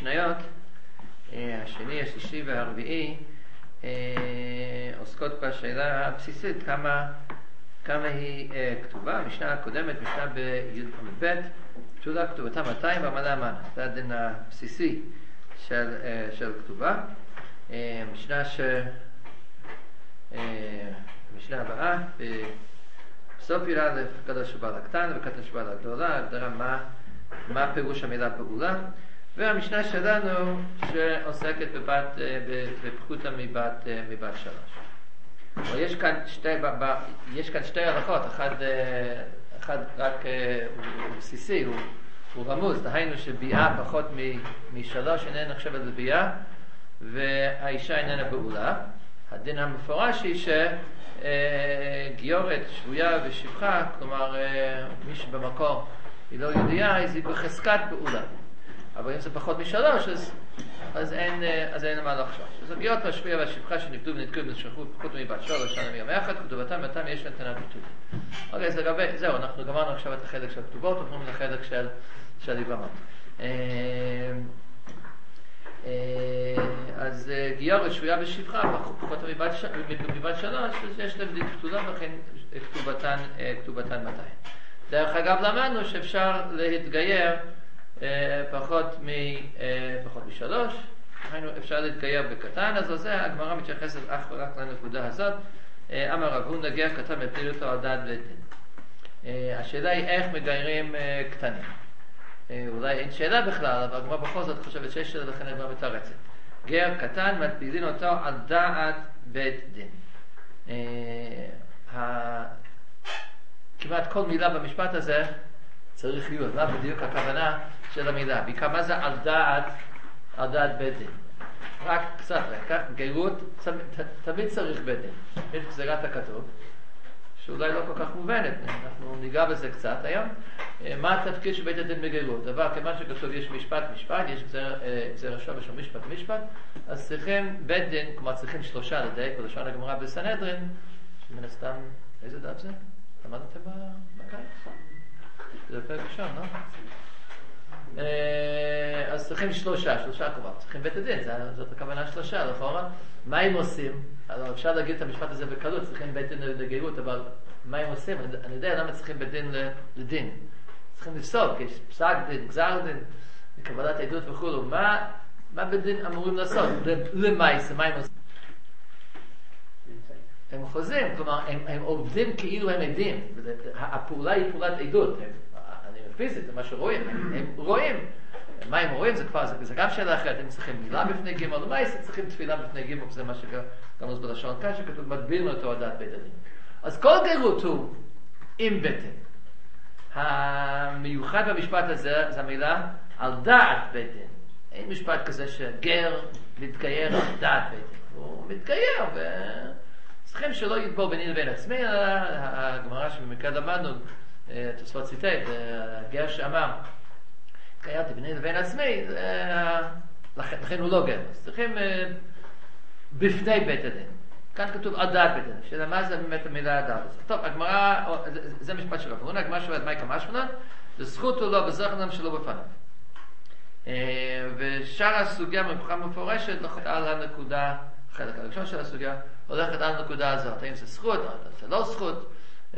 המשניות, השני, השלישי והרביעי, עוסקות בשאלה הבסיסית כמה היא כתובה. המשנה הקודמת, משנה בי"ב, פסולה כתובתה 200 ועמלה מן. זה הדין הבסיסי של כתובה. המשנה הבאה, בסוף יראה לקדש ובעל הקטן וקטש ובעל הגדולה, הגדרה מה פירוש המילה פעולה. והמשנה שלנו שעוסקת בפחותא מבת שלוש. יש כאן שתי הלכות, אחד רק הוא בסיסי, הוא רמוז, דהיינו שביאה פחות משלוש איננה נחשבת לביאה, והאישה איננה פעולה. הדין המפורש היא שגיורת, שבויה ושפחה, כלומר מי שבמקור היא לא יהודייה, אז היא בחזקת פעולה. אבל אם זה פחות משלוש, אז אין מה לחשוש. אז הגיורת והשבויה והשפחה שנפדו ונתקעו ונשלחו פחות מבת שלוש שנה מיום אחד, כתובתם מתם יש נתנת כתובים. אוקיי, אז לגבי, זהו, אנחנו גמרנו עכשיו את החלק של הכתובות, עוברים לחלק של יבמות. אז גיורת, שבויה ושפחה, פחות מבת שלוש, אז יש להם דין כתובה, וכן כתובתן 200. דרך אגב, למדנו שאפשר להתגייר פחות משלוש, אפשר להתגייר בקטן, אז זה הגמרא מתייחסת אך ורק לנקודה הזאת. אמר רב הונא גר קטן מפיל אותו על דעת בית דין. השאלה היא איך מגיירים קטנים. אולי אין שאלה בכלל, אבל הגמרא בכל זאת חושבת שיש שאלה, לכן הגמרא מתרצת. גר קטן מפילין אותו על דעת בית דין. כמעט כל מילה במשפט הזה צריך להיות, מה בדיוק הכוונה של המילה? בעיקר מה זה על דעת בית דין? רק קצת, כך גיירות תמיד צריך בית דין. יש גזירת הכתוב, שאולי לא כל כך מובנת, אנחנו ניגע בזה קצת היום. מה התפקיד של בית הדין בגיירות? דבר, כיוון שכתוב יש משפט, יש גזיר השורש או משפט, אז צריכים בית דין, כלומר צריכים שלושה לדייק, בלשון הגמרא בסנהדרין, שמן הסתם, איזה דף זה? למדתם בקיץ? זה פרק ראשון, לא? אז צריכים שלושה כבר, צריכים בית הדין, זאת הכוונה שלושה, לכאורה. מה הם עושים? אפשר להגיד את המשפט הזה בקלות, צריכים בית דין לגיירות, אבל מה הם עושים? אני יודע למה צריכים בית דין לדין. צריכים לפסוק, יש פסק דין, גזר דין, קבלת עדות וכו'. מה בית דין אמורים לעשות? למעשה, מה הם עושים? הם חוזים, כלומר, הם עובדים כאילו הם עדים. הפעולה היא פעולת עדות. אני פיזית, זה מה שרואים. הם רואים. מה הם רואים? זה גם שאלה אחרת. הם צריכים מילה בפני גימל, למעשה צריכים תפילה בפני גימל, זה מה שגם בלשון כאן, שכתוב מדביל אותו על דעת בית הדין. אז כל גיירות הוא עם בית דין. המיוחד במשפט הזה, זה המילה על דעת בית דין. אין משפט כזה שגר מתגייר על דעת בית דין. הוא מתגייר צריכים שלא ידבור ביני לבין עצמי. הגמרא שבמקרה למדנו, תוספות ציטט, הגר שאמר, התגיירתי ביני לבין עצמי, לכן הוא לא גר. צריכים בפני בית הדין. כאן כתוב על דעת בית הדין. שאלה מה זה באמת המילה הדעת? טוב, הגמרא, זה משפט של רב הונא, הגמרא שואלת מהי כמשמעונה? זה זכות הוא לא בזכרנם שלא בפניו. ושאר הסוגיה מבחינה מפורשת הולכת על הנקודה, החלק הראשון של הסוגיה, הולכת על הנקודה הזאת. האם זה זכות, או זה לא זכות?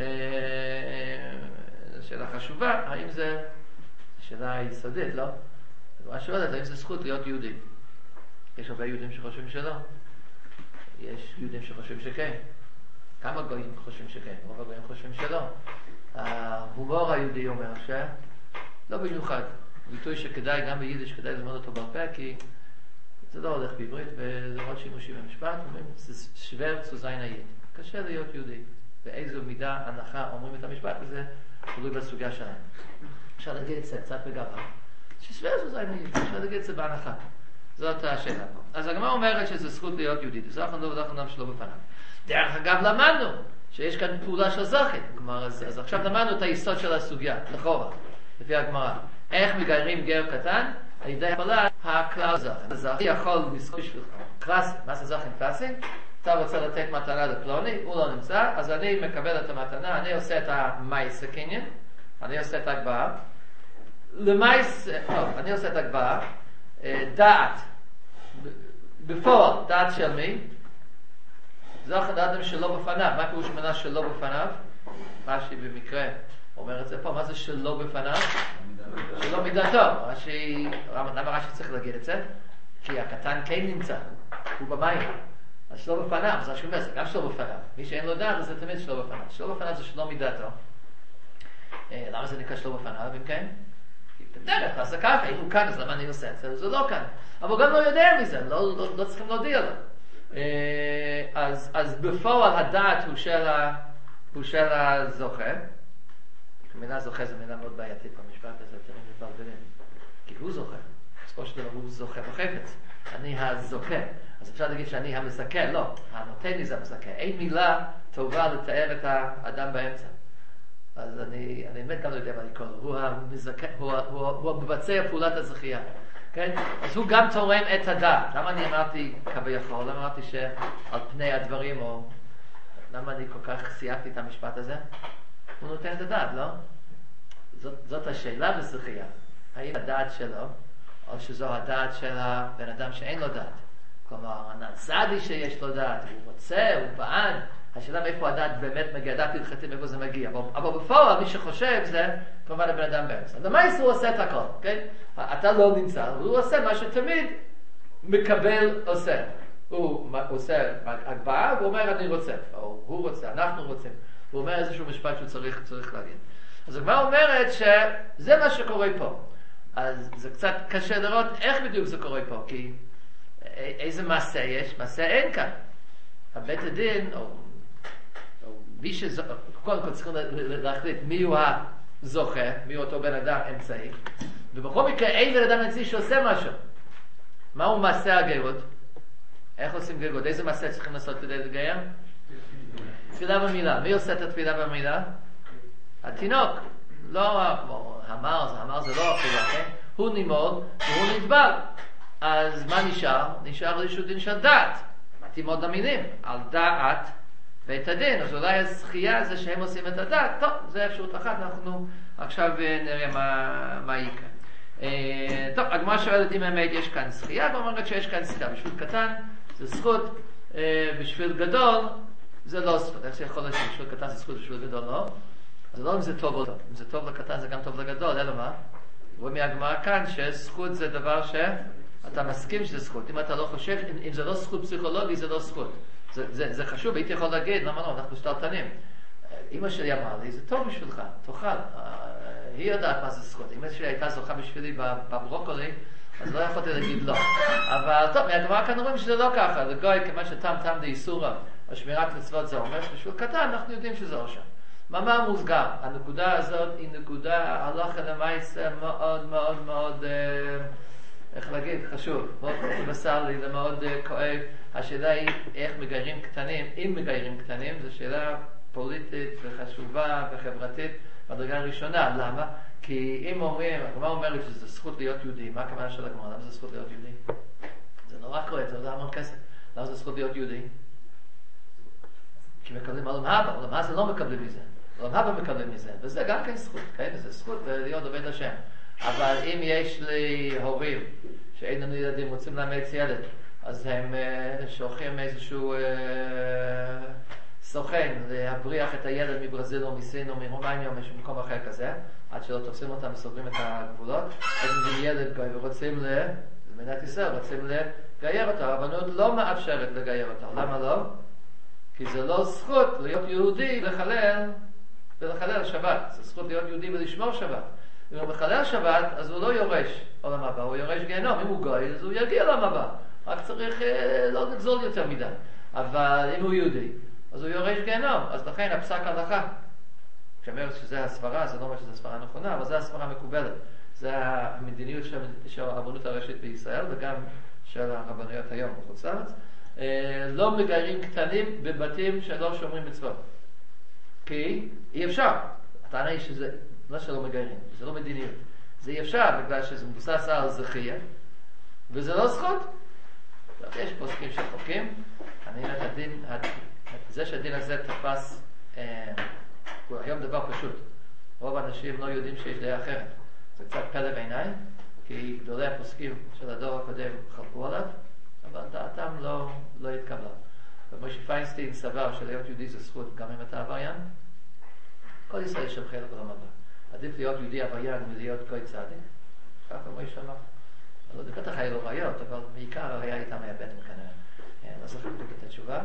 זו שאלה חשובה. האם זה שאלה יסודית, לא? הגמרא שואלת, האם זה זכות להיות יהודי? יש הרבה יהודים שחושבים שלא. יש יהודים שחושבים שכן. כמה גויים חושבים שכן? רוב הגויים חושבים שלא. ההומור היהודי אומר שלא במיוחד. ביטוי שכדאי, גם ביידיש כדאי ללמוד אותו בהרבה, כי זה לא הולך בעברית, וזה עוד שימושים במשפט, אומרים, זה שוור צו זיין היד. קשה להיות יהודי. באיזו מידה הנחה אומרים את המשפט הזה, תלוי בסוגיה שלהם. אפשר להגיד את זה קצת בגאווה. ששוור צו זיין היד, אפשר להגיד את זה בהנחה. זאת השאלה פה. אז הגמרא אומרת שזה זכות להיות יהודי. זכרנו לו וזכרנם שלא בפניו. דרך אגב למדנו שיש כאן פעולה של זכר. כלומר, אז עכשיו למדנו את היסוד של הסוגיה, לכאורה, לפי הגמרא. איך מגיירים גר קטן? על ידי הפעלת הכלל זכר. הזכר יכול לזכות בשבילך. קלאסי. מה זה זכר קלאסי? אתה רוצה לתת מתנה לפלוני, הוא לא נמצא, אז אני מקבל את המתנה, אני עושה את המייס הקניין, אני עושה את הגבהה. למייס, טוב, אני עושה את הגבהה, דעת, בפועל, דעת של מי? זוכר האדם שלא בפניו. מה פירוש מנה שלא בפניו? רש"י במקרה אומר את זה פה. מה זה שלא בפניו? שלא מידתו. למה רש"י צריך להגיד את זה? כי הקטן כן נמצא, הוא במים. אז שלא בפניו, זה רש"י אומר, זה גם שלא בפניו. מי שאין לו דעת, זה תמיד שלא בפניו. שלא בפניו זה שלא מידתו. למה זה נקרא שלא בפניו, אם כן? כי בדרך, אז זה ככה, אם הוא כאן, אז למה אני עושה את זה? זה לא כאן. אבל הוא גם לא יודע מזה, לא צריכים להודיע לו. אז בפועל הדעת הוא של הזוכה. המילה זוכה זה מילה מאוד בעייתית במשפט הזה, תראים לבלבלים. כי הוא זוכה. בסופו של דבר הוא זוכה בחפץ. אני הזוכה. אז אפשר להגיד שאני המזכה. לא, הנותן לי זה המזכה. אין מילה טובה לתאר את האדם באמצע. אז אני באמת גם לא יודע מה לקרוא לו. הוא מבצע פעולת הזכייה. כן? אז הוא גם תורם את הדעת. למה אני אמרתי כביכול? למה אמרתי שעל פני הדברים, או למה אני כל כך סייגתי את המשפט הזה? הוא נותן את הדעת, לא? זאת השאלה בזכייה. האם הדעת שלו, או שזו הדעת של הבן אדם שאין לו דעת. כלומר, הנצדי שיש לו דעת, הוא רוצה, הוא בעד. השאלה מאיפה הדעת באמת מגיע, דעת הלכתית מאיפה זה מגיע. אבל בפועל, מי שחושב זה כמובן הבן אדם באמצע. למעשה הוא עושה את הכל, כן? אתה לא נמצא, הוא עושה מה שתמיד מקבל עושה. הוא עושה הגבהה, הוא אומר אני רוצה, או הוא רוצה, אנחנו רוצים. הוא אומר איזשהו משפט שהוא צריך להגיד. אז הגמרא אומרת שזה מה שקורה פה. אז זה קצת קשה לראות איך בדיוק זה קורה פה, כי איזה מעשה יש? מעשה אין כאן. הבית הדין, או מי שזוכה, קודם כל צריכים להחליט מי הוא הזוכה, מי הוא אותו בן אדם אמצעי, ובכל מקרה אין בן אדם אמצעי שעושה משהו. מהו מעשה הגרות? איך עושים גרות? איזה מעשה צריכים לעשות כדי לגייר? תפילה במילה. מי עושה את התפילה במילה? התינוק. לא כמו המר זה לא אפילו, כן? הוא נימול והוא נטבל. אז מה נשאר? נשאר איזשהו דין של דעת. מתאים עוד למילים. על דעת בית הדין. אז אולי הזכייה זה שהם עושים את הדעת. טוב, זה אפשרות אחת. אנחנו עכשיו נראה מה יקרה. טוב, הגמרא שואלת אם באמת יש כאן זכייה, ואומרת שיש כאן זכייה. בשביל קטן זה זכות, בשביל גדול זה לא זכות. איך שיכול להיות שבשביל קטן זה זכות, בשביל גדול לא? אז לא אם זה טוב או לא. אם זה טוב לקטן זה גם טוב לגדול, אלא מה? רואים מהגמרא כאן שזכות זה דבר שאתה מסכים שזה זכות. אם אתה לא חושב, אם זה לא זכות פסיכולוגית זה לא זכות. זה חשוב, הייתי יכול להגיד, למה לא, אנחנו שתלטנים. אמא שלי אמרה לי, זה טוב בשבילך, תאכל. היא יודעת מה זה זכות. אמא שלי הייתה זוכה בשבילי בברוקולי, אז לא יכולתי להגיד לא. אבל טוב, מהגמרא כאן רואים שזה לא ככה. לגוי, כמה שתם דאיסורא, השמירת מצוות זה אומר, בשביל קטן אנחנו יודעים שזה לא שם. מאמר מוסגר, הנקודה הזאת היא נקודה הלכה למעשה מאוד מאוד מאוד, איך להגיד, חשוב, מאוד מסר לי, זה מאוד כואב. השאלה היא איך מגיירים קטנים, אם מגיירים קטנים, זו שאלה פוליטית וחשובה וחברתית בדרגה הראשונה. למה? כי אם אומרים, הגמרא אומרת שזה זכות להיות יהודי, מה הכוונה של הגמרא? למה זה זכות להיות יהודי? זה נורא כואב, זה המון כסף. למה זה זכות להיות יהודי? כי מקבלים עולם הבא, עולם הבא לא מקבלים מזה. עולם הבא מקבלים מזה, וזה גם כן זכות, כן? זה זכות להיות עובד השם. אבל אם יש לי הורים שאין לנו ילדים, רוצים לאמץ ילד, אז הם שולחים איזשהו סוכן להבריח את הילד מברזיל או מסין או מרומניה או משהו מקום אחר כזה, עד שלא תופסים אותם וסוגרים את הגבולות. אז אם ילד גוי ורוצים למדינת ישראל, רוצים לגייר אותו, הרבנות לא מאפשרת לגייר אותו. למה לא? כי זה לא זכות להיות יהודי לחלל שבת. זה זכות להיות יהודי ולשמור שבת. אם הוא מחלל שבת, אז הוא לא יורש עולם הבא, הוא יורש גיהנום. אם הוא גוי, אז הוא יגיע לעולם הבא. רק צריך לא לגזול יותר מדי. אבל אם הוא יהודי, אז הוא יורש גיהנום. אז לכן הפסק הלכה, כשאומרת שזה הסברה, זה לא אומר שזה הסברה נכונה, אבל זה הסברה מקובלת. זה המדיניות של הרבנות הראשית בישראל, וגם של הרבנויות היום בחוץ לארץ. לא מגיירים קטנים בבתים שלא שומרים מצוות. כי אי אפשר. הטענה היא שזה לא שלא מגיירים, זה לא מדיניות. זה אי אפשר בגלל שזה מבוסס על זכייה, וזה לא זכות. יש פוסקים של חוקים. אני אומר, זה שהדין הזה תפס, הוא היום דבר פשוט. רוב האנשים לא יודעים שיש דעה אחרת. זה קצת פלא בעיניי, כי גדולי הפוסקים של הדור הקודם חלקו עליו, אבל דעתם לא התקבלה. ומשה פיינסטיין סבר שלהיות יהודי זה זכות גם אם אתה עבריין. כל ישראל יש שם חלק עולם הבא. עדיף להיות יהודי עבריין מלהיות גוי צדיק. ככה משה אמר. זה בטח היה לו ראיות, אבל בעיקר הראיה הייתה מהבטן כנראה. לא זוכר בדיוק את התשובה.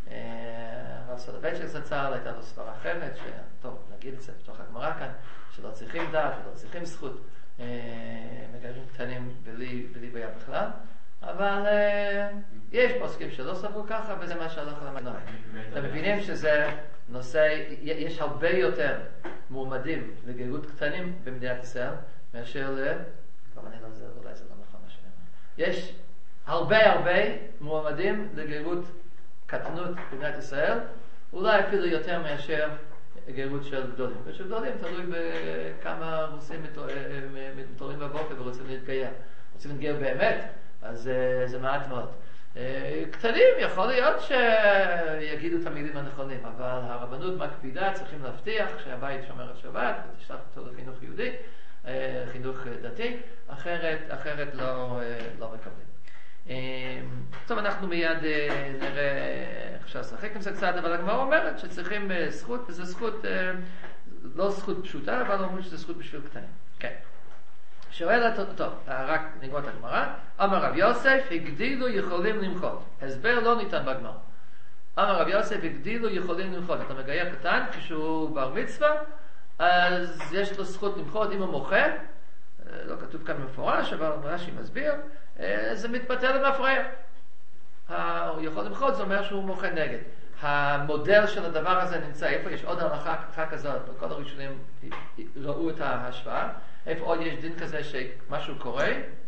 הרב סולובייצ'יק זצ"ל הייתה לו סברה אחרת, טוב, נגיד את זה בתוך הגמרא כאן, שלא צריכים דעת, שלא צריכים זכות, מגיירים קטנים בלי בעיה בכלל, אבל יש פוסקים שלא סברו ככה, וזה מה שהלך למדנוי. אתם מבינים שזה נושא, יש הרבה יותר מועמדים לגרות קטנים במדינת ישראל, מאשר כבר אני לא יודע, אולי זה לא נכון מה שאני אומר. יש הרבה מועמדים לגרות קטנות במדינת ישראל, אולי אפילו יותר מאשר גרות של גדולים. ושל גדולים תלוי בכמה רוסים מתעוררים בבוקר ורוצים להתגייר. רוצים להתגייר באמת, אז זה מעט מאוד. קטנים יכול להיות שיגידו את המילים הנכונים, אבל הרבנות מקפידה, צריכים להבטיח שהבית שומר את שבת, ותשלח אותו לחינוך יהודי, חינוך דתי, אחרת לא מקבלים. טוב, אנחנו מיד נראה איך אפשר לשחק עם זה קצת, אבל הגמרא אומרת שצריכים זכות, וזו זכות, לא זכות פשוטה, אבל אומרים שזו זכות בשביל קטנים. כן. שואלת, טוב, רק נגמור את הגמרא. אמר רב יוסף, הגדילו יכולים למחות. הסבר לא ניתן בגמרא. אמר רב יוסף, הגדילו יכולים למחות. אתה מגייר קטן, כשהוא בר מצווה, אז יש לו זכות למחות אם הוא מוחה. לא כתוב כאן מפורש, אבל רש"י מסביר. זה מתבטל למפרע. הוא יכול למחות, זה אומר שהוא מוחה נגד. המודל של הדבר הזה נמצא איפה? יש עוד הלכה כזאת, כל הראשונים ראו את ההשוואה. איפה עוד יש דין כזה שמשהו קורה,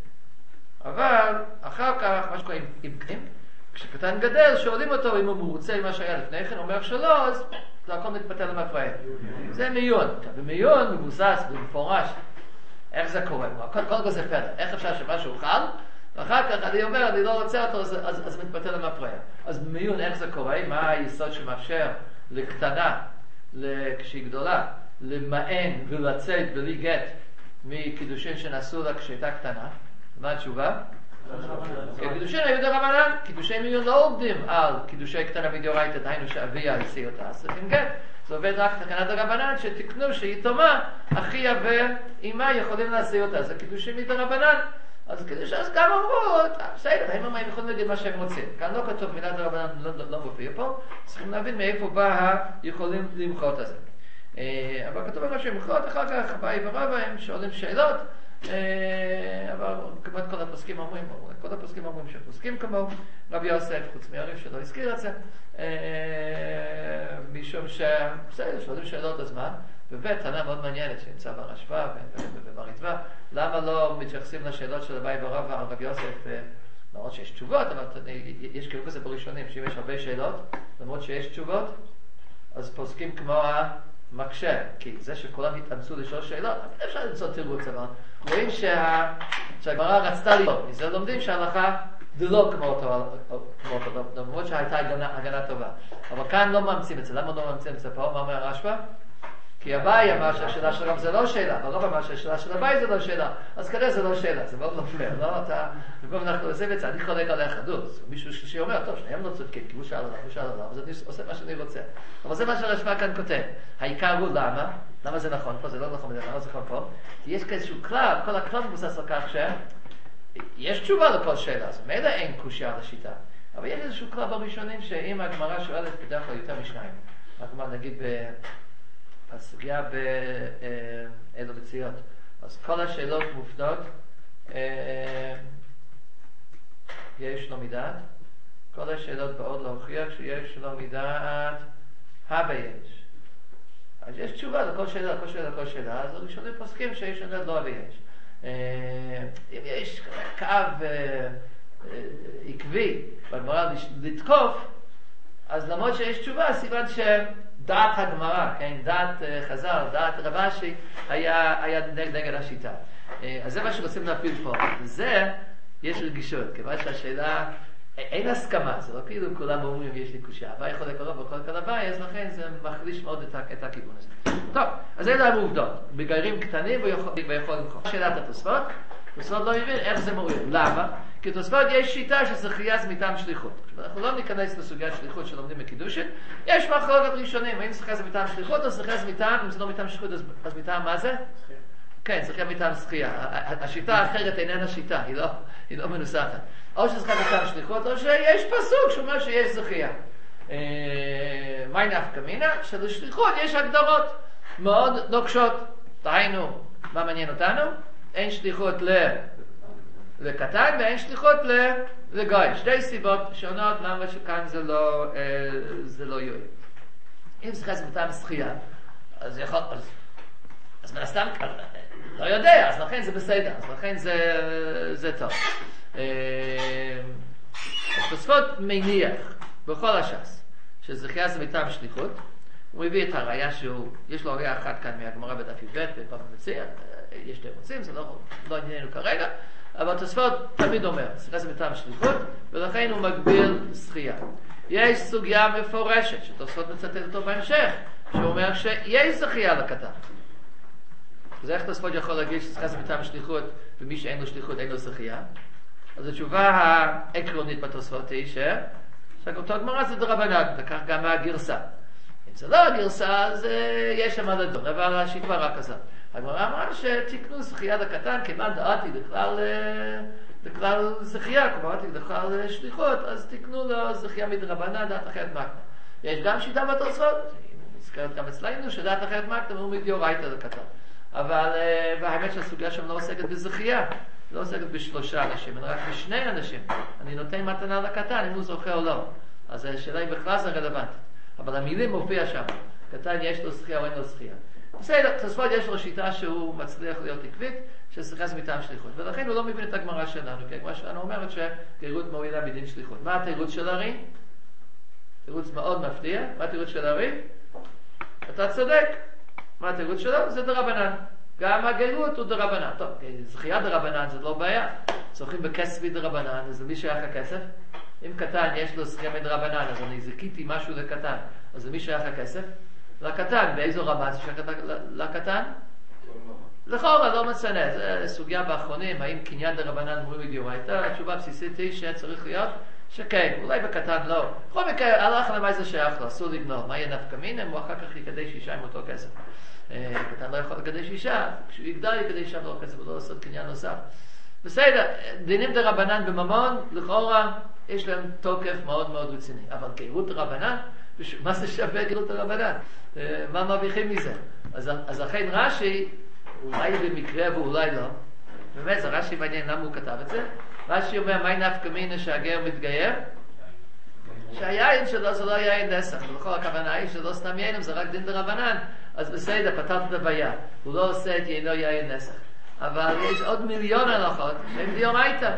אבל אחר כך משהו קורה עם קטנים. כשקטן גדל, שואלים אותו אם הוא מרוצה עם מה שהיה לפני כן, אומר שלא, אז זה הכל מתבטל למפרע. זה מיון. במיון מבוסס במפורש. איך זה קורה? קודם כל זה פלא. איך אפשר שמשהו חל? ואחר כך אני אומר, אני לא רוצה אותו, אז מתבטל למפרע. אז במיון איך זה קורה? מה היסוד שמאפשר לקטנה, כשהיא גדולה, למען ולצאת בלי גט מקידושין שנעשו לה כשהייתה קטנה? מה התשובה? כי קידושין היו דרבנן. קידושי מיון לא עובדים על קידושי קטנה מדאורייתא, דהיינו שאביה השיא אותה, אז צריכים גט. זה עובד רק תקנת הרבנן שתקנו שיתומה, אחיה ואימה יכולים להשיא אותה. זה קידושין מדרבנן. אז גם אמרו, בסדר, הם יכולים להגיד מה שהם רוצים. כאן לא כתוב מילת הרבנן, לא מופיע פה. צריכים להבין מאיפה בא יכולים למחות הזה. אבל כתוב מה שהם למחות, אחר כך אביי ורבא הם שואלים שאלות, אבל כמעט כל הפוסקים אומרים שפוסקים כמו רבי יוסף, חוץ מהרי"ף שלא הזכיר את זה, משום שבסדר, שואלים שאלות הזמן, ובית טענה מאוד מעניינת שנמצא ברשב"א ובריטב"א, למה לא מתייחסים לשאלות של אביי ורבא על רבי יוסף, למרות שיש תשובות, אבל יש כאילו כזה בראשונים, שאם יש הרבה שאלות, למרות שיש תשובות, אז פוסקים כמו מקשה, כי זה שכולם התאמצו לשאול שאלות, אפשר למצוא תירוץ, אבל רואים שהגמרא רצתה ללמוד, מזה לומדים שההלכה זה לא כמו אותו, למרות שהייתה הגנה טובה. אבל כאן לא מאמצים את זה. למה לא מאמצים את זה פה? מה אומר הרשב"א? כי אביי אמר שהשאלה של רב זה לא שאלה, אבל רב אמר שהשאלה של אביי זה לא שאלה, אז כנראה זה לא שאלה, זה מאוד לא פייר, לא? ובואו אנחנו עושים את זה, אני חולק על האחדות, מישהו שלישי אומר, טוב, שניהם לא צודקים, כי הוא שאל עליו, אז אני עושה מה שאני רוצה. אבל זה מה שהרשב"א כאן כותב. העיקר הוא למה? למה זה נכון פה? זה לא נכון, למה זה נכון פה? כי יש כאיזשהו כלל, כל הכלל מבוסס על כך שיש תשובה לכל שאלה, אז מילא אין קושיה על השיטה, אבל יש איזשהו כלל בראשונים שאם הגמרא שואלת בדרך כלל יותר משניים, הגמרא נגיד הסוגיה באלו מציאות, אז כל השאלות מופנות, יש לו מדעת, כל השאלות באות להוכיח שיש לו מדעת הווה יש. אז יש תשובה לכל שאלה, כל שאלה, אז הראשונים פוסקים שיש לנו לא הווה יש. אם יש קו עקבי בגמרא לתקוף, אז למרות שיש תשובה, סימן שדעת הגמרא, כן, דעת חז"ל, דעת רבשי, היה נגד השיטה. אז זה מה שרוצים להפיל פה. זה יש רגישות, כיוון שהשאלה, אין הסכמה, זה לא כאילו כולם אומרים יש לי קושיה, אביי חולק עליו וחולק על אביי, אז לכן זה מחליש מאוד את הכיוון הזה. טוב, אז אלה העובדות, בגיירים קטנים ויכול למחוק. שאלת התוספות, תוספות לא מבין איך זה מועיל. למה? כי תוספות יש שיטה שזכייה זה מטעם שליחות. אנחנו לא ניכנס לסוגיית שליחות שלומדים בקידושין. יש מחלוקת ראשונים, האם זכייה זה מטעם שליחות או זכייה זה מטעם, אם זה לא מטעם שליחות אז מטעם מה זה? כן, זכייה מטעם זכייה. השיטה האחרת איננה שיטה, היא לא מנוסחת. או שזכייה מטעם שליחות או שיש פסוק שאומר שיש זכייה. מי נפקא מינה? שלשליחות יש הגדרות מאוד נוקשות. דהיינו, מה מעניין אותנו? אין שליחות לקטן ואין שליחות לגוי. שתי סיבות שונות למה שכאן זה לא יועיל. אם זה חסר מטעם זכייה, אז יכול, אז מן הסתם לא יודע, אז לכן זה בסדר, אז לכן זה טוב. תוספות מניח בכל הש"ס שזכייה זה מטעם שליחות. הוא מביא את הראיה יש לו ראיה אחת כאן מהגמרא בדף י"ב בפעם מציע, יש תירוצים, זה לא ענייננו כרגע, אבל תוספות תמיד אומר, זכייה זה מטעם שליחות, ולכן הוא מגביל זכייה. יש סוגיה מפורשת, שתוספות מצטט אותו בהמשך, שהוא אומר שיש זכייה לקטן. אז איך תוספות יכול להגיד שזכייה זה מטעם שליחות, ומי שאין לו שליחות אין לו זכייה? אז התשובה העקרונית בתוספות היא שאותו גמרא זה דרבנן, וכך גם מהגרסה. אם זה לא הגרסה, אז יש שם לדון, אבל השיטה רק כזאת. הגמרא אמרה שתקנו זכייה לקטן, כיוון דעתי לכלל זכייה, כלומר דעתי לכלל שליחות, אז תקנו לו זכייה מדרבנן, דעת אחרת מקנה. יש גם שיטה בתוספות, נזכרת גם אצלנו, שדעת אחרת מקנה הוא מדאורייתא לקטן. אבל, והאמת שהסוגיה שם לא עוסקת בזכייה, לא עוסקת בשלושה אנשים, אלא רק בשני אנשים. אני נותן מתנה לקטן, אם הוא זוכה או לא. אז השאלה היא בכלל זה רלוונטית. אבל המילים מופיע שם, קטן יש לו זכייה או אין לו זכייה. בסדר, תוספות יש לו שיטה שהוא מצליח להיות עקבית, שזכייה זה מטעם שליחות. ולכן הוא לא מבין את הגמרא שלנו, כי הגמרא שלנו אומרת שתירוץ מועילה בדין שליחות. מה התירוץ של הרי? תירוץ מאוד מפתיע. מה התירוץ של הרי? אתה צודק. מה התירוץ שלו? זה דרבנן. גם הגרות הוא דרבנן. טוב, זכייה דרבנן זה לא בעיה. זוכים בכסף דרבנן, אז למי שייך הכסף? אם קטן יש לו זכייה מדרבנן, אז אני זכיתי משהו לקטן, אז למי שייך הכסף? לקטן. באיזו רמה זה שייך לקטן? לכאורה לא מצנה. זה סוגיה באחרונים, האם קניין דרבנן אומרים מדאורייתא? התשובה הבסיסית היא שצריך להיות שכן, אולי בקטן לא. בכל מקרה, הלך למה זה שייך לו, אסור לגנוב. מה יהיה נפקא מינה? הוא אחר כך יקדש אישה עם אותו כסף. קטן לא יכול לקדש אישה, כשהוא יגדל יקדש אישה ולא כסף, ולא לעשות קניין נוסף. בסדר, דינים דרבנן בממון, לכאורה יש להם תוקף מאוד מאוד רציני. אבל גרות דרבנן, מה זה שווה גרות דרבנן? מה מרוויחים מזה? אז לכן רש"י, אולי במקרה ואולי לא, באמת זה רש"י מעניין למה הוא כתב את זה. רש"י אומר, מה נפקא מינה שהגר מתגייר? שהיין שלו זה לא יין נסח, ולכל הכוונה היא שלא סתם יין, זה רק דין דרבנן. אז בסדר, פתרת את הבעיה. הוא לא עושה את יינו יין נסח. אבל יש עוד מיליון הלכות שהם דאורייתא.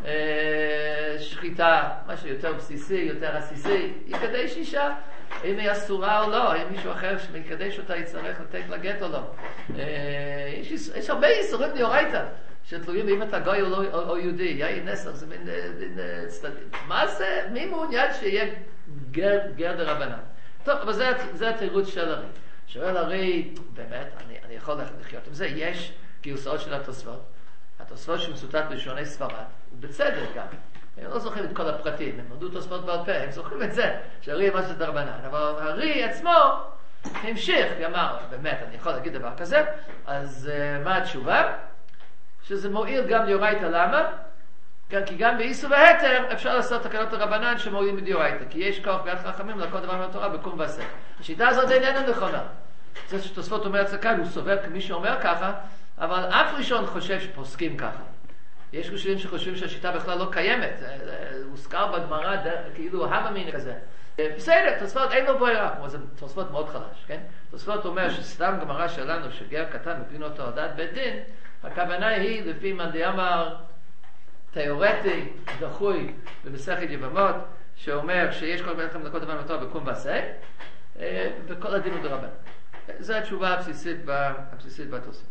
שחיטה, משהו יותר בסיסי, יותר עסיסי, יקדש אישה, אם היא אסורה או לא, אם מישהו אחר שמקדש אותה יצטרך לתת לה גט או לא. יש הרבה איסורים דאורייתא שתלויים אם אתה גוי או יהודי. יין נסח זה מין צדדים. מה זה? מי מעוניין שיהיה גר דרבנן? טוב, אבל זה התירוץ של הרי. שואל הרי, באמת, אני יכול לחיות עם זה. יש גרסאות של התוספות. התוספות שמצוטט בלשוני ספרד, ובצדק גם. הם לא זוכרים את כל הפרטים, הם למדו תוספות בעל פה, הם זוכרים את זה, שהרי מה זה דרבנן. אבל הרי עצמו המשיך, אמר, באמת, אני יכול להגיד דבר כזה, אז מה התשובה? שזה מועיל גם דאורייתא, למה? כי גם באיסור והתר אפשר לעשות תקנות הרבנן שמועילים בדאורייתא, כי יש כוח ביד חכמים לכל דבר מהתורה בקום ועשה. השיטה הזאת איננה נכונה. זה שתוספות אומר כאן, הוא סובר כמי שאומר ככה, אבל אף ראשון חושב שפוסקים ככה. יש ראשונים שחושבים שהשיטה בכלל לא קיימת. הוזכר בגמרא כאילו הממין כזה. בסדר, תוספות אין לו ברירה, כמו זה תוספות מאוד חלש, כן? תוספות אומר שסתם גמרא שלנו שגר קטן מבין אותו עדת בית דין, הכוונה היא לפי מאן דאמר תיאורטי, דחוי במסכת יבמות, שאומר שיש כל מלאכם לכל דבר מהתורה בקום ועשה, וכל הדין הוא דרבנן. זו התשובה הבסיסית בתוספות.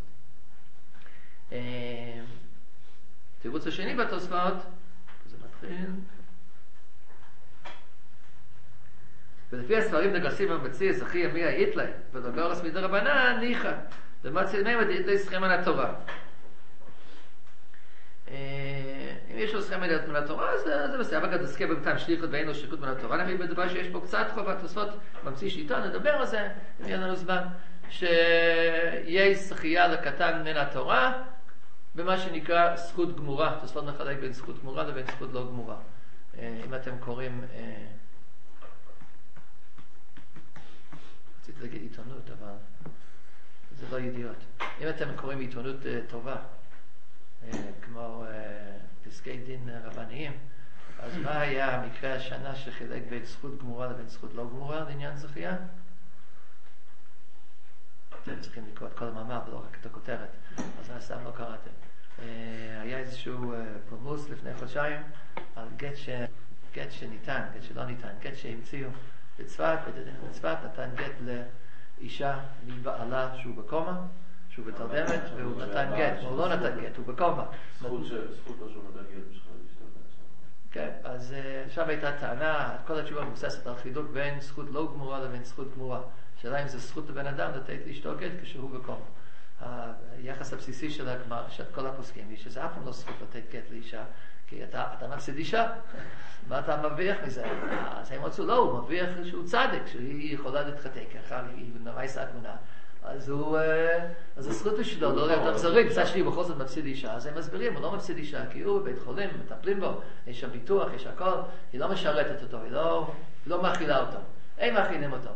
תירוץ השני בתוספות, זה מתחיל. ולפי הספרים דגרסיב המציא, זכי ימי האיתלי, ודגרס מדרבנן, ניחא. ומציא מהם הדאיתלי סכם על התורה. אם יש לו סכם מלאת מן התורה, זה בסדר. אבל גם עסקה בינתיים שליחות ואין לו שליחות מן התורה. נביא בדבר שיש פה קצת חובת תוספות, ממציא שיטה, נדבר על זה, אם יהיה לנו זמן, שיש זכייה לקטן מן התורה, במה שנקרא זכות גמורה. תוספות מחלק בין זכות גמורה לבין זכות לא גמורה. אם אתם קוראים, רציתי להגיד עיתונות, אבל זה לא ידיעות. אם אתם קוראים עיתונות טובה, כמו פסקי דין רבניים, אז מה היה המקרה השנה שחילק בין זכות גמורה לבין זכות לא גמורה לעניין זכייה? אתם צריכים לקרוא את כל המאמר ולא רק את הכותרת, אז אני סתם לא קראתם. היה איזשהו פולמוס לפני חודשיים על גט שניתן, גט שלא ניתן, גט שהמציאו בצפת, בצפת נתן גט לאישה מבעלה שהוא בקומה, שהוא בתרדמת, והוא נתן גט, הוא לא נתן גט, הוא בקומה. זכות לא שהוא נתן גט בשביל להשתתף. כן, אז שם הייתה טענה, כל התשובה מבוססת על חילוק בין זכות לא גמורה לבין זכות גמורה. שאלה אם זה זכות לבן אדם לתת לאשתו גט כשהוא בקומה. היחס הבסיסי של הגמרא, של כל הפוסקים, היא שזה אף פעם לא זכות לתת גט לאישה, כי אתה מפסיד אישה, מה אתה מרוויח מזה? אז הם רצו, לא, הוא מרוויח שהוא צדק, שהיא יכולה להתחתן, ככה היא נמייס התמונה. אז הזכות שלו לא להיות אכזרי, בצד שלי בכל זאת מפסיד אישה, אז הם מסבירים, הוא לא מפסיד אישה, כי הוא בבית חולים, מטפלים בו, יש שם ביטוח, יש הכל, היא לא משרתת אותו, היא לא מאכילה אותו, אין מאכילים אותו.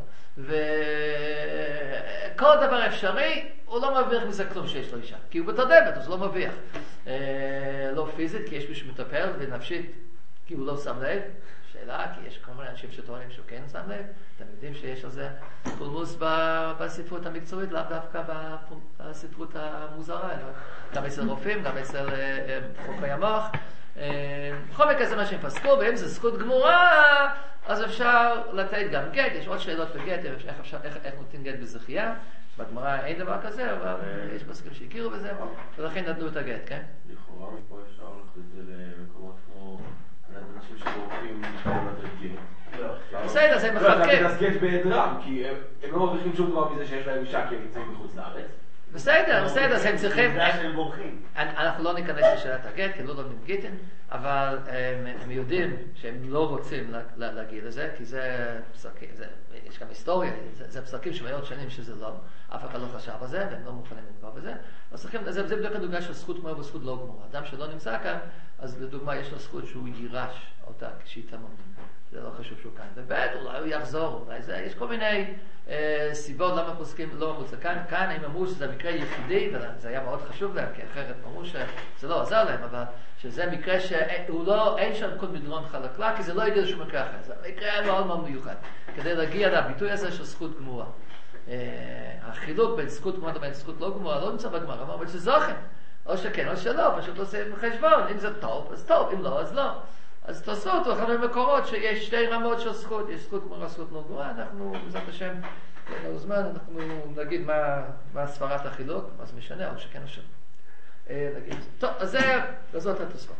וכל דבר אפשרי, הוא לא מרוויח מזה כלום שיש לו אישה, כי הוא בתרדמת, אז הוא לא מרוויח. לא פיזית, כי יש מישהו מטפל, ונפשית, כי הוא לא שם לב. שאלה, כי יש כל מיני אנשים שטוענים שהוא כן שם לב. אתם יודעים שיש על זה פולמוס בספרות המקצועית, לאו דווקא בספרות המוזרה, גם אצל רופאים, גם אצל חוקרי המוח. בכל מקרה זה מה שהם פסקו, ואם זה זכות גמורה, אז אפשר לתת גם גט. יש עוד שאלות בגט, איך נותנים גט בזכייה. בגמרא אין דבר כזה, אבל יש פסקים שהכירו בזה, ולכן נתנו את הגט, כן? לכאורה מפה אפשר לקחת את זה למקומות כמו אנשים שבורחים לתת גט. בסדר, זה מחלקים. לא, זה גט בהיעדרם, כי הם לא מרוויחים שום דבר מזה שיש להם אישה, כי הם נמצאים בחוץ לארץ. בסדר, אז הם צריכים... זה שהם בורחים. אנחנו לא ניכנס לשאלת הגט, כי לא לומדים גיטין, אבל הם יודעים שהם לא רוצים להגיד לזה, כי זה פסקים, יש גם היסטוריה, זה פסקים שמאות שנים שזה לא, אף אחד לא חשב על זה, והם לא מוכנים לנגוע בזה. זה בדיוק הדוגמה של זכות גמורה וזכות לא גמורה. אדם שלא נמצא כאן, אז לדוגמה יש לו זכות שהוא יירש אותה כשהיא תמות. זה לא חשוב שהוא כאן. ובית, אולי הוא יחזור, אולי זה, יש כל מיני סיבות למה פוסקים לא אמרו. כאן הם אמרו שזה מקרה יחידי, וזה היה מאוד חשוב להם, כי אחרת אמרו שזה לא עזר להם, אבל שזה מקרה אין שם כל מדרון חלקלק, כי זה לא יגיע לשום מקרה אחר. זה מקרה מאוד מאוד מיוחד. כדי להגיע לביטוי הזה של זכות גמורה. החילוק בין זכות גמורה לבין זכות לא גמורה לא נמצא בגמרא, אבל זה זוכן. או שכן או שלא, פשוט עושה חשבון. אם זה טוב, אז טוב, אם לא, אז לא. אז תעשו אחד מהמקורות שיש שתי רמות של זכות, יש זכות גמורה, זכות לא גמורה. אנחנו, בעזרת השם, לנו זמן, אנחנו נגיד מה ספרת החילוק, מה זה משנה, או שכן או שלא. טוב, אז זאת התוספות.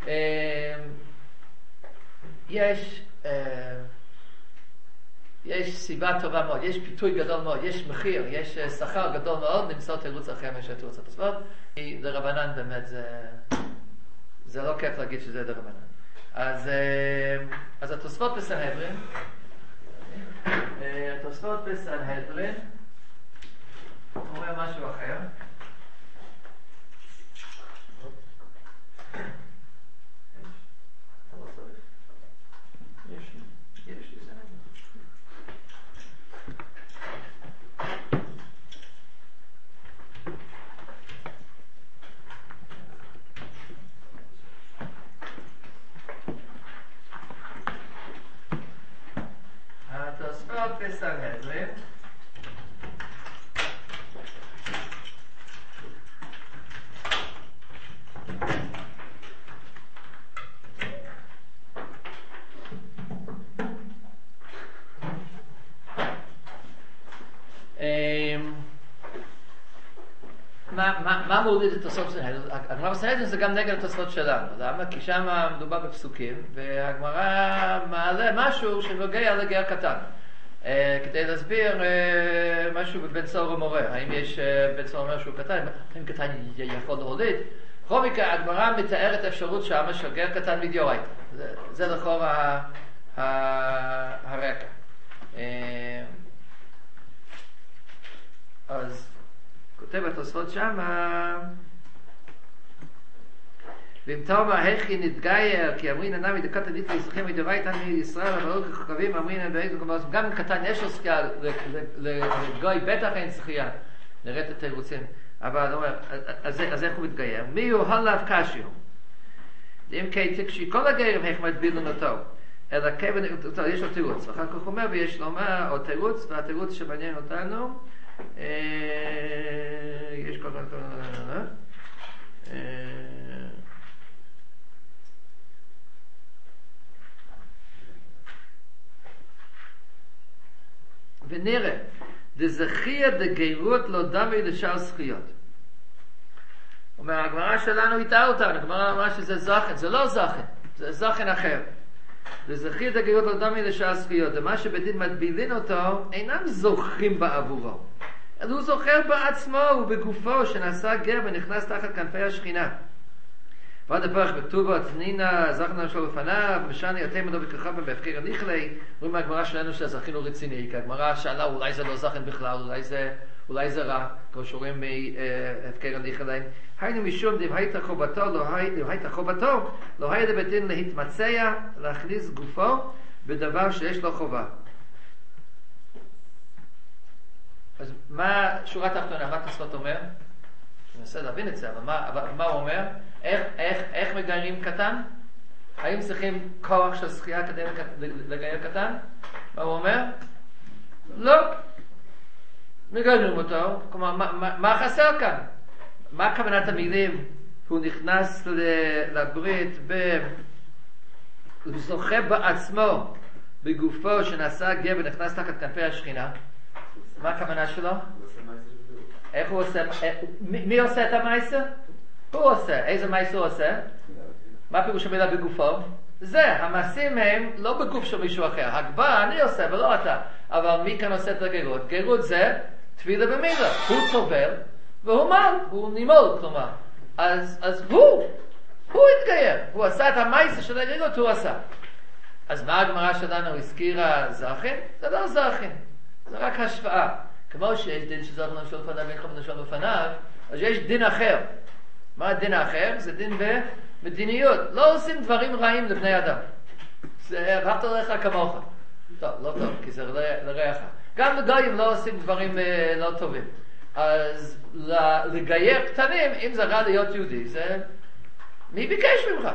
יש סיבה טובה מאוד, יש פיתוי גדול מאוד, יש מחיר, יש שכר גדול מאוד למצוא תירוץ אחר מאשר תירוץ התוספות. לרבנן באמת זה לא כיף להגיד שזה לרבנן. אז התוספות בסנהדרין, אומר משהו אחר. התוספות בסנהדרין מה מוריד את התוספות שלנו? הגמרא בסנהדרין זה גם נגד התוספות שלנו. למה? כי שם מדובר בפסוקים, והגמרא מעלה משהו שנוגע לגר קטן. כדי להסביר משהו בבן צור ומורה. האם יש בן צור אומר שהוא קטן? האם קטן יכול להוליד? בכל מקרה, הגמרא מתארת אפשרות שמה של גר קטן מדאורייתא. זה לכאורה הרקע. אז כותב התוספות שמה, ואם תאמר הכי נתגייר, כי אמרין הנמי דקת עדית לישחים מדאורייתא מישראל, אבל לא כוכבים אמרין באיזו כמובן, גם אם קטן יש לו זכייה, לגוי בטח אין זכייה, נראה את התירוצים. אבל אומר, אז איך הוא מתגייר? מי הוא הלאו קשיו? אם כן, כשכל הגרים איך מדבילן אותו, אלא כיוון, יש לו תירוץ, ואחר כך הוא אומר, ויש לו מה, או תירוץ, והתירוץ שמעניין אותנו, יש כל כך, ונראה, דזכייה דגיירות לא דמי לשאר זכיות. אומר, הגמרא שלנו איתה אותנו, הגמרא אמרה שזה זכן, זה לא זכן, זה זכן אחר. דזכייה דגיירות לא דמי לשאר זכיות, ומה שבדין מדבילין אותו, אינם זוכרים בעבורו. אלא הוא זוכר בעצמו ובגופו שנעשה גר ונכנס תחת כנפי השכינה. ועד הפרח בכתובות, נינה, זכנה שלו בפניו, משנה יותר מדו וככה בהפקר הניחלי, רואים מהגמרא שלנו שהזכין הוא רציני, כי הגמרא שאלה אולי זה לא זכן בכלל, אולי זה רע, כמו שרואים בהפקר הניחלי. היינו משום דב הייתה חובתו, לא היה לבטין להתמצע, להכניס גופו בדבר שיש לו חובה. אז מה שורה תחתונה, מה תוספות אומר? אני מנסה להבין את זה, אבל מה הוא אומר? איך מגיירים קטן? האם צריכים כוח של זכייה כדי לגייר קטן? מה הוא אומר? לא. מגיירים אותו. כלומר, מה חסר כאן? מה כוונת המילים? הוא נכנס לברית הוא זוכה בעצמו בגופו שנעשה גר ונכנס תחת כנפי השכינה. מה הכוונה שלו? איך הוא עושה? מי עושה את המעשה? הוא עושה. איזה מעשה הוא עושה? מה פירוש המילה בגופו? זה, המעשים הם לא בגוף של מישהו אחר. הגבה אני עושה ולא אתה. אבל מי כאן עושה את הגרות? גרות זה תפילה במילה. הוא טובל והוא מל, הוא נימול כלומר. אז הוא התגייר. הוא עשה את המעשה של הגרות, הוא עשה. אז מה הגמרא שלנו הזכירה זכין? זה לא זכין. זה רק השוואה. כמו שיש דין שזכן נשאל לפניו ואין חוב נשאל בפניו, אז יש דין אחר. מה הדין האחר? זה דין במדיניות. לא עושים דברים רעים לבני אדם. זה אהבת לך כמוך. טוב, לא טוב, כי זה לרעך. גם לגויים לא עושים דברים לא טובים. אז לגייר קטנים, אם זה רע להיות יהודי, זה מי ביקש ממך?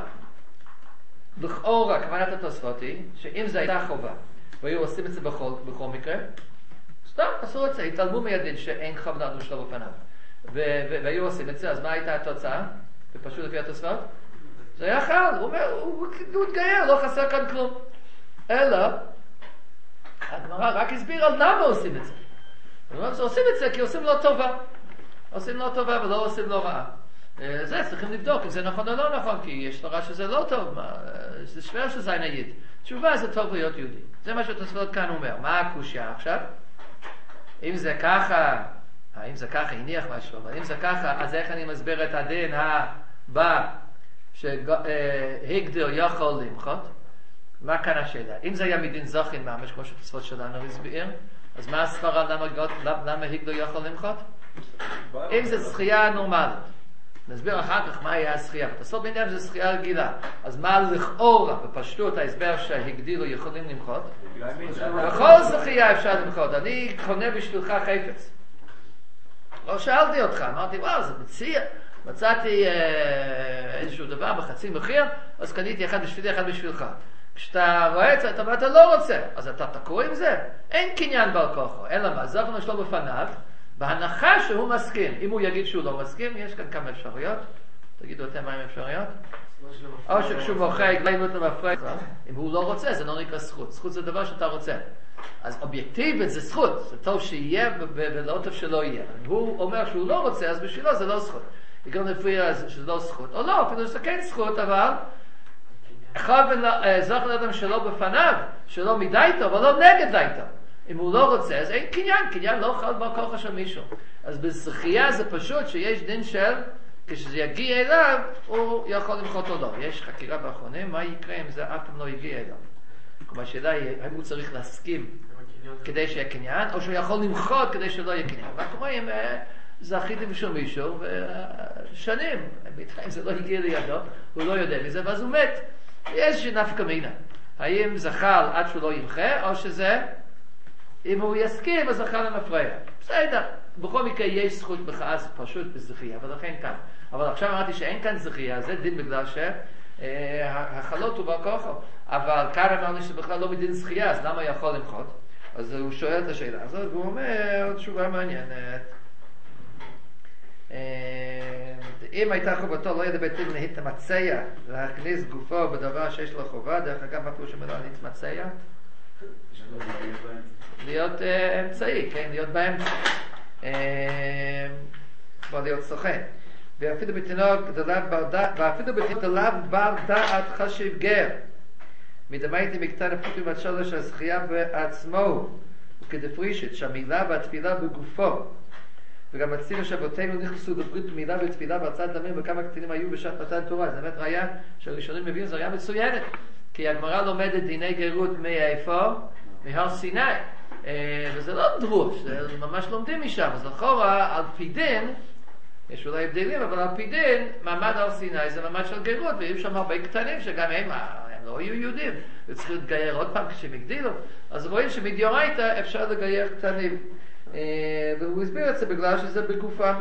לכאורה, כוונת התוספות היא, שאם זה הייתה חובה, והיו עושים את זה בכל מקרה, סתם, עשו את זה, התעלמו מהדין שאין חובה לשלום בפניו. והיו עושים את זה, אז מה הייתה התוצאה? ופשוט לפי התוספות? זה היה חל, הוא אומר, הוא התגייר, לא חסר כאן כלום. אלא, הגמרא רק הסביר על למה עושים את זה. עושים את זה כי עושים לו טובה. עושים לו טובה ולא עושים לו רעה. זה צריכים לבדוק אם זה נכון או לא נכון, כי יש תורה שזה לא טוב, זה שווה שזה נגיד. תשובה זה טוב להיות יהודי. זה מה שהתוספות כאן אומר. מה הקושיה עכשיו? אם זה ככה, הניח משהו, אבל אם זה ככה, אז איך אני מסביר את הדין הבא שהגדיר יכול למחות? מה כאן השאלה? אם זה היה מדין זכין ממש, כמו שהתוספות שלנו הסביר, אז מה הסברה למה הגדיר יכול למחות? אם זה זכייה נורמלית. נסביר אחר כך מה היה הזכייה. התוספות בעניין זה זכייה רגילה. אז מה לכאורה, בפשטות ההסבר שהגדילו יכולים למחות? בכל זכייה אפשר למחות. אני קונה בשבילך חפץ. לא שאלתי אותך, אמרתי, וואו, זה מציע. מצאתי איזשהו דבר בחצי מחיר, אז קניתי אחד בשבילי, אחד בשבילך. כשאתה רואה את זה, אתה לא רוצה. אז אתה תקוע עם זה. אין קניין בר כוחו. אלא מה? זכנו שלו בפניו, בהנחה שהוא מסכים. אם הוא יגיד שהוא לא מסכים, יש כאן כמה אפשרויות. תגידו אתם מה עם אפשרויות? או שכשהוא מוחק, אם הוא לא רוצה, זה לא נקרא זכות. זכות זה דבר שאתה רוצה. אז אובייקטיבית זה זכות. זה טוב שיהיה ולא טוב שלא יהיה. אם הוא אומר שהוא לא רוצה, אז בשבילו זה לא זכות. גם לפי שזה לא זכות. או לא, אפילו שזה כן זכות, אבל זכר לאדם שלא בפניו, שלא מדייתו, אבל לא נגד דייתו. אם הוא לא רוצה, אז אין קניין. קניין לא חל בכוח של מישהו. אז בזכייה זה פשוט שיש דין של כשזה יגיע אליו, הוא יכול למחות או לא. יש חקירה באחרונים, מה יקרה אם זה אף פעם לא יגיע אליו. כלומר, השאלה היא, האם הוא צריך להסכים כדי שיהיה קניין, או שהוא יכול למחות כדי שלא יהיה קניין. רק רואים, זכיתם של מישהו, ושנים, אם זה לא הגיע לידו, הוא לא יודע מזה, ואז הוא מת. יש נפקא מינה. האם זכר עד שהוא לא ימחה, או שזה, אם הוא יסכים, אז זכר למפרע. בסדר. בכל מקרה יש זכות מחאה פשוט בזכייה, אבל לכן כאן. אבל עכשיו אמרתי שאין כאן זכייה, זה דין בגלל שהחלות הוא בר כוחו. אבל כאן אמרנו שבכלל לא מדין זכייה, אז למה יכול למחות? אז הוא שואל את השאלה הזאת, והוא אומר תשובה מעניינת. אם הייתה חובתו לא ידע בית דין להתמצע, להכניס גופו בדבר שיש לו חובה, דרך אגב, מה פירוש המילה להתמצע? להיות אמצעי, כן? להיות באמצע. כמו להיות סוכן. ואפילו בתינוק דלאו בר דעת חשיב גר. מדמייתי מקטן הפוטים עד שלוש הזכייה בעצמו, וכדפרישת שהמילה והתפילה בגופו. וגם הצינו שבותינו נכנסו לברית מילה ותפילה בהרצאת דמים, וכמה קטינים היו בשעת מתן תורה. זה באמת ראיה שהראשונים מביאים, זה ראיה מצוינת. כי הגמרא לומדת דיני גרות מאיפה? מהר סיני. וזה לא דרוש, זה ממש לומדים משם. אז לכאורה, על פי דין, יש אולי הבדלים, אבל על פי דין, מעמד הר סיני זה ממש של גרות, ויהיו שם הרבה קטנים שגם הם לא היו יהודים, וצריכים להתגייר עוד פעם כשהם הגדילו. אז רואים שמדיורייתא אפשר לגייר קטנים. והוא הסביר את זה בגלל שזה בגופם.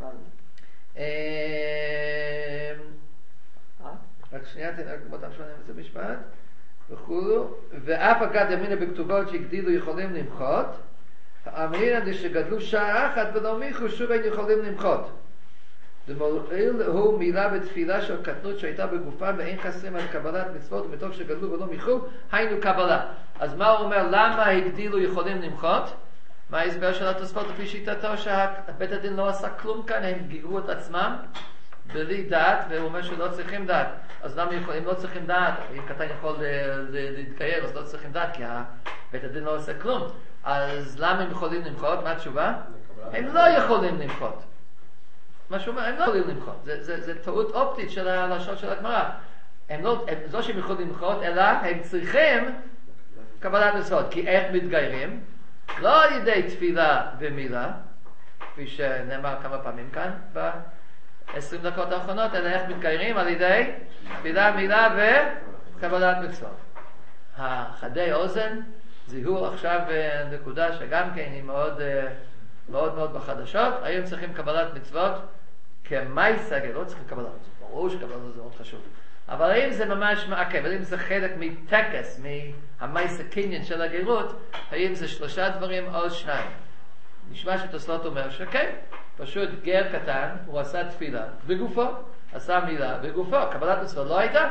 רק שנייה, תנהג באותם שונים את זה משפט. וכולו. ואף אגד ימינה בכתובות שהגדילו יכולים למחות. האמינה שגדלו שעה אחת ולא מיכו שוב אין יכולים למחות. דמועיל הוא מילה בתפילה של קטנות שהייתה בגופם ואין חסרים על קבלת מצוות ומתוך שגדלו ולא מיכו היינו קבלה. אז מה הוא אומר? למה הגדילו יכולים למחות? מה ההסבר של התוספות לפי שיטתו שבית הדין לא עשה כלום כאן, הם גירו את עצמם בלי דעת, והוא אומר שלא צריכים דעת. אז למה הם לא צריכים דעת? אם קטן יכול להתגייר אז לא צריכים דעת, כי בית הדין לא עושה כלום. אז למה הם יכולים למחות? מה התשובה? הם לא יכולים למחות. מה שהוא אומר, הם לא יכולים למחות. זה טעות אופטית של הלשון של הגמרא. הם לא שהם יכולים למחות, אלא הם צריכים קבלת מצוות. כי איך מתגיירים? לא על ידי תפילה ומילה, כפי שנאמר כמה פעמים כאן ב-20 דקות האחרונות, אלא איך מתגיירים? על ידי תפילה, מילה וקבלת מצוות. החדי אוזן זיהו עכשיו נקודה שגם כן היא מאוד מאוד מאוד בחדשות. היום צריכים קבלת מצוות כמייסה, לא צריכים קבלת מצוות, ברור שקבלת מצוות זה מאוד חשוב. אבל אם זה ממש מעכב, אם זה חלק מטקס, מהמייסה קניין של הגירות, האם זה 3 דברים או 2. נשמע שתוספות אומר שכן, פשוט גר קטן, הוא עשה תפילה בגופו, עשה מילה בגופו, קבלת מצוות לא הייתה.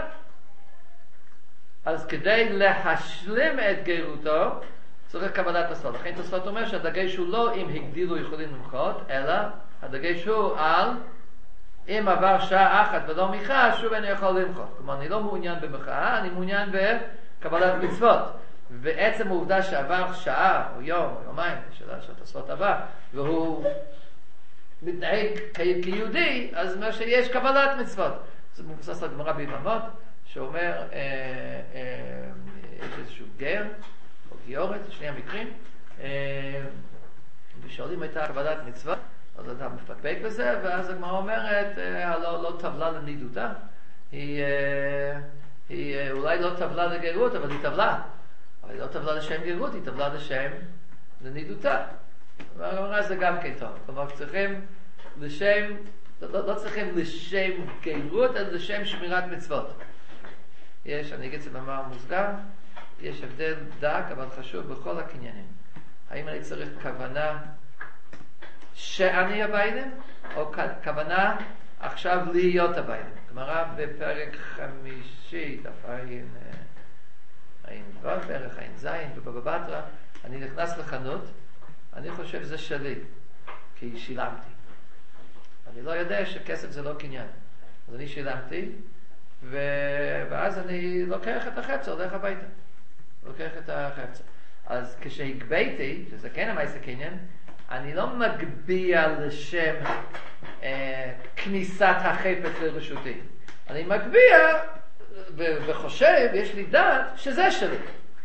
אז כדי להשלים את גירותו, צריך קבלת מצוות. לכן תוספות אומר שהדגש הוא לא אם הגדילו יכולים למחות, אלא הדגש הוא על אם עבר שעה אחת ולא מיכה, שוב אני יכול למחות. כלומר, אני לא מעוניין במחאה, אני מעוניין בקבלת מצוות. ועצם העובדה שעבר שעה או יום או יומיים, שאלה שהתוספות עבר, והוא מתנהג כיהודי, אז אומר שיש קבלת מצוות. זה מבוסס על גמרא ביבמות, שאומר, יש איזשהו גר, או גיורת, שני המקרים, ושואלים הייתה קבלת מצוות, אז אתה מפקפק בזה, ואז הגמרא אומרת, לא טבלה לנידותה, היא אולי לא טבלה לגרות, אבל היא טבלה. אבל היא לא טבלה לשם גרות, היא טבלה לשם לנידותה. והגמרא זה גם כן טוב. כלומר, צריכים לשם, לא צריכים לשם גרות, אלא לשם שמירת מצוות. יש, אני אגיד את זה במאמר מוסגר, יש הבדל דק, אבל חשוב בכל הקניינים. האם אני צריך כוונה שאני הביילים, או כוונה עכשיו להיות הביילים? גמרא בפרק 5, דף עין ו', בערך עין זין, בבבא בתרא, אני נכנס לחנות, אני חושב זה שלי, כי שילמתי. אני לא יודע שכסף זה לא קניין. אז אני שילמתי, ואז אני לוקח את החפצה, הולך הביתה. לוקח את החפצה. אז כשהגביתי, שזה כן המייסה קניין, אני לא מגביע לשם כניסת החפץ לרשותי. אני מגביה וחושב, יש לי דעת שזה שלי.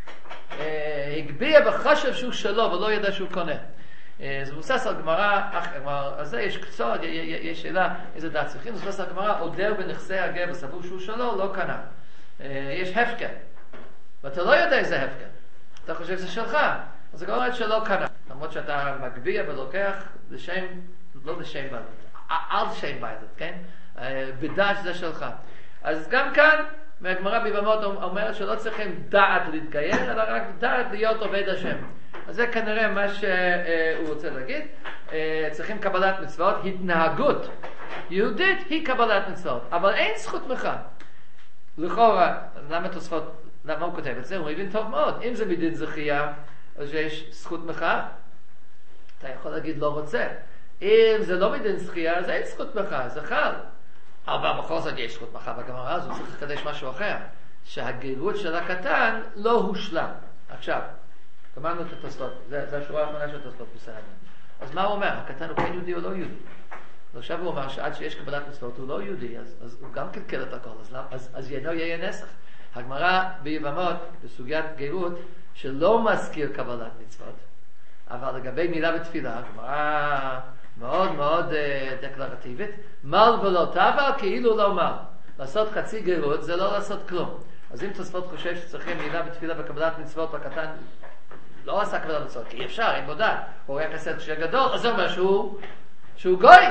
הגביה וחשב שהוא שלו ולא ידע שהוא קונה. זה מבוסס על גמרא, אז זה יש קצות, יש שאלה איזה דעת צריכים, זה מבוסס על גמרא, עודר בנכסי הגר וסבור שהוא שלו, לא קנה. יש הפקר, ואתה לא יודע איזה הפקר, אתה חושב שזה שלך, אז זה אומרת שלא קנה. למרות שאתה מגביה ולוקח לשם, לא לשם בעלות, על שם בעלות, כן? בדעת שזה שלך. אז גם כאן, מהגמרא ביבמות אומרת שלא צריכים דעת להתגייר, אלא רק דעת להיות עובד השם. אז זה כנראה מה שהוא רוצה להגיד. צריכים קבלת מצוות, התנהגות יהודית היא קבלת מצוות, אבל אין זכות מחאה. לכאורה, למה תוספות, למה הוא כותב את זה? הוא מבין טוב מאוד. אם זה מדין זכייה, אז יש זכות מחאה. אתה יכול להגיד לא רוצה. אם זה לא מדין זכייה, אז אין זכות מחאה, זה חל. אבל בכל זאת יש זכות מחאה בגמרא, אז הוא צריך לקדש משהו אחר. שהגרות של הקטן לא הושלם. עכשיו, גמרנו את התוספות, זה השורה האחרונה של התוספות בסדר. אז מה הוא אומר? הקטן הוא כן יהודי או לא יהודי? עכשיו הוא אומר שעד שיש קבלת מצוות הוא לא יהודי, אז הוא גם קלקל את הכל, אז ינו יהיה נסח. הגמרא ביבמות, בסוגיית גרות, שלא מזכיר קבלת מצוות, אבל לגבי מילה ותפילה, הגמרא מאוד מאוד דקלרטיבית, מל ולא תבל כאילו לא מל. לעשות חצי גרות זה לא לעשות כלום. אז אם תוספות חושב שצריכים מילה ותפילה וקבלת מצוות, הקטן לא עשה קבלת מצוות, כי אי אפשר, אין בו דעת, הוא רק עשה שגדול, אז זה אומר שהוא גוי.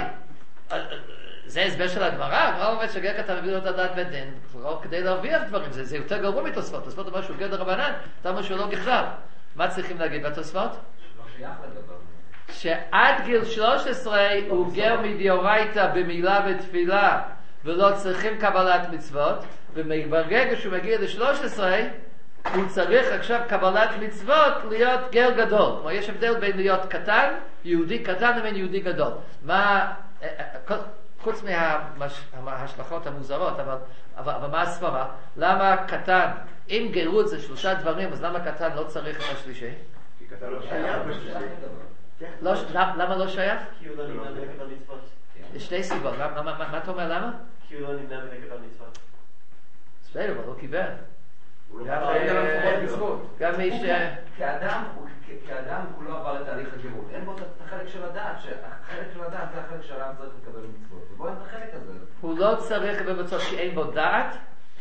זה הסבר של הגמרא, הגמרא אומרת שגר כתב מביא לו את הדעת בדין, כדי להרוויח דברים, זה יותר גרוע מתוספות. תוספות אומר שהוא גר דרבנן, אתה אומר שהוא לא גחרב. מה צריכים להגיד בתוספות? שלא שייך לדבר. שעד גיל 13 הוא גר מדאורייתא במילה ותפילה, ולא צריכים קבלת מצוות, וברגע שהוא מגיע ל-13, הוא צריך עכשיו קבלת מצוות להיות גר גדול. כלומר, יש הבדל בין להיות קטן, יהודי קטן, לבין יהודי גדול. חוץ מההשלכות המוזרות, אבל מה הסברה? למה קטן, אם גרות זה 3 דברים, אז למה קטן לא צריך את השלישי? כי קטן לא שייך בשלישי. למה לא שייך? כי הוא לא נמנע מנגד המצוות. יש 2 סיבות. מה אתה אומר למה? כי הוא לא נמנע מנגד המצוות. בסדר, אבל הוא קיבל. גם מי ש... כאדם הוא לא עבר את תהליך הגרות. אין בו את החלק של הדעת, שהחלק של הדעת זה החלק שעליו צריך לקבל מצוות. ובוא אין את החלק הזה. הוא לא צריך לקבל מצוות כי אין בו דעת,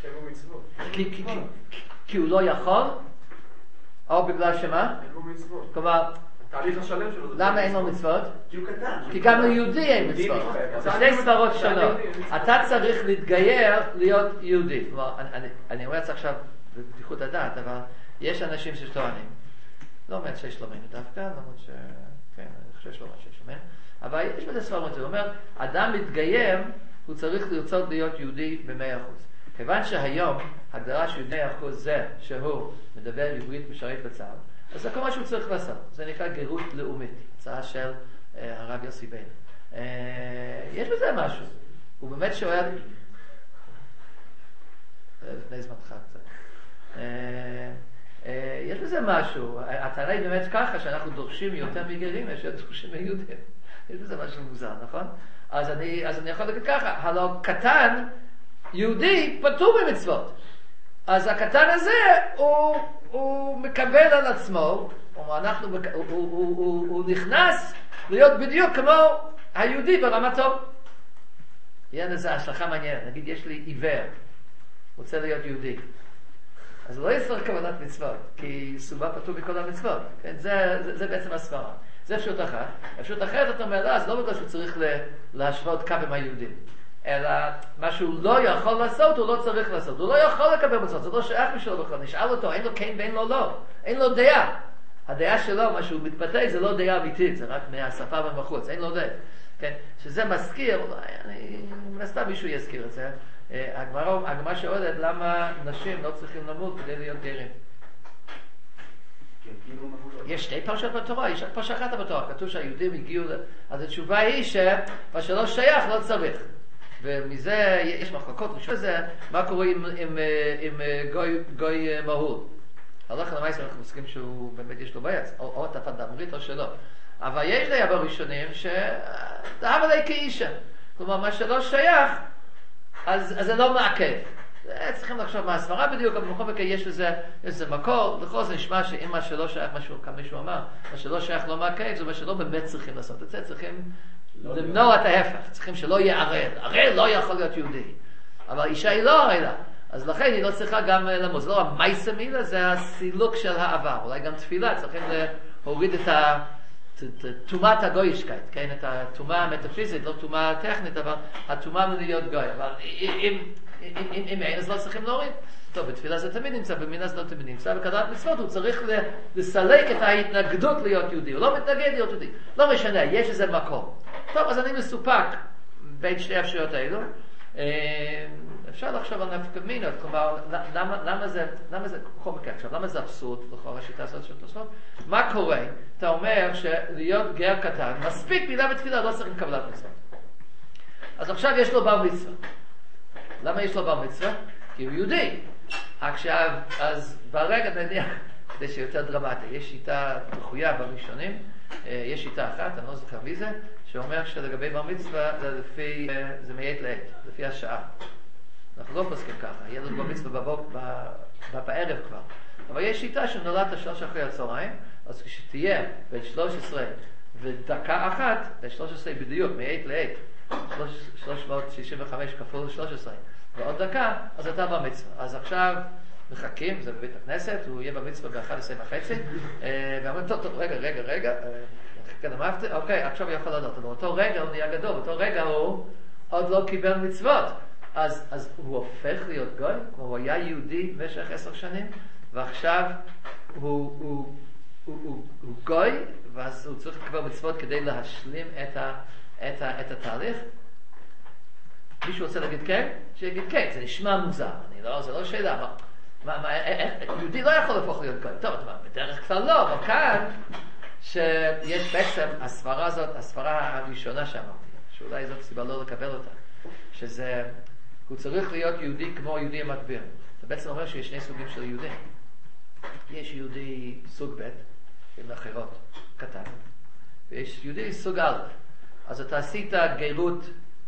כי הוא לא יכול, או בגלל שמה? אין לו מצוות. כלומר, התהליך השלם שלו זה... למה אין לו מצוות? כי הוא קטן. כי גם ליהודי אין מצוות. זה 2 סברות שונות. אתה צריך להתגייר להיות יהודי. כלומר, אני אומר עכשיו בבדיחות הדעת, אבל יש אנשים שטוענים. לא אומר שיש לו מנו דווקא, למרות ש... כן, אני חושב שלא אומר שיש לו מנו. אבל יש בזה סברות. הוא אומר, אדם מתגייר, הוא צריך לרצות להיות יהודי ב100%. כיוון שהיום הגדרה של 100% זה שהוא מדבר עברית משרת בצה"ל, אז זה כל מה שהוא צריך לעשות. זה נקרא גרות לאומית, הצעה של הרב יוסי בן. יש בזה משהו. הוא באמת שואל, לפני זמנך קצת, יש בזה משהו. הטענה היא באמת ככה, שאנחנו דורשים יותר מגרים, יש דורשים מיהודים. יש בזה משהו מוזר, נכון? אז אני יכול להגיד ככה, הלא קטן, יהודי פטור במצוות. אז הקטן הזה הוא מקבל על עצמו, הוא נכנס להיות בדיוק כמו היהודי ברמתו. יהיה לזה השלכה מעניינת. נגיד יש לי עיוור, רוצה להיות יהודי, אז הוא לא יצטרך קבלת מצוות, כי סובה פטור מכל המצוות. כן? זה בעצם הסברה. זה אפשרות אחת. אפשרות אחרת אתה אומר, אז לא בגלל שהוא צריך להשוות קו עם היהודים, אלא מה שהוא לא יכול לעשות, הוא לא צריך לעשות. הוא לא יכול לקבל מצוות, זה לא שייך בשבילו בכלל. נשאל אותו, אין לו כן ואין לו לא. אין לו דעה. הדעה שלו, מה שהוא מתבטא, זה לא דעה אמיתית, זה רק מהשפה ומחוץ, אין לו דעה. כן? שזה מזכיר, אולי סתם מישהו יזכיר את זה. הגמרא שואלת למה נשים לא צריכים למות כדי להיות גרים. יש 2 פרשות בתורה, יש רק פרשה אחת בתורה, כתוב שהיהודים הגיעו, אז התשובה היא שמה שלא שייך לא צריך. ומזה יש מחלקות ראשון לזה, מה קורה עם גוי מהול. הלכה למעשה אנחנו מסכים שהוא באמת יש לו ביץ, או תפת דמרית או שלא. אבל יש די אבל ראשונים שדאב עלי כאישה. כלומר, מה שלא שייך, אז זה לא מעכב. צריכים לחשוב מה הסברה בדיוק, אבל בכל מקרה יש לזה מקור, לכל זה נשמע שאם מה שלא שייך, כמה מישהו אמר, מה שלא שייך לא מעכב, זה מה שלא באמת צריכים לעשות את זה, צריכים למנוע את ההפך, צריכים שלא יהיה ערל. ערל לא יכול להיות יהודי, אבל אישה היא לא ערלה, אז לכן היא לא צריכה גם למות. זה לא המייסה מילה, זה הסילוק של העבר. אולי גם תפילה, צריכים להוריד את תומת הגוישקייט, כן? את התומה המטאפיזית, לא תומה טכנית, אבל התומה מלהיות גוי. אבל אם אין, אז לא צריכים להוריד. טוב, בתפילה זה תמיד נמצא, במינה זה לא תמיד נמצא, וכדרת מצוות הוא צריך לסלק את ההתנגדות להיות יהודי, הוא לא מתנגד להיות יהודי. לא משנה, יש איזה מקום. טוב, אז אני מסופק בין שתי האפשרויות האלו. אפשר לחשוב על נפקא מינות, כלומר, למה זה בכל מקרה עכשיו, למה זה אבסורד לכל השיטה הזאת של תוספות? מה קורה? אתה אומר שלהיות גר קטן, מספיק מילה בתפילה, לא צריכים קבלת מצוות. אז עכשיו יש לו בר מצווה. למה יש לו בר מצווה? כי הוא יהודי. עכשיו, אז ברגע נניח, כדי שיותר דרמטי, יש שיטה דחויה בראשונים, יש שיטה אחת, אני לא זוכר מי זה, שאומר שלגבי בר מצווה זה מעת לעת, לפי השעה. אנחנו לא פוסקים ככה, יהיה לנו בר מצווה בערב כבר. אבל יש שיטה שנולדת 3 אחרי הצהריים, אז כשתהיה בין 13 ודקה אחת, בין 13 בדיוק, מעת לעת, 365 כפול 13, ועוד דקה, אז אתה בר מצווה. אז עכשיו מחכים, זה בבית הכנסת, הוא יהיה בר מצווה ב-11:30, ואומרים, טוב, רגע, כן, אמרתי, אוקיי, עכשיו הוא יכול לדעת, אבל אותו רגע הוא נהיה גדול, אותו רגע הוא עוד לא קיבל מצוות. אז הוא הופך להיות גוי, כמו הוא היה יהודי במשך 10 שנים, ועכשיו הוא גוי, ואז הוא צריך לקבל מצוות כדי להשלים את התהליך. מישהו רוצה להגיד כן? שיגיד כן, זה נשמע מוזר, זה לא שאלה, יהודי לא יכול להפוך להיות גוי. טוב, בדרך כלל לא, אבל כאן שיש בעצם הסברה הזאת, הסברה הראשונה שאמרתי, שאולי זאת סיבה לא לקבל אותה, שזה, הוא צריך להיות יהודי כמו יהודי המקביל. זה בעצם אומר שיש 2 סוגים של יהודים. יש יהודי סוג ב' עם אחרות, קטן, ויש יהודי סוג א'. אז אתה עשית גרות,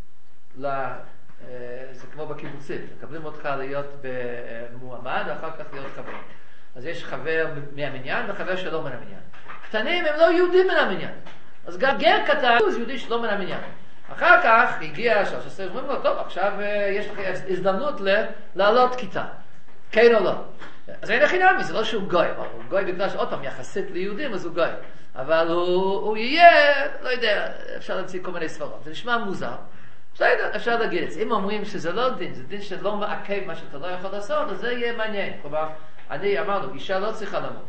זה כמו בקיבוצים, מקבלים אותך להיות במועמד ואחר כך להיות חבר. אז יש חבר מהמניין וחבר שלא מן המניין. קטנים הם לא יהודים מן המניין, אז גם גר קטן הוא יהודי שלא מן המניין. אחר כך הגיע 13, אומרים לו, טוב, עכשיו יש לך הזדמנות לעלות כיתה, כן או לא. אז אין הכי נמי, זה לא שהוא גוי, הוא גוי בגלל שעוד פעם יחסית ליהודים, אז הוא גוי. אבל הוא יהיה, לא יודע, אפשר להמציא כל מיני סברות. זה נשמע מוזר, אפשר להגיד את זה. אם אומרים שזה לא דין, זה דין שלא מעכב מה שאתה לא יכול לעשות, אז זה יהיה מעניין. כלומר, אמרנו, אישה לא צריכה למות.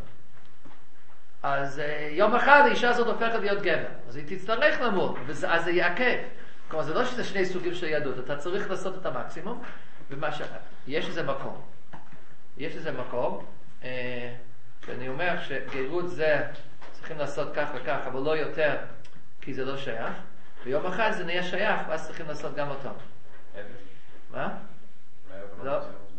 אז יום אחד האישה הזאת הופכת להיות גבר, אז היא תצטרך למות, אז זה יעכב. כלומר, זה לא שזה 2 סוגים של יהדות, אתה צריך לעשות את המקסימום, יש איזה מקום. יש איזה מקום, שאני אומר שגרות זה צריכים לעשות כך וכך, אבל לא יותר, כי זה לא שייך. ויום אחד זה נהיה שייך, ואז צריכים לעשות גם אותו. מה? לא,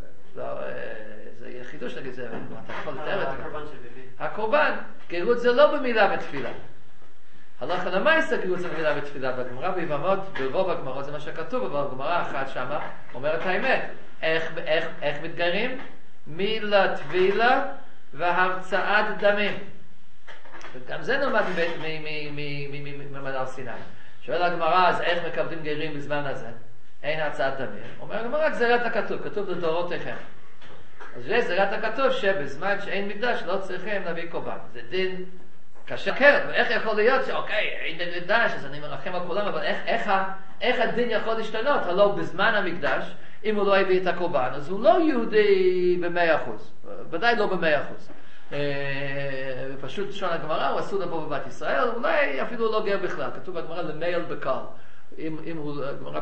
זה חידוש נגיד זה, אתה יכול לתאר את זה. הקורבן של ביבי. הקורבן, גרות זה לא במילה בתפילה. הלכה למעשה גרות זה במילה בתפילה, והגמרא ביבמות, ברוב הגמרות זה מה שכתוב, אבל הגמרא אחת שמה אומרת האמת. איך מתגיירים? מלטבילה והרצאת דמים. וגם זה נלמד ממד הר סיני. שואל הגמרא, אז איך מקבלים גרים בזמן הזה? אין הרצאת דמים. אומר הגמרא, גזירת הכתוב, כתוב לדורותיכם. אז יש גזירת הכתוב שבזמן שאין מקדש לא צריכים להביא קורבן. זה דין קשה. כן, ואיך יכול להיות שאוקיי, אין דין מקדש, אז אני מרחם על כולם, אבל איך הדין יכול להשתנות? הלא בזמן המקדש, אם הוא לא הביא את הקורבן, אז הוא לא יהודי ב100%. ודאי לא ב100%. פשוט לשון הגמרא, הוא אסור לבוא בבת ישראל, אולי אפילו לא גר בכלל. כתוב בגמרא למייל בקר. אם הוא, גמרא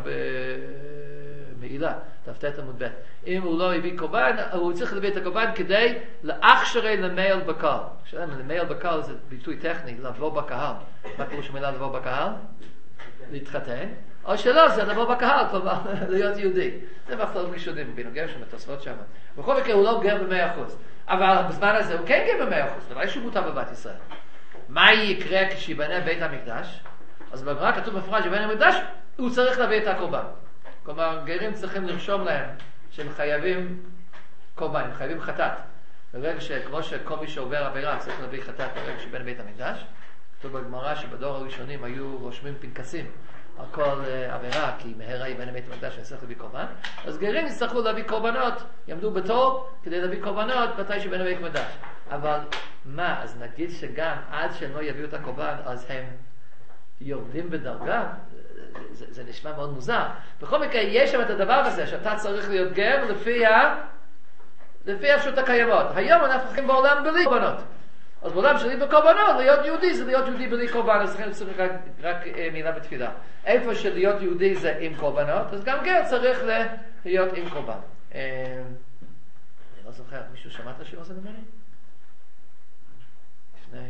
במעילה, ת"ט עמוד ב'. אם הוא לא הביא קורבן, הוא צריך להביא את הקורבן כדי לאחשרי למייל בקר. למייל בקר זה ביטוי טכני, לבוא בקהל. מה פירוש המילה לבוא בקהל? להתחתן. או שלא, זה לבוא בקהל, כלומר, להיות יהודי. זה מחלוקת ראשונים, בנוגע שמתוספות שם. בכל מקרה הוא לא גר ב100%. אבל בזמן הזה הוא כן גר ב100%, דבר שהוא מותר בבת ישראל. מה יקרה כשיבנה בית המקדש? אז בגמרא כתוב מפורש שבית המקדש הוא צריך להביא את הקורבן. כלומר, גרים צריכים לרשום להם שהם חייבים קורבן, הם חייבים חטאת. ברגע שכמו שכל מי שעובר עבירה צריך להביא חטאת ברגע שבין בית המקדש, כתוב בגמרא שבדור הראשונים היו רושמים פנקסים על כל עבירה, כי מהרה היא בין בית המקדש וצריך להביא קורבן. אז גרים יצטרכו להביא קורבנות, יעמדו בתור כדי להביא קורבנות מתי שבין בית המקדש. אבל מה, אז נגיד שגם עד שהם לא יביאו את הקורבן אז הם יורדים בדרגה? זה נשמע מאוד מוזר. בכל מקרה יש שם את הדבר הזה שאתה צריך להיות גר לפי הפשוט הקיימות. היום אנחנו הולכים בעולם בלי קורבנות. אז בעולם שלי בקורבנות, להיות יהודי זה להיות יהודי בלי קורבן, אז צריך רק מילה בתפילה. איפה שלהיות יהודי זה עם קורבנות, אז גם גר צריך להיות עם קורבן. אני לא זוכר, מישהו שמע את השיר הזה ממני? לפני...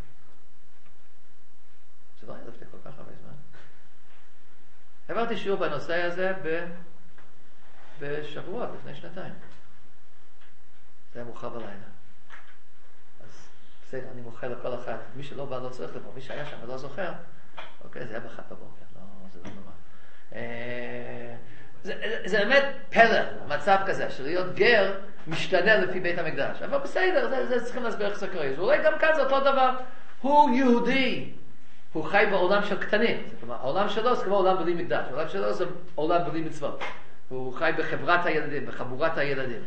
זה לא היה לפני כל כך הרבה זמן. העברתי שיעור בנושא הזה בשבועות, לפני שנתיים. זה היה מאוחר בלילה. אז בסדר, אני מוכר לכל אחד. מי שלא בא לא צריך לבוא. מי שהיה שם ולא זוכר, אוקיי, זה היה ב1 בבוקר. לא, זה לא נורא. זה באמת פלא, מצב כזה, שלהיות גר משתנה לפי בית המקדש. אבל בסדר, זה צריכים להסביר איך זה קורה. ואולי גם כאן זה אותו דבר. הוא יהודי. הוא חי בעולם של קטנים. כלומר, העולם שלו זה כמו עולם בלי מקדש. העולם שלו זה עולם בלי מצוות. הוא חי בחברת הילדים, בחבורת הילדים.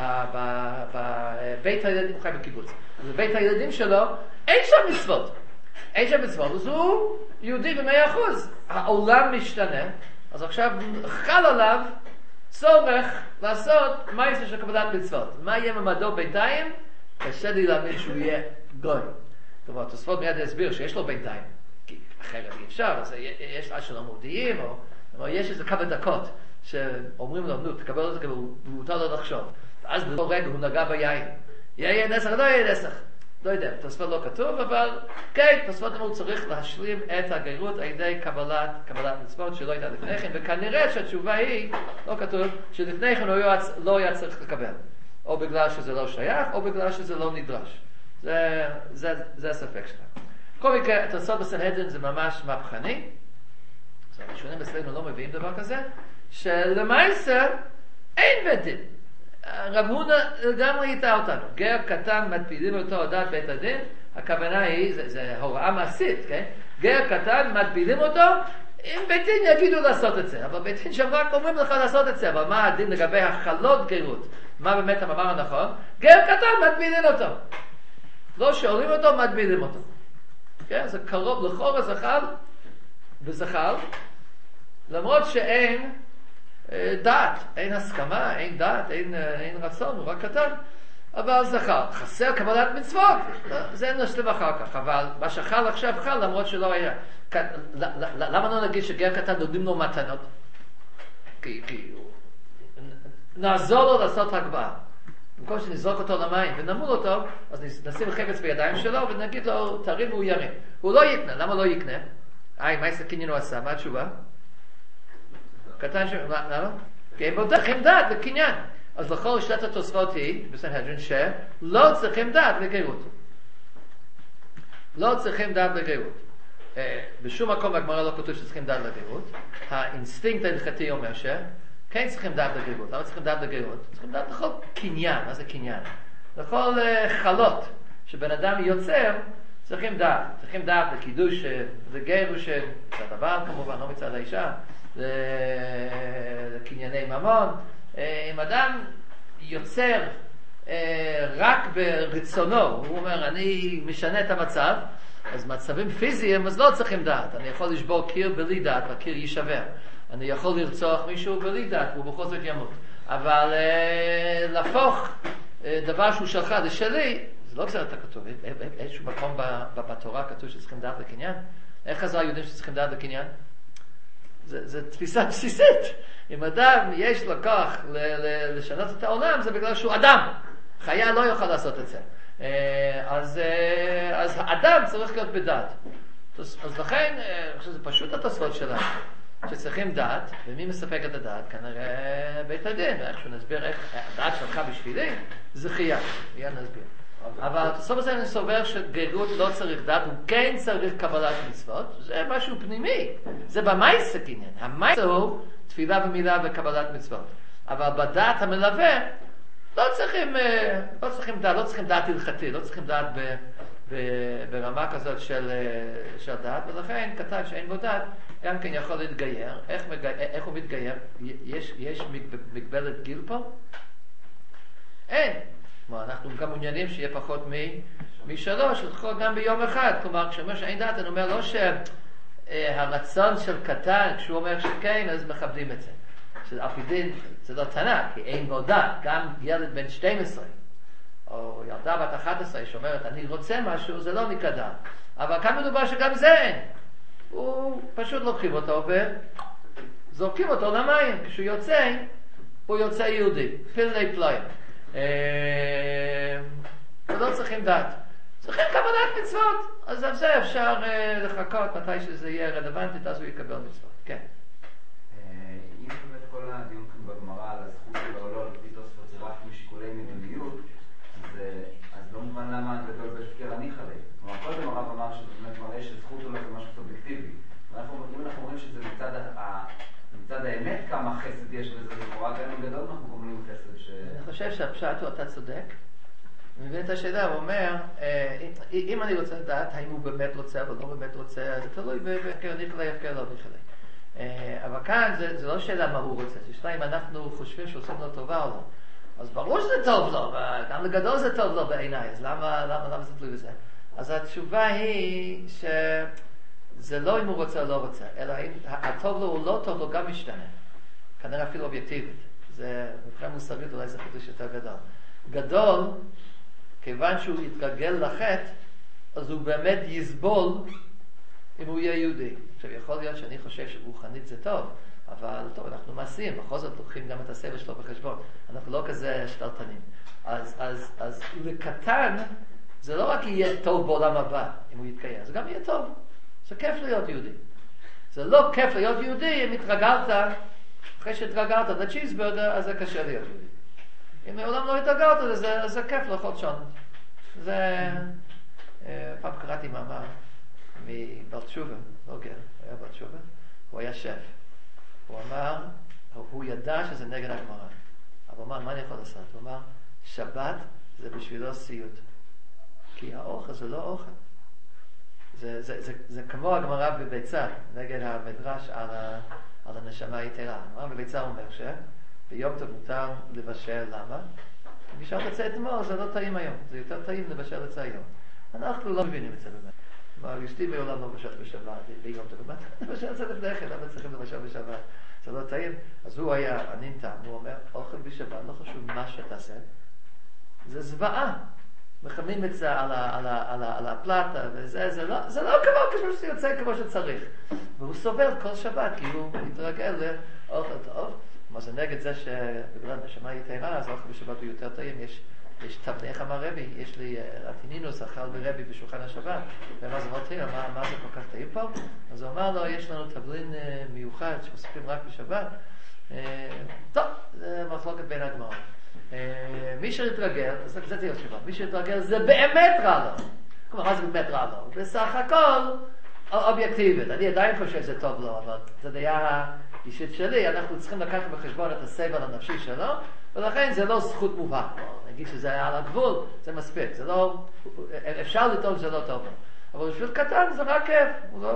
בבית הילדים הוא חי בקיבוץ. בבית הילדים שלו אין שם מצוות. אין שם מצוות, אז הוא יהודי ב100%. העולם משתנה, אז עכשיו חל עליו צורך לעשות מעשה של קבלת מצוות. מה יהיה ממדו בינתיים? קשה לי להאמין שהוא יהיה גוי. כלומר, תוספות מיד להסביר שיש לו בינתיים. כי אחרת אי אפשר, אז יש עד שלא מודיעים, או יש איזה כמה דקות שאומרים לו, נו, תקבל אותו, הוא מותר לו לחשוב. ואז בכל רגע הוא נגע ביין. יהיה נסח, לא יהיה נסח. לא יודע, תוספות לא כתוב, אבל כן, תוספות הוא צריך להשלים את הגרות על ידי קבלת מצוות שלא הייתה לפני כן, וכנראה שהתשובה היא, לא כתוב, שלפני כן הוא לא היה צריך לקבל. או בגלל שזה לא שייך, או בגלל שזה לא נדרש. זה הספק שלנו. כל מקרה, תוספות בסנהדרין זה ממש מהפכני. הראשונים אצלנו לא מביאים דבר כזה, שלמעשה אין בית דין. רב הונא לגמרי יטעה אותנו. גר קטן מטבילים אותו עדת בית הדין, הכוונה היא, זה הוראה מעשית, כן? גר קטן מטבילים אותו, אם בית דין יגידו לעשות את זה, אבל בית דין שם רק אומרים לך לעשות את זה, אבל מה הדין לגבי החלות גרות? מה באמת המאמר הנכון? גר קטן מטבילים אותו. לא שואלים אותו, מטבילים אותו. כן? זה קרוב לחור הזכר וזכר, למרות שאין דעת, אין הסכמה, אין דעת, אין רצון, הוא רק קטן, אבל זכר. חסר קבלת מצוות, זה נשלב אחר כך, אבל מה שחל עכשיו חל למרות שלא היה. למה לא נגיד שגר קטן נותנים לו מתנות? כי נעזור לו לעשות הגבהה. במקום שנזרוק אותו למים ונמול אותו, אז נשים חפץ בידיים שלו ונגיד לו תרים והוא ירים. הוא לא יקנה, למה לא יקנה? מה יש לקניין הוא עשה? מה התשובה? קטן למה? כי הם בודקים דעת לקניין. אז לכל שיטת התוספות היא, בסנהדרין, שלא צריכים דעת לגרות. לא צריכים דעת לגרות. בשום מקום בגמרא לא כתוב שצריכים דעת לגרות. האינסטינקט ההלכתי אומר כן צריכים דעת לגרות. למה צריכים דעת לגרות? צריכים דעת לכל קניין. מה זה קניין? לכל חלות שבן אדם יוצר, צריכים דעת. צריכים דעת לקידוש, לגירוש, מצד הבעל כמובן, לא מצד האישה, לקנייני ממון. אם אדם יוצר רק ברצונו, הוא אומר אני משנה את המצב, אז מצבים פיזיים אז לא צריכים דעת. אני יכול לשבור קיר בלי דעת והקיר יישבר. אני יכול לרצוח מישהו בלי דעת והוא בכל זאת ימות. אבל להפוך דבר שהוא שלך לשלי, זה לא גזרת הכתוב. איזשהו מקום בתורה כתוב שצריכים דעת לקניין. איך חז"ל יודעים שצריכים דעת לקניין? זה תפיסה בסיסית. אם אדם יש לו כוח לשנות את העולם, זה בגלל שהוא אדם. חיה לא יוכל לעשות את זה. אז האדם צריך להיות בדעת. אז לכן, אני חושב שזה פשוט התוספות שלנו, שצריכים דעת, ומי מספק את הדעת? כנראה בית הדין. ואיכשהו נסביר איך הדעת שלך בשבילי, זה חיה. מיד נסביר. אבל בסוף הזה אני סובר שגרות לא צריך דת, הוא כן צריך קבלת מצוות, זה משהו פנימי, זה במייסה עניין, המייסה הוא תפילה ומילה וקבלת מצוות, אבל בדת המלווה לא צריכים דת, לא צריכים דת הלכתי, לא צריכים דת ברמה כזאת של דת, ולכן כתב שאין בו דת, גם כן יכול להתגייר. איך הוא מתגייר? יש מגבלת גיל פה? אין. כלומר, אנחנו גם מעוניינים שיהיה פחות משלוש, לפחות גם ביום אחד. כלומר, כשאומר שאין דת, אני אומר לא שהרצון של קטן, כשהוא אומר שכן, אז מכבדים את זה. שעל פי דין זה לא תנא, כי אין בו דת. גם ילד בן 12, או ילדה בת 11 שאומרת, אני רוצה משהו, זה לא נקדה. אבל כאן מדובר שגם זה אין. הוא פשוט לוקחים אותו וזורקים אותו למים. כשהוא יוצא, הוא יוצא יהודי. פלאי פלאים. ולא צריכים דת. צריכים קבלת מצוות. אז על זה אפשר לחכות מתי שזה יהיה רלוונטית, אז הוא יקבל מצוות. כן. אם באמת כל הדיון כאן בגמרא על הזכות של העולה לפי תוספות זה רק משיקולי מדיניות, אז לא מובן למה גדול בשקר הניחא ליה. כלומר, קודם הרב אמר שזה באמת מראה שזכות עולה זה משהו סובייקטיבי. אם אנחנו אומרים שזה מצד האמת כמה חסד יש בזה, זה לכאורה גם גדול אנחנו קוראים חסד אני חושב שהפשט הוא, אתה צודק. אני מבין את השאלה, הוא אומר, אם אני רוצה לדעת האם הוא באמת רוצה או לא באמת רוצה, זה תלוי בקר ניחא ליה, קר לא ניחא ליה. אבל כאן זה לא שאלה מה הוא רוצה, זה שאלה אם אנחנו חושבים שעושים לו טובה או לא. אז ברור שזה טוב לו, גם לגדול זה טוב לו בעיניי, אז למה זה תלוי בזה? אז התשובה היא שזה לא אם הוא רוצה או לא רוצה, אלא אם הטוב לו או לא טוב לו גם משתנה. כנראה אפילו אובייקטיבית. זה מבחינה מוסרית אולי זה חידוש יותר גדול. גדול, כיוון שהוא יתגלגל לחטא, אז הוא באמת יסבול אם הוא יהיה יהודי. עכשיו יכול להיות שאני חושב שרוחנית זה טוב, אבל טוב, אנחנו מעשיים, בכל זאת לוקחים גם את הסבל שלו בחשבון. אנחנו לא כזה שתלטנים. אז לקטן, זה לא רק יהיה טוב בעולם הבא, אם הוא יתקיים, זה גם יהיה טוב. זה כיף להיות יהודי. זה לא כיף להיות יהודי אם התרגלת, אחרי שהתרגלת לצ'יזברגר, אז זה קשה להיות יהודי. אם מעולם לא התרגלת לזה, אז זה כיף לאכול שונות. זה... פעם קראתי מאמר מבר תשובה, לא גר, היה בר תשובה, הוא היה שף. הוא אמר, הוא ידע שזה נגד הגמרא. אבל הוא אמר, מה אני יכול לעשות? הוא אמר, שבת זה בשבילו סיוט. כי האוכל זה לא אוכל. זה כמו הגמרא בביצה, נגד המדרש על הנשמה היתרה. הגמרא בביצה אומר שביום טוב מותר לבשל, למה? בשעת הצא אתמול זה לא טעים היום, זה יותר טעים לבשל הצא היום. אנחנו לא מבינים את זה באמת. כלומר, אשתי מעולם לא בשעת בשבת, ביום טוב, מה לבשל זה לפני כן, למה צריכים לבשל בשבת? זה לא טעים. אז הוא היה ענינתם, הוא אומר, אוכל בשבת, לא חשוב מה שתעשה, זה זוועה. מחמים את זה על הפלטה, וזה, זה לא כמו שזה יוצא כמו שצריך. והוא סובל כל שבת, כי הוא מתרגל לאוכל טוב. מה זה נגד זה שבגלל נשמה יתרה, אז אוכל בשבת הוא יותר טעים. יש תבנך אמר רבי, יש לי רטינינוס אכל ברבי בשולחן השבת, ומה זה לא טעים, מה זה כל כך טעים פה? אז הוא אמר לו, יש לנו תבלין מיוחד שמוסיפים רק בשבת. טוב, זה מחלוקת בין הגמרות. מי שיתרגל, זה תהיה תשובה, מי שיתרגל זה באמת רע לו. כלומר, מה זה באמת רע לו? בסך הכל אובייקטיבית. אני עדיין חושב שזה טוב לו, אבל זה דעה אישית שלי, אנחנו צריכים לקחת בחשבון את הסבל הנפשי שלו, ולכן זה לא זכות מובהק. נגיד שזה היה על הגבול, זה מספיק. זה לא, אפשר לטעון שזה לא טוב לו. אבל בשביל קטן זה רק כיף.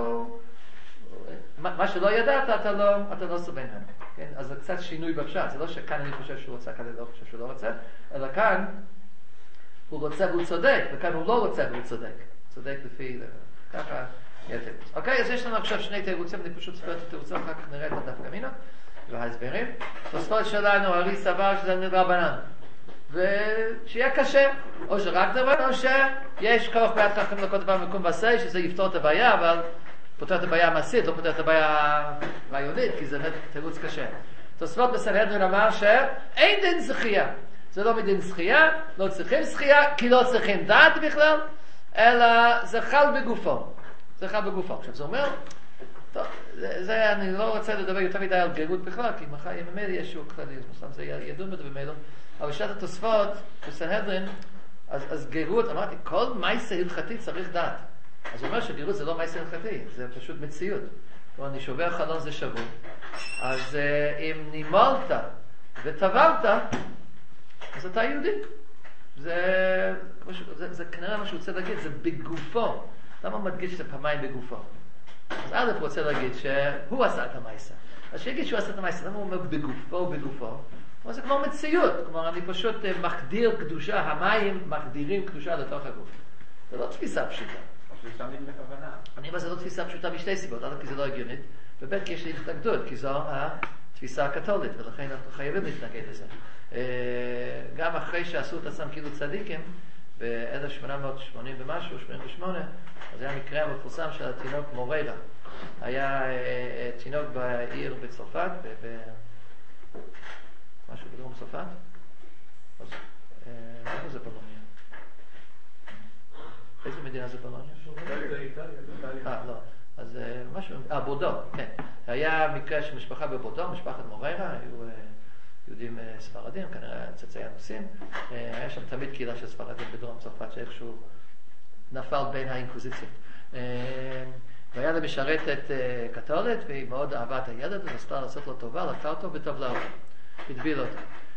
מה שלא ידעת, אתה לא סובל ממנו. כן? אז זה קצת שינוי בפשט. זה לא שכאן אני חושב שהוא רוצה, כאן אני לא חושב שהוא לא רוצה, אלא כאן הוא רוצה והוא צודק, וכאן הוא לא רוצה והוא צודק. צודק לפי, ככה יהיה תירוץ. אוקיי, אז יש לנו עכשיו שני תירוצים, אני פשוט ספר את התירוצים, אחר כך נראה את הדף גמינה וההסברים. תוספות שלנו, הרי סבר שזה רבנן. ושיהיה קשה, או שרק דרבנן, או שיש כוח ביד חכמים לכל דבר מקום ועשה, שזה יפתור את הבעיה, אבל פותר את הבעיה המעשית, לא פותר את הבעיה היהודית, כי זה באמת תירוץ קשה. תוספות בסנהדרין אמר שאין דין זכייה. זה לא מדין זכייה, לא צריכים זכייה, כי לא צריכים דעת בכלל, אלא זה חל בגופו. זה חל בגופו. עכשיו זה אומר, טוב, זה אני לא רוצה לדבר יותר מדי על גרות בכלל, כי מחר יממד יש שהוא כללי, זה ידון בזה במילא. אבל שעת התוספות בסנהדרין, אז גרות, אמרתי, כל מעשה הלכתי צריך דעת. אז הוא אומר שגרות זה לא מעשה הלכתי, זה פשוט מציאות. כלומר, אני שובר חלון זה שבור. אז אם נימלת וטבלת, אז אתה יהודי. זה כנראה מה שהוא רוצה להגיד, זה בגופו. למה הוא מדגיש את זה פעמיים בגופו? אז א' רוצה להגיד שהוא עשה את המעשה. אז שיגיד שהוא עשה את המעשה, למה הוא אומר בגופו? אבל זה כמו מציאות. כלומר, אני פשוט מחדיר קדושה, המים מחדירים קדושה לתוך הגוף. זה לא תפיסה פשוטה. שמים בכוונה. אני אומר, זה לא תפיסה פשוטה משתי סיבות. א', כי זה לא הגיונית, וב', כי יש לי התנגדות, כי זו התפיסה הקתולית, ולכן אנחנו חייבים להתנגד לזה. גם אחרי שעשו את עצמם כאילו צדיקים, ב-1880 ומשהו, 88, אז היה מקרה המפורסם של התינוק מוריירה. היה תינוק בעיר בצרפת, משהו בדרום צרפת. אז איפה זה בולוניה? איזה מדינה זה בולוניה? לא. אז משהו, בורדו, כן. היה מקרה של משפחה בבורדו, משפחת מוריירה, היו יהודים ספרדים, כנראה צאצאי אנוסים. היה שם תמיד קהילה של ספרדים בדרום צרפת, שאיכשהו נפל בין האינקוויזיציות. והיה לה משרתת קתולית, והיא מאוד אהבה את הילד, ונסתה לעשות לו טובה, לקחה אותו וטבלה אותו, הדביל אותו.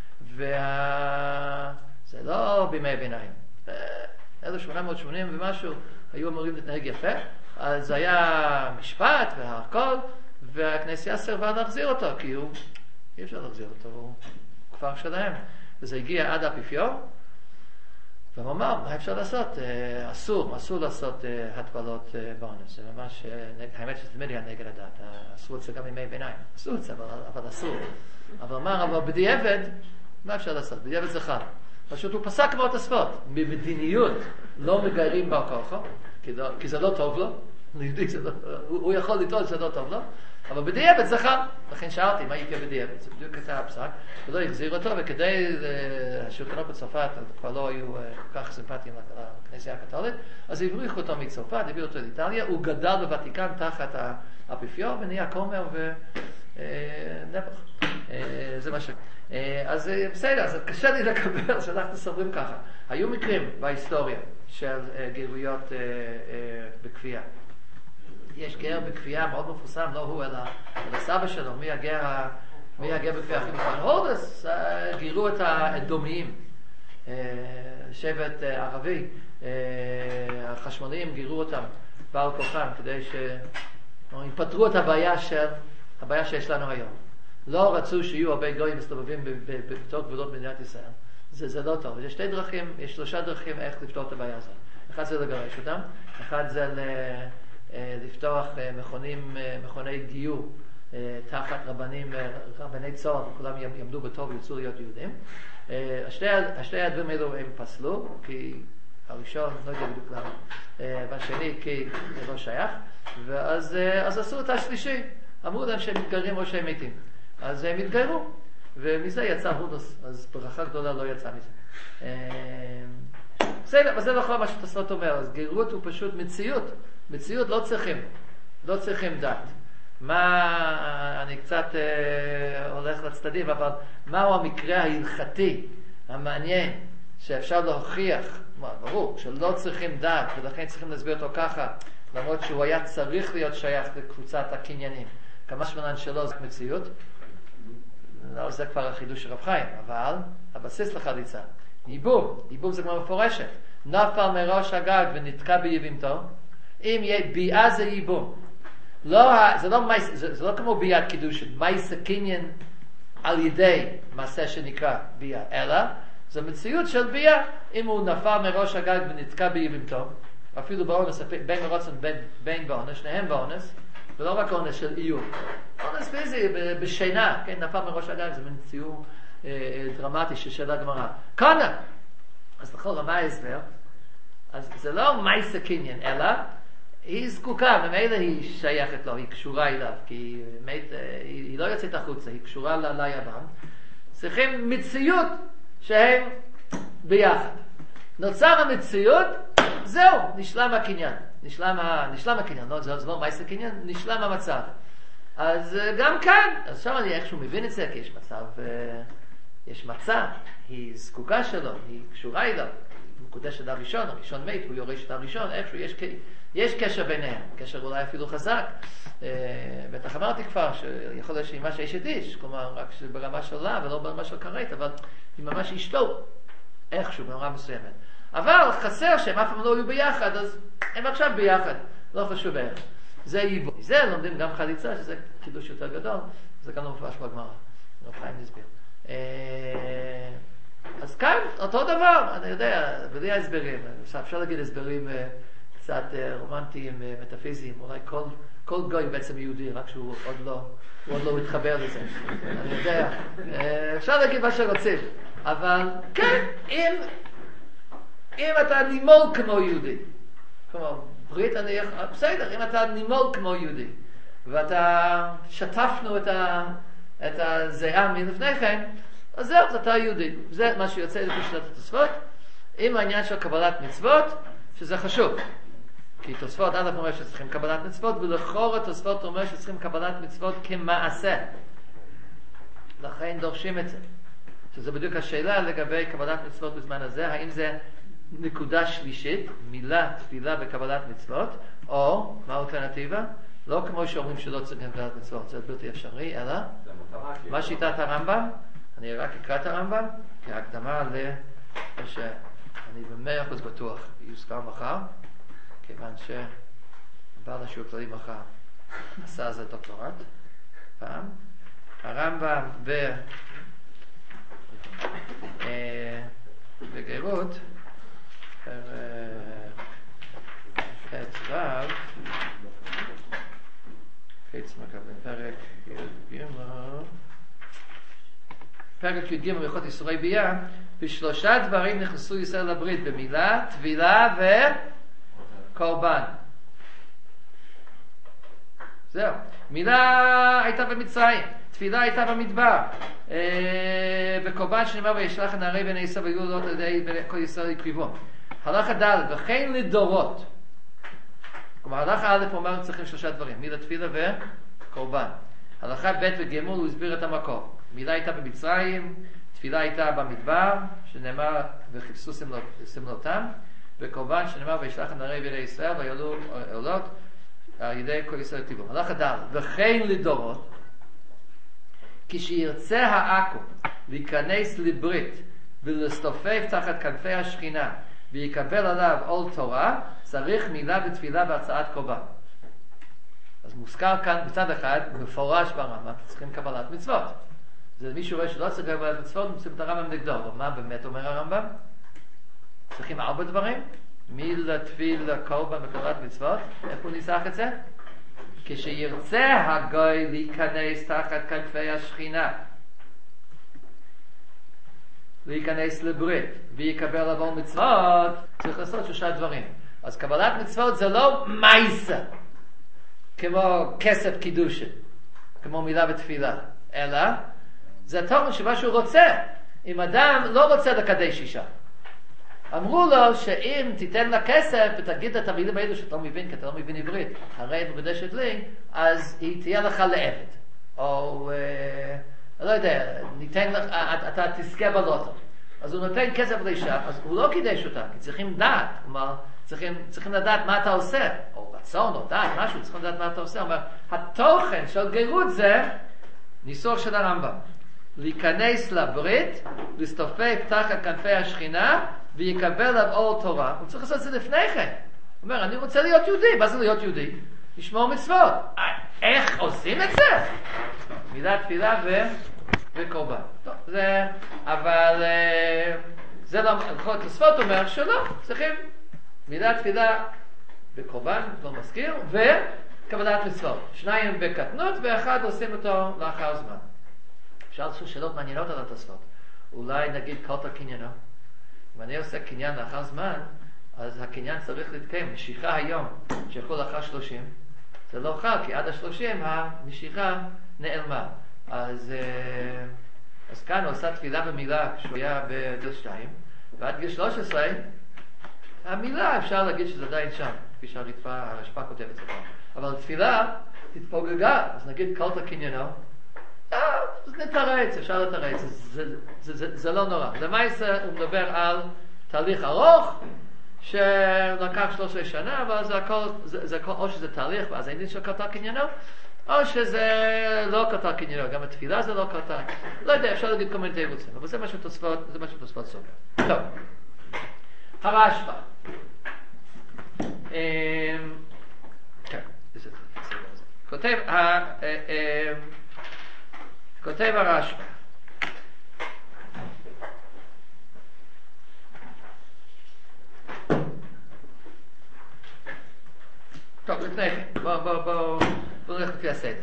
זה לא בימי ביניים. 1880 ומשהו, היו אמורים להתנהג יפה, אז היה משפט והכל, והכנסייה סירבה להחזיר אותו, כי אי אפשר להחזיר אותו, הוא כפר שלהם. וזה הגיע עד האפיפיור, והוא אמר, מה אפשר לעשות? אסור לעשות הטבלות באונס. זה ממש, האמת שזה תמיד היה נגד הדת, אסור את זה גם ימי ביניים. אסור את זה, אבל אסור. אבל אמר, אבל בדיעבד, מה אפשר לעשות? בדיעבד זה חל. פשוט הוא פסק כמו תוספות. במדיניות לא מגיירים בר כוחו, כי זה לא טוב לו. הוא יכול לטעון שזה לא טוב לו, אבל בדיעבד זה חל. לכן שאלתי, מה יקרה בדיעבד? זה בדיוק כזה הפסק, ולא החזיר אותו, וכדי השלטונות בצרפת כבר לא היו כל כך סימפטיים לכנסייה הקתולית, אז הבריחו אותו מצרפת, הביאו אותו לאיטליה, הוא גדל בוותיקן תחת האפיפיור, ונהיה כומר ונפח. זה מה ש... אז בסדר, אז קשה לי לקבל שאנחנו סוברים ככה. היו מקרים בהיסטוריה של גרויות בכפייה. יש גר בכפייה מאוד מפורסם, לא הוא אלא סבא שלו, מי הגר בכפייה הכי מפורסם? הורדוס, גירו את האדומיים, שבט ערבי, החשמונאים גירו אותם בעל כוחם כדי שיפתרו את הבעיה שיש לנו היום. לא רצו שיהיו הרבה גויים מסתובבים בתוך גבולות מדינת ישראל. זה לא טוב. יש שלוש דרכים איך לפתור את הבעיה הזאת. אחד זה לגרש אותם, אחד זה לפתוח מכוני גיור תחת רבני צהר, וכולם יעמדו בטוב ויוצאו להיות יהודים. שתי הדברים האלו הם פסלו, כי הראשון לא יודע בדיוק למה, והשני כי זה לא שייך, ואז עשו את השלישי, אמרו להם שהם מתגיירים או שהם מתים. אז הם התגיירו, ומזה יצא הורדוס, אז ברכה גדולה לא יצא מזה. בסדר, אבל זה לא מה שתוספות אומר, אז גרות הוא פשוט מציאות לא צריכים דת. אני קצת הולך לצדדים, אבל מהו המקרה ההלכתי המעניין שאפשר להוכיח, ברור, שלא צריכים דת, ולכן צריכים להסביר אותו ככה, למרות שהוא היה צריך להיות שייך לקבוצת הקניינים. כמה שמנן שלו זה מציאות, לא, זה כבר החידוש של רב חיים, אבל הבסיס לחליצה. ייבום זה כמו מפורשת. נפל מראש הגג ונתקע ביבימתו. אם יהיה ביאה זה ייבום. זה לא כמו ביאת קידושין, מייסה קניין על ידי מעשה שנקרא ביאה, אלא זו מציאות של ביאה. אם הוא נפל מראש הגג ונתקע ביבימתו, אפילו באונס, בין מרוצן בין באונס, שניהם באונס, ולא רק אונס של איום. אונס פיזי, בשינה, כן, נפל מראש הגג, זה מין ציור דרמטי של שאלה גמרא. קונה! אז לכל מה ההסבר? אז זה לא מייסה קניין, אלא היא זקוקה, ומילא היא שייכת לו, היא קשורה אליו, כי היא לא יוצאת החוצה, היא קשורה ליבם. צריכים מציאות שהם ביחד. נוצר המציאות, זהו, נשלם הקניין. נשלם הקניין, לא, זה לא מייסה קניין, נשלם המצב. אז גם כאן, אז עכשיו אני איכשהו מבין את זה, כי יש מצב, היא זקוקה שלו, היא קשורה אליו, מקודש את הראשון מת, הוא יורש את הראשון, איכשהו יש קשר ביניהם, קשר אולי אפילו חזק. בטח אמרתי כבר שיכול להיות שהיא ממש אשת איש, כלומר רק ברמה של לה ולא ברמה של כרת, אבל היא ממש אשתו, איכשהו ברמה מסוימת. אבל חסר שהם אף פעם לא היו ביחד, אז הם עכשיו ביחד, לא חשוב איך. זה ייבוא. זה לומדים גם חליצה, שזה קידוש יותר גדול, זה גם לא מפרש בגמרא. רב חיים נסביר. אז כאן, אותו דבר, אני יודע, בלי ההסברים, אפשר להגיד הסברים קצת רומנטיים, מטאפיזיים, אולי כל גוי בעצם יהודי, רק שהוא עוד לא מתחבר לזה. אני יודע, אפשר להגיד מה שרוצים, אבל כן, אם אתה נימול כמו יהודי, כלומר, ברית בסדר, אם אתה נימול כמו יהודי, ואתה שטפנו את הזיעה מלפני כן, אז זהו, אתה יהודי. זה מה שיוצא לפי שיטת התוספות, עם העניין של קבלת מצוות, שזה חשוב. כי תוספות עד אומר שצריכים קבלת מצוות, ולכאורה תוספות אומר שצריכים קבלת מצוות כמעשה. לכן דורשים את זה. שזה בדיוק השאלה לגבי קבלת מצוות בזמן הזה, האם זה נקודה שלישית, מילה, תפילה וקבלת מצוות, או, מה האלטרנטיבה? לא כמו שאומרים שלא צריכים קבלת מצוות, זה בלתי אפשרי, אלא מה שיטת הרמב"ם? אני רק אקרא את הרמב"ם כהקדמה שאני ב100% בטוח יוזכר מחר, כיוון שבעל השיעור כללי מחר עשה על זה דוקטורט פעם. הרמב"ם בגרות פרק י"ג בהלכות איסורי ביאה, בשלושה דברים נכנסו ישראל לברית, במילה, טבילה וקורבן. זהו. מילה הייתה במצרים, תפילה הייתה במדבר, וקורבן שנאמר וישלח נערי בני ישראל ויהיו לעלות על ידי כל ישראל יקריבו. הלכה ד' וכן לדורות. כלומר הלכה א' אומר צריכים שלושה דברים, מילה, תפילה וקורבן. הלכה ב' וג' הוא הסביר את המקור. מילה הייתה במצרים, תפילה הייתה במדבר, שנאמר וחיפשו סמלותם, וקורבן שנאמר וישלח נערי בני ישראל ויעלו עולות על ידי כל ישראל יקריבו. הלכה ד' וכן לדורות, כשירצה העכו להיכנס לברית ולסתופף תחת כנפי השכינה ויקבל עליו עול תורה, צריך מילה ותפילה והצעת קורבן. אז מוזכר כאן מצד אחד מפורש ברמב"ם, צריכים קבלת מצוות. זה מישהו רואה שלא צריך קבלת מצוות, מוצאים את הרמב"ם נגדו. אבל מה באמת אומר הרמב"ם? צריכים 4 דברים, מילה, תפילה, קורבן וקבלת מצוות. איך הוא ניסח את זה? כשירצה הגוי להיכנס תחת כנפי השכינה, להיכנס לברית ויקבל עבור מצוות, צריך לעשות 3 דברים. אז קבלת מצוות זה לא מייסה כמו כסף קידושה, כמו מילה ותפילה, אלא זה תוכן שמה שהוא רוצה. אם אדם לא רוצה לקדש אישה, אמרו לו שאם תיתן לה כסף ותגיד את המילים האלו שאתה לא מבין, כי אתה לא מבין עברית, הרי את מקודשת לי, אז היא תהיה לך לעבד, או לא יודע, ניתן לך, אתה תזכה בלוטו. אז הוא נותן כסף לאישה, אז הוא לא קידש אותה, כי צריכים דעת, כלומר צריכים לדעת מה אתה עושה, או רצון או דעת, משהו, צריכים לדעת מה אתה עושה. אומר, התוכן של גרות זה ניסוח של הרמב"ם, להיכנס לברית, להסתופף תחת כנפי השכינה ויקבל עליו עול תורה. הוא צריך לעשות את זה לפני כן. הוא אומר, אני רוצה להיות יהודי. מה זה להיות יהודי? לשמור מצוות. איך עושים את זה? מילה, תפילה וקורבן. טוב, זה, אבל זה לא, תוספות אומר שלא, צריכים מילה, תפילה וקורבן, לא מזכיר, וקבלת מצוות. 2 בקטנות ואחד עושים אותו לאחר זמן. אפשר לשאול שאלות מעניינות על התוספות. אולי נגיד קלטה קניינו. אם אני עושה קניין לאחר זמן, אז הקניין צריך להתקיים. משיכה היום, שיכול לאחר 30, זה לא חל, כי עד 30 המשיכה נעלמה. אז כאן הוא עושה תפילה במילה כשהוא היה בגיל 2, ועד גיל 13, המילה אפשר להגיד שזה עדיין שם, כפי שהרשפה כותבת את זה. אבל תפילה תתפוגגה, אז נגיד קלטה קניינו, אז נתרץ, אפשר לתרץ, זה לא נורא. למעשה הוא מדבר על תהליך ארוך, שלקח 13 שנה, אבל זה הכל, או שזה תהליך, ואז אין דין של קטר קניינו, או שזה לא קטר קניינו, גם התפילה זה לא קטר. לא יודע, אפשר להגיד כל מיני תירוצים, אבל זה מה שתוספות סובר. טוב, הרשב"א. כן, זה כותב הרשב"א. טוב, לפני כן, בואו נלך לפי הסדר.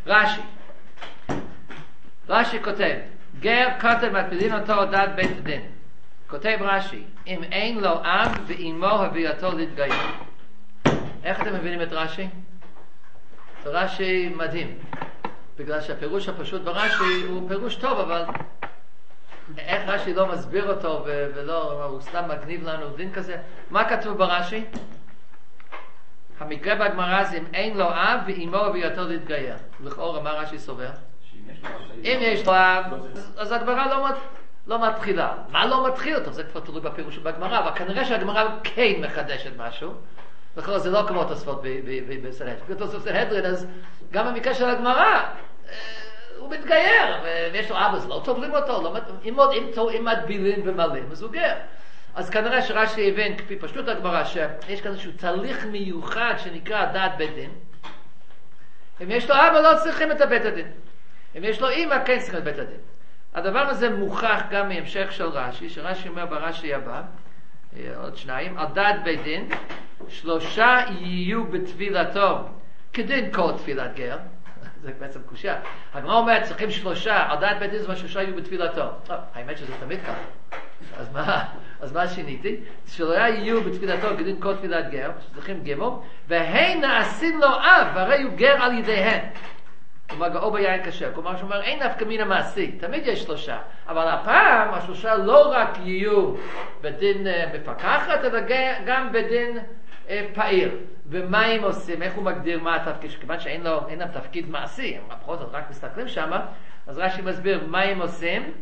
רש"י כותב, גר כותב מקפידין אותו דעת בית הדין. כותב רש"י, אם אין לו אב ואימו הביאתו להתגייר. איך אתם מבינים את רש"י? זה רש"י מדהים, בגלל שהפירוש הפשוט ברש"י הוא פירוש טוב, אבל איך רש"י לא מסביר אותו ולא, הוא סתם מגניב לנו דין כזה. מה כתוב ברש"י? המקרה בגמרא זה אם אין לו אב ואימו הביאתו להתגייר. לכאורה מה רש"י סובר? אם יש לו אב, אז הגמרא לא מתחילה. מה לא מתחיל אותו? זה כבר תלוי בפירוש בגמרא, אבל כנראה שהגמרא כן מחדשת משהו. לכאורה זה לא כמו תוספות בסנהדרין. בתוספות בסנהדרין, אז גם במקרה של הגמרא, הוא מתגייר, ויש לו אב, אז לא טובלים אותו. אם מטבילים ומלאים, אז הוא גר. אז כנראה שרש"י הבין, כפי פשטות הגמרא, שיש כאן איזשהו תהליך מיוחד שנקרא דעת בית דין. אם יש לו אבא לא צריכים את בית הדין. אם יש לו אמא כן צריכים את בית הדין. הדבר הזה מוכח גם מהמשך של רש"י, שרש"י אומר ברש"י הבא, עוד שניים, על דעת בית דין, 3 יהיו בטבילתו כדין כל תפילת גר. זה בעצם קושיה. הגמרא אומרת צריכים 3, על דעת בית דין זה 3 יהיו בטבילתו. האמת שזה תמיד ככה. אז מה שיניתי? שלא יהיו בתפילתו כדין כל תפילת גר, שצריכים גמור, והן נעשים לו אב, והרי הוא גר על ידיהן. כלומר, גאו ביין כשר. כלומר, שאומר, אין אף כמין המעשי, תמיד יש 3. אבל הפעם, 3 לא רק יהיו בדין מפקחת, אלא גם בדין פעיל. ומה הם עושים? איך הוא מגדיר מה התפקיד? כיוון שאין להם תפקיד מעשי, הם בכל זאת רק מסתכלים שם, אז רש"י מסביר מה הם עושים.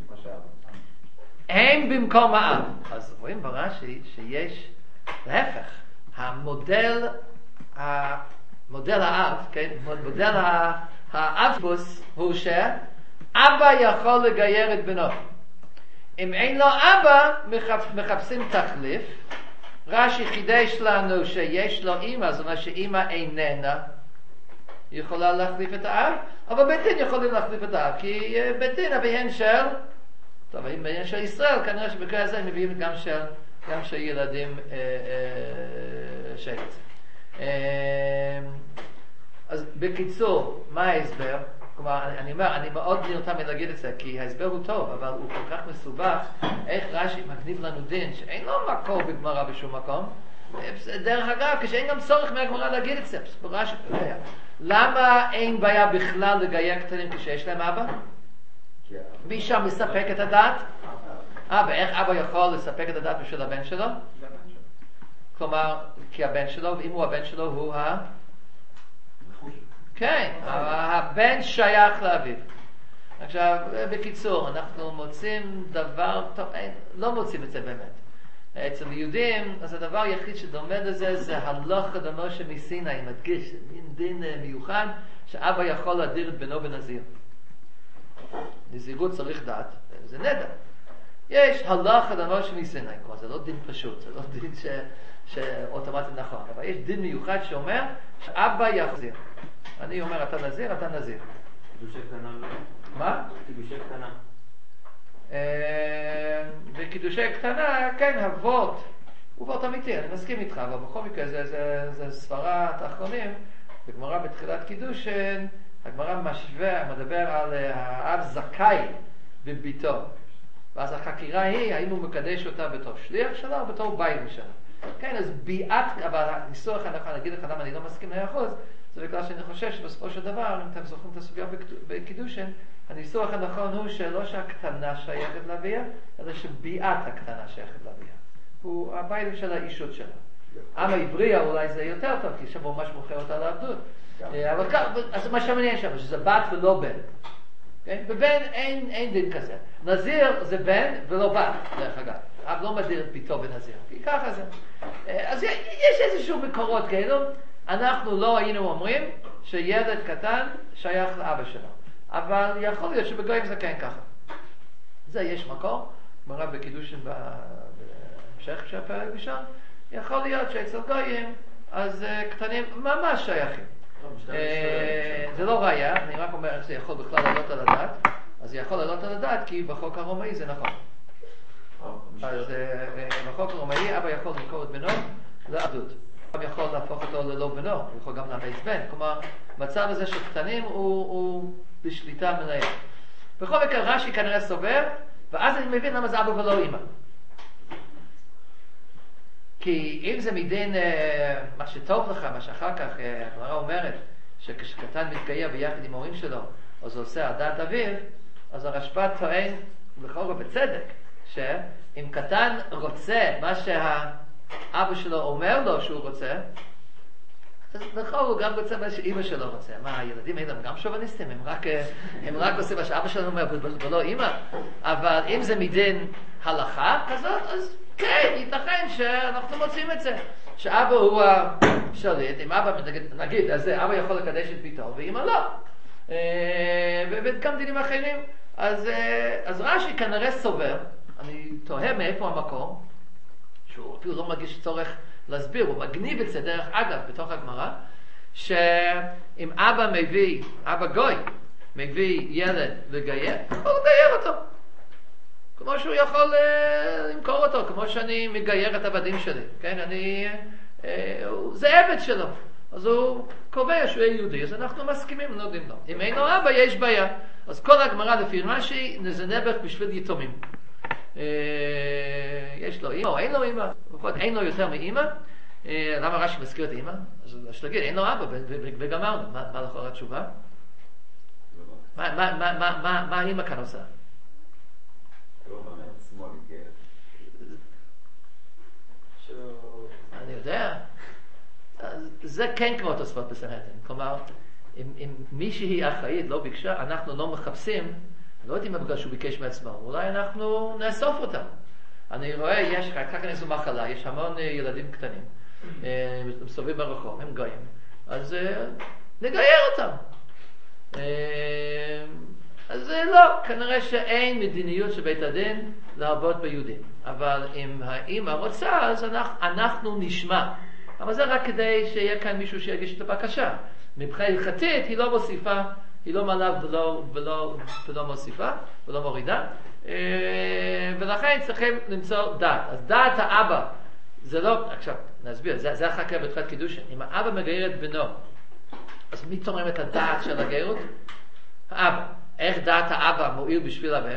הם במקום האב. אז רואים ברש"י שיש להפך. המודל האב, כן? מודל האבוס הוא שאבא יכול לגייר את בנו. אם אין לו אבא, מחפשים תחליף. רש"י חידש לנו שיש לו אמא, זאת אומרת שאמא איננה יכולה להחליף את האב, אבל בית דין יכולים להחליף את האב, כי בית דין אביהם של, טוב, אם בעניין של ישראל, כנראה שבקרה הזה הם מביאים גם של ילדים שקט. אז בקיצור, מה ההסבר? כלומר, אני אומר, אני מאוד נרתע מלהגיד את זה, כי ההסבר הוא טוב, אבל הוא כל כך מסובך, איך רש"י מגניב לנו דין, שאין לו מקור בגמרא בשום מקום. דרך אגב, כשאין גם צורך מהגמרא להגיד את זה, רש"י, למה אין בעיה בכלל לגייר קטנים כשיש להם אבא? מי שם מספק את הדעת? ואיך אבא יכול לספק את הדעת בשביל הבן שלו? כלומר, כי הבן שלו, ואם הוא הבן שלו, הוא כן, הבן שייך לאביו. עכשיו, בקיצור, אנחנו מוצאים דבר, טוב, לא מוצאים את זה באמת. אצל יהודים, אז הדבר היחיד שדומה לזה, זה הלכה למשה מסיני, מדגיש, דין מיוחד, שאבא יכול להדיר את בנו בנזיר. נזירות צריך דעת, זה נדע. יש הלכה למשה מסיני, כלומר, זה לא דין פשוט, זה לא דין שאוטומטית נכון, אבל יש דין מיוחד שאומר, שאבא יחזיר. אני אומר, אתה נזיר, אתה נזיר. קידושי קטנה לא? מה? קידושי קטנה. בקידושי קטנה, כן, אבות, הוא וort אמיתי, אני מסכים איתך, אבל בכל מקרה זה סברת האחרונים, בגמרא בתחילת קידוש, הגמרא משווה, מדבר על האב זכאי בביתו, ואז החקירה היא, האם הוא מקדש אותה בתור שליח שלה או בתור בית שלה. כן, אז ביאת, אבל הניסוח הנכון, אני אגיד לך למה אני לא מסכים 100%, זה בגלל שאני חושב שבסופו של דבר, אם אתם זוכרים את הסוגיה בקידושין, הניסוח הנכון הוא שלא שהקטנה שייכת לאביה, אלא שביאת הקטנה שייכת לאביה. הוא הבית של האישות שלה. עם העברייה אולי זה יותר טוב, כי שם הוא ממש מוכר אותה לעבדות. אבל כך, אז מה שמעניין שם, שזה בת ולא בן. ובן אין דין כזה. נזיר זה בן ולא בת, דרך אגב. אב לא מדיר את ביתו בנזיר, כי ככה זה. אז יש איזשהו מקורות כאלו, אנחנו לא היינו אומרים שילד קטן שייך לאבא שלו, אבל יכול להיות שבגויים זה כן ככה. זה יש מקור, מראה בקידושים בהמשך של הפרק בשם, יכול להיות שאצל גויים אז קטנים ממש שייכים. זה לא ראיה, אני רק אומר שזה יכול בכלל לעלות על הדעת, אז זה יכול לעלות על הדעת כי בחוק הרומאי זה נכון. אז בחוק הרומאי אבא יכול למכור את בנו לעבדות. אבא יכול להפוך אותו ללא בנו, הוא יכול גם לאמץ בן. כלומר, מצב הזה של קטנים הוא בשליטה מלאה. בכל מקרה רש"י כנראה סובר, ואז אני מבין למה זה אבא ולא אמא. כי אם זה מדין מה שטוב לך, מה שאחר כך הגמרא אומרת, שכשקטן מתגייר ביחד עם ההורים שלו, אז הוא עושה על דעת אביו, אז הרשב"א טוען, בכל זאת בצדק, שאם קטן רוצה מה שהאבא שלו אומר לו שהוא רוצה, אז בכל הוא גם רוצה מה שאמא שלו רוצה. מה, הילדים האלה הם גם שוביניסטים, הם רק עושים מה שאבא שלנו אומר, ולא אמא. אבל אם זה מדין הלכה כזאת, אז כן, ייתכן שאנחנו מוצאים את זה. שאבא הוא השליט, אם אבא, נגיד, אז אבא יכול לקדש את ביתו, ואמא לא. וגם דינים אחרים. אז רש"י כנראה סובר, אני תוהה מאיפה המקור, שהוא אפילו לא מרגיש צורך להסביר, הוא מגניב את זה דרך אגב בתוך הגמרא, שאם אבא גוי מביא ילד לגייר, הוא יכול לגייר אותו. כמו שהוא יכול למכור אותו, כמו שאני מגייר את עבדים שלי, כן? זה עבד שלו. אז הוא קובע שהוא יהודי, אז אנחנו מסכימים, נותנים לו. אם אין לו אבא, יש בעיה. אז כל הגמרא לפי רש"י זה נעבך בשביל יתומים. יש לו אמא או אין לו אמא, אין לו יותר מאמא. למה רש"י מזכיר את אמא? אז תגיד, אין לו אבא, וגמרנו. מה לכאורה התשובה? מה האמא כאן עושה? אני יודע. זה כן כמו תוספות בסנהדרין. כלומר, אם מישהי אחראית לא ביקשה, אנחנו לא מחפשים, לא יודעים בגלל שהוא ביקש מעצמו, אולי אנחנו נאסוף אותם. אני רואה, יש ככה איזו מחלה, יש המון ילדים קטנים, מסתובבים ברחוב, הם גויים, אז נגייר אותם. אז לא, כנראה שאין מדיניות של בית הדין להרבות ביהודים. אבל אם האמא רוצה, אז אנחנו נשמע. אבל זה רק כדי שיהיה כאן מישהו שיגיש את הבקשה. מבחינה הלכתית היא לא מוסיפה, היא לא מעלה ולא מוסיפה, ולא מורידה. ולכן צריכים למצוא דעת. אז דעת האבא, זה לא, עכשיו נסביר, זה החקר בתחילת קידושין. אם האבא מגייר את בנו, אז מי תורם את הדעת של הגיירות? האבא. איך דעת האבא מועיל בשביל הבן?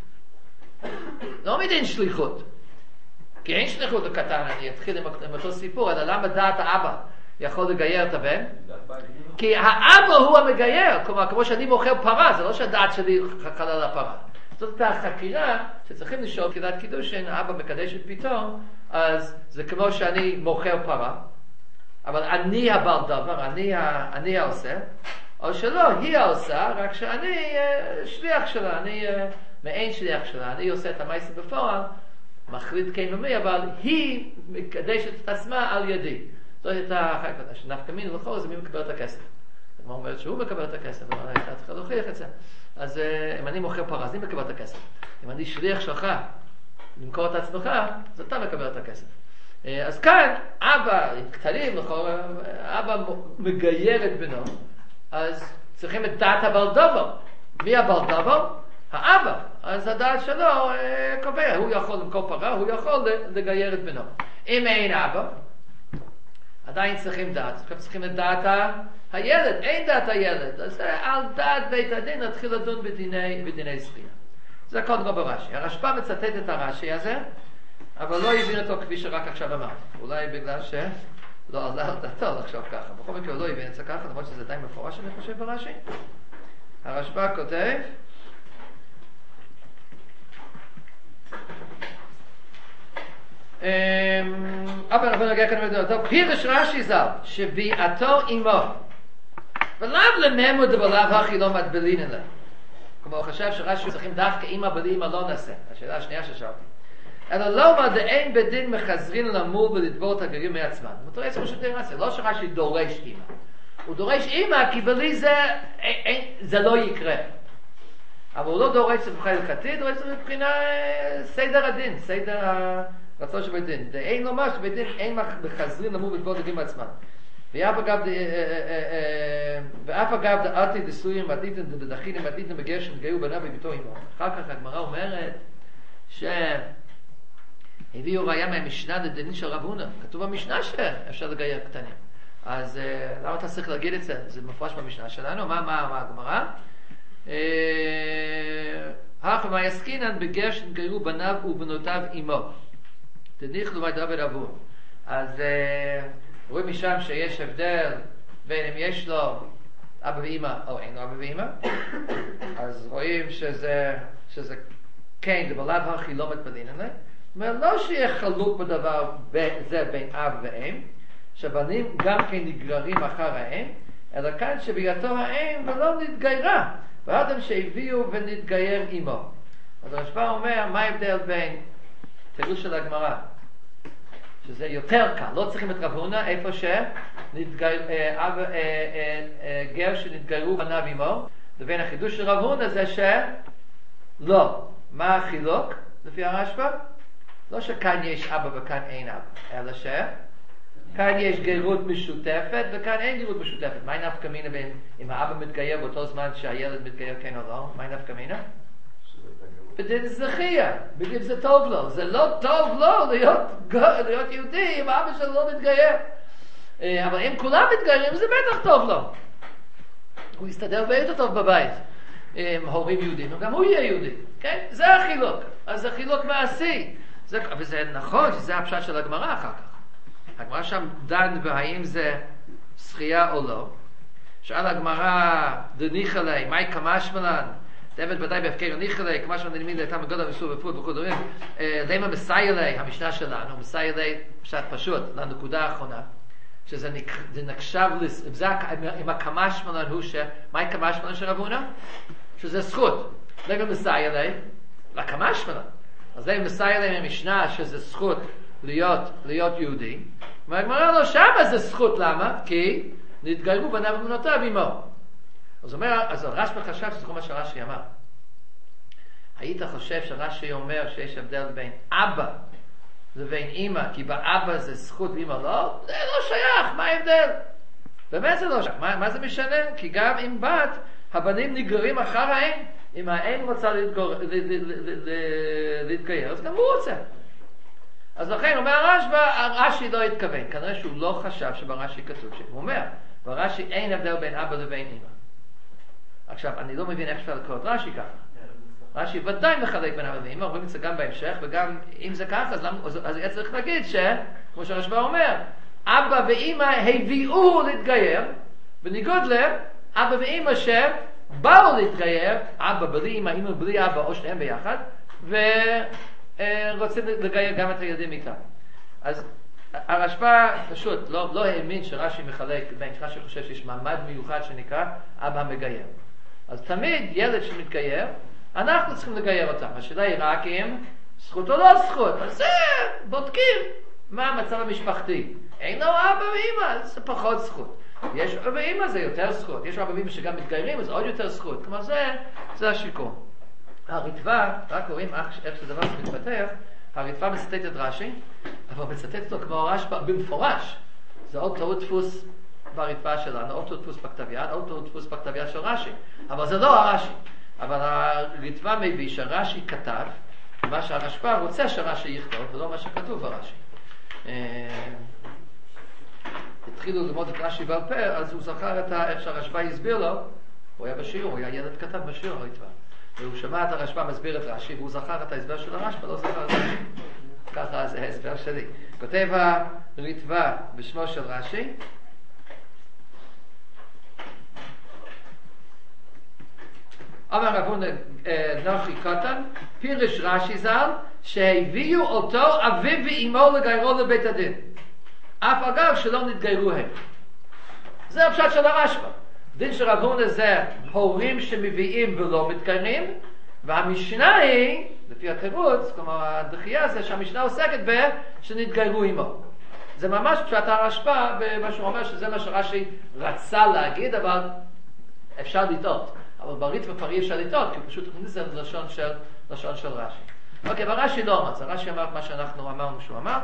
לא מדין שליחות. כי אין שליחות לקטן, אני אתחיל עם אותו סיפור, אלא למה דעת האבא יכול לגייר את הבן? כי האבא הוא המגייר, כלומר, כמו שאני מוכר פרה, זה לא שהדעת שלי חלה על הפרה. זאת החקירה שצריכים לשאול תחילת קידושין, האבא מקדש את ביתו, אז זה כמו שאני מוכר פרה, אבל אני הבעל דבר, אני העושה, או שלא, היא העושה, רק שאני שליח שלה, אני מעין שליח שלה, אני עושה את המעשה בפועל, מחליט כן ומי, אבל היא מקדשת את עצמה על ידי. זאת הייתה נפקא מינה לכאורה, זה מי מקבל את הכסף. מה אומרת שהוא מקבל את הכסף, אבל הייתה צריכה להוכיח את זה. אז אם אני מוכר פרה, אז אני מקבל את הכסף. אם אני שליח שלך למכור את עצמך, אז אתה מקבל את הכסף. אז כאן, אבא, עם קטנים לכאורה, אבא מגייר את בנו, אז צריכים את דעת הבעל דבר. מי הבעל דבר? האבא. אז הדעת שלו קובע, הוא יכול למכור פרה, הוא יכול לגייר את בנו. אם אין אבא, עדיין צריכים דעת, צריכים את דעת הילד, אין דעת הילד, אז על דעת בית הדין נתחיל לדון בדיני זכייה. זה קודם כל ברש"י. הרשב"א מצטט את הרש"י הזה, אבל לא הבין אותו כפי שרק עכשיו אמרתי. אולי בגלל שלא עלה על דעתו לחשוב ככה. בכל מקרה לא הבין את זה ככה, למרות שזה די מפורש אני חושב ברש"י. הרשב"א כותב, אבל נגיע כאן לדעתו, פירש רש"י ז"ל, שביעתו עמו, ולאו לממוד ולאו הכי לא מטבלין אליה. כלומר, הוא חשב שרש"י צריכים דווקא אמא בלי אמא לא נעשה. השאלה השנייה ששאלתי. אלא לא מה דאין בדין מחזרין למול ולדבור את הגרים מעצמן. זאת אומרת, לא שרש"י דורש אימא. הוא דורש אימא כי בלי זה לא יקרה. אבל הוא לא דורש את זה מבחינה הלכתית, דורש את זה מבחינה סדר הדין, סדר הרצון של בית דין. אין לומר שבית דין אין מחזרין למול ולדבור את הגרים מעצמן. ואף אגב דעתי דסויים ועתיתן דדחינים ועתיתן בגר שנתגאו בניו וביתו עמו. אחר כך הגמרא אומרת שהביאו ראיה מהמשנה לדין של רב הונא. כתוב במשנה שאפשר לגייר קטנים. אז למה אתה צריך להגיד את זה? זה מפרש במשנה שלנו. מה הגמרא? מה יסקינן בגר שנתגאו בניו ובנותיו עמו. תניחו ועדה ורבו. אז רואים משם שיש הבדל בין אם יש לו אבא ואמא או אין לו אבא ואמא. אז רואים שזה כן, זה בלב הכי לא מתבדין עליהם. זאת אומרת, לא שיהיה חלוק בדבר זה בין אב ואם, שבנים גם כן נגררים אחר האם, אלא כאן שבהיותו האם ולא נתגיירה, ואדם שהביאו ונתגייר עמו. אז הרשב"א אומר, מה ההבדל בין תירוץ של הגמרא? שזה יותר קל, לא צריכים את רב הונא, איפה גר שנתגיירו בניו עמו, לבין החידוש של רב הונא זה שלא. מה החילוק לפי הרשב"א? לא שכאן יש אבא וכאן אין אבא, אלא שכאן יש גרות משותפת וכאן אין גרות משותפת. מה נפקא מינה בין אם האבא מתגייר באותו זמן שהילד מתגייר כן או לא? מה נפקא מינה? בדין זכייה, בדין זה טוב לו. זה לא טוב לו להיות יהודי אם האבא שלו לא מתגייר. אבל אם כולם מתגיירים זה בטח טוב לו. הוא יסתדר ביותר טוב בבית. הורים יהודים, וגם הוא יהיה יהודי. כן? זה החילוק. אז זה חילוק מעשי. וזה נכון שזה הפשט של הגמרא אחר כך. הגמרא שם דן בהאם זה זכייה או לא. שאל הגמרא, דניחא ליה, מאי כמשמלן? דבד ודאי בהפקר ניחא ליה, כמשמלן דנימין ליה, תמא גודל וסור ופוד וכו' דברים. למה מסייע ליה, המשנה שלנו, מסייע ליה פשט פשוט, לנקודה האחרונה. שזה נחשב, עם הכמשמלן הוא מאי כמשמלן של רב הונא? שזה זכות. למה מסייע ליה? לכמשמלן. אז למה מסייע ליה מהמשנה שזה זכות להיות יהודי. והגמרא לא שמה זה זכות, למה? כי נתגיירו בניו ובנותיו עמו. אז הרשב"א חשב שזה מה שרש"י אמר. היית חושב שרש"י אומר שיש הבדל בין אבא לבין אמא, כי באבא זה זכות ואמא לא? זה לא שייך, מה ההבדל? באמת זה לא שייך, מה זה משנה? כי גם עם בת, הבנים נגררים אחר האם. אם האם רוצה להתגייר, אז גם הוא רוצה. אז לכן אומר הרש"י לא התכוון, כנראה שהוא לא חשב שברש"י כתוב שהוא אומר, ברש"י אין הבדל בין אבא לבין אמא. עכשיו, אני לא מבין איך אפשר לקרוא את רש"י ככה. רש"י ודאי מחלק בין אבא ואמא, רואים את זה גם בהמשך, וגם אם זה ככה, אז היה צריך להגיד כמו שהרשב"א אומר, אבא ואמא הביאו להתגייר, בניגוד לאבא ואמא שבאו להתגייר, אבא בלי אמא, אמא בלי אבא, או שניהם ביחד, ורוצים לגייר גם את הילדים איתם. אז הרשב"א פשוט לא האמין שרש"י מחלק בין רש"י חושב שיש מעמד מיוחד שנקרא אבא מגייר. אז תמיד ילד שמתגייר, אנחנו צריכים לגייר אותם. השאלה היא רק אם זכות או לא זכות. אז זה בודקים מה המצב המשפחתי. אין לו אבא ואמא, זה פחות זכות. יש אבא ואמא, זה יותר זכות. יש אבא ואמא שגם מתגיירים, אז עוד יותר זכות. כלומר זה השיקום. הרטב"א, רק רואים איך שדבר זה מתפתח, הרטב"א מצטט את רש"י, אבל מצטט אותו כמו הרשב"א במפורש. זה עוד טעות דפוס ברטב"א שלנו, עוד טעות דפוס בכתב יד, עוד טעות דפוס בכתב יד של רש"י. אבל זה לא הרש"י. אבל הרטב"א מביא שרש"י כתב מה שהרשב"א רוצה שרש"י יכתוב, ולא מה שכתוב ברש"י. התחילו ללמוד את רש"י בעל פה, אז הוא זכר את איך שהרשב"א הסביר לו, הוא היה בשיעור, הוא היה ילד כתב בשיעור הרטב"א. והוא שמע את הרשב"א מסביר את רש"י, והוא זכר את ההסבר של הרשב"א, לא זכר את רש"י. ככה זה ההסבר שלי. כותב הרטב"א בשמו של רש"י, אמר רב הונא נוחי קטן, פירש רש"י ז"ל, שהביאו אותו אביו ואמו לגיירו לבית הדין. אף אגב שלא נתגיירו הם. זה הפשט של הרשב"א. דין של רב הונא זה הורים שמביאים ולא מתגיירים, והמשנה היא לפי התירוץ, כלומר הדחייה זה שהמשנה עוסקת שנתגיירו עמו. זה ממש פשט הרשב"א במה שהוא אומר שזה מה שרש"י רצה להגיד, אבל אפשר לטעות. אבל בריתמה כבר אי אפשר לטעות, כי הוא פשוט הכניס את לשון של רש"י. אוקיי, אבל רש"י לא אמר, זה רש"י אמר את מה שאנחנו אמרנו שהוא אמר,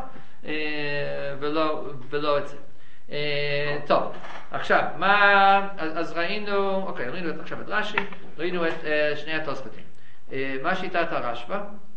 ולא את זה. טוב, עכשיו, אז ראינו עכשיו את רש"י, ראינו את שני התוספותים. מה שיטת הרשב"א?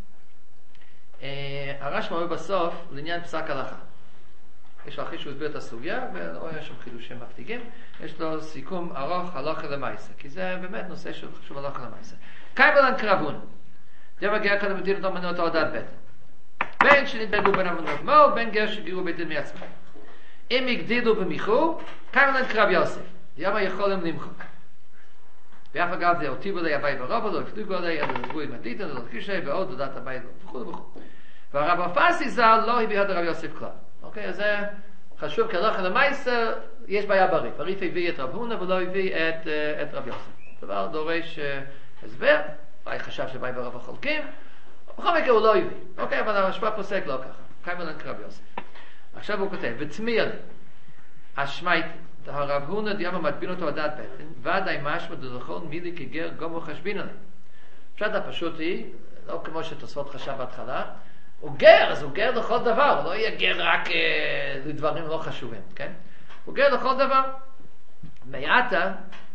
הרשב"א אומר בסוף לעניין פסק הלכה. יש לו אחרי שהוא הסביר את הסוגיה, ויש שם חידושים מפתיגים, יש לו סיכום ארוך הלכה למעשה, כי זה באמת נושא שחשוב הלכה למעשה. קיימלן קרבון, דבר גר כאן למדין אותו מנו אותו עדת בטן. בין שנתבגו בין המנות מור, בין גר שגירו בית דין מעצמם. אם יגדילו במיחור, קיימלן קרב יוסף, ימה יכולים למחוק. ואף אגב זה אותיבו לי הבית ברובו, לא הפליגו עלי, אלא לבוא עם הדיתן, לא תקישי, ועוד דודת הבית וכו' וכו'. והרב הפרסי ז"ל לא הביא עד הרב יוסף כלל. אוקיי, אז זה חשוב, כי הלכה למעשה יש בעיה בריף. הריף הביא את רב הונא ולא הביא את רב יוסף. דבר דורש הסבר, אולי חשב שבאי ברב החולקים, בכל מקרה הוא לא הביא. אוקיי, אבל הרשב"א פוסק לא ככה. קיימלן קרב יוסף. עכשיו הוא כותב, ותמיע לי, השמייתי, הרב הונא דיאמה מדבין אותו עדת בטן, ודאי משמע דזכון מילי כגר גומו חשבין עלי. פשוט הפשוט היא, לא כמו שתוספות חשב בהתחלה, הוא גר, אז הוא גר לכל דבר, הוא לא יהיה גר רק לדברים לא חשובים, כן? הוא גר לכל דבר. מעתה,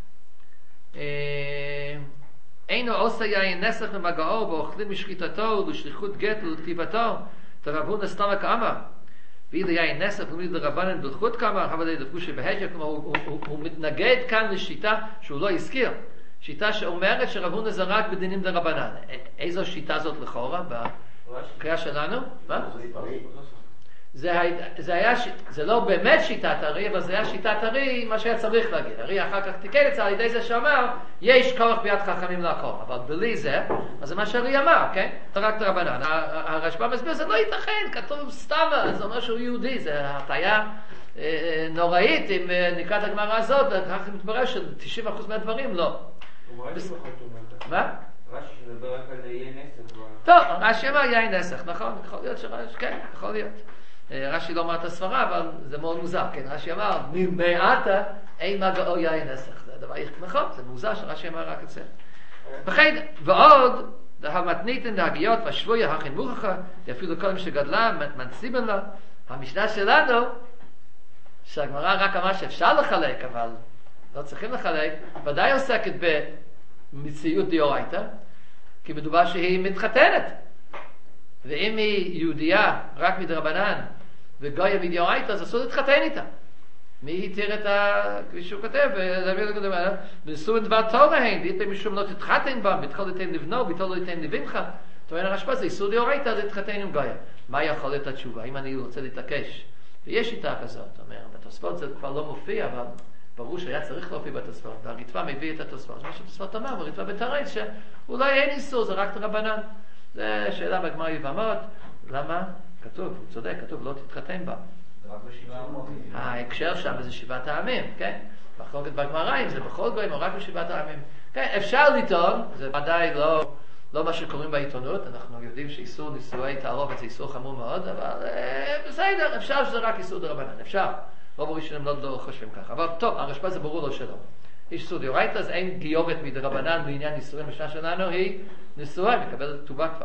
אינו עושה יין נסח ממגעו, ואוכלים משחיתתו, ולשליחות גט, ולכתיבתו, תרב הונא סתומק אמר, ואילו יין נסח, ולמיד לרבנן בלכות כאמר, אבל לפגוש שבהג'ה, כלומר, הוא מתנגד כאן לשיטה שהוא לא הזכיר, שיטה שאומרת שרב הונא זה רק בדינים דרבנן. איזו שיטה זאת לכאורה? בקריאה שלנו? מה? זה לא באמת שיטת הרי, אבל זה היה שיטת הרי, מה שהיה צריך להגיד. הרי אחר כך תיקן את זה על ידי זה שאמר, יש כוח ביד חכמים לעקור, אבל בלי זה, אז זה מה שהרי אמר, כן? זה רק דרבנן. הרשב"א מסביר, זה לא ייתכן, כתוב סתם, זה אומר שהוא יהודי, זה הטעיה נוראית, אם נקרא את הגמרא הזאת, וכך מתברר ש90% מהדברים לא. מה? רש"י מדבר רק על יין נסח. טוב, רש"י אמר יין נסח, נכון? יכול להיות שרש"י, כן, יכול להיות. רש"י לא אמר את הסברה, אבל זה מאוד מוזר, כן? רש"י אמר, מעתה אין מגעו יין נסח. זה דבר נכון, זה מוזר שרש"י אמר רק את זה. וכן, ועוד, המתניתן להגיות והשבויה הכין מוכחה, אפילו כל מי שגדלה, מנסיבן לה. המשנה שלנו, שהגמרא רק אמרה שאפשר לחלק, אבל לא צריכים לחלק, ודאי עוסקת במציאות דיורייתא, כי מדובר שהיא מתחתנת. ואם היא יהודייה רק מדרבנן וגויה מדאורייתא, אז אסור להתחתן איתה. מי התיר את כפי שהוא כותב, ונשאו דבר תורה הן, ויתפי משום לא תתחתן בם, בתחול ליתן לבנו, בתחול לא ליתן לבנך. טוען הרשב"א, זה איסור דאורייתא להתחתן עם גויה. מה יכול להיות התשובה? אם אני רוצה להתעקש, ויש שיטה כזאת, אומר, בתוספות זה כבר לא מופיע, אבל ברור שהיה צריך להופיע בתוספות, והריטב"א מביא את התוספות. מה שהתוספות אמר, הריטב"א בתרץ, שאולי אין איסור, זה רק דרבנן. זה שאלה בגמרא יבמות, למה? כתוב, הוא צודק, כתוב, לא תתחתן בה. רק בשבעה עמים. ההקשר שם זה 7 העמים, כן? מחלוקת בגמרא, אם זה בכל גויים או רק ב7 העמים. כן, אפשר לטעון, זה ודאי לא מה שקוראים בעיתונות, אנחנו יודעים שאיסור נישואי תערובת זה איסור חמור מאוד, אבל בסדר, אפשר שזה רק איסור דרבנן, אפשר. רוב הראשונים לא חושבים ככה, אבל טוב, הרשב"א זה ברור לו שלא. יש איסור דאורייתא, אז אין גיורת מדרבנן בעניין נישואים. המשנה שלנו היא נשואה, מקבלת כתובה כבר.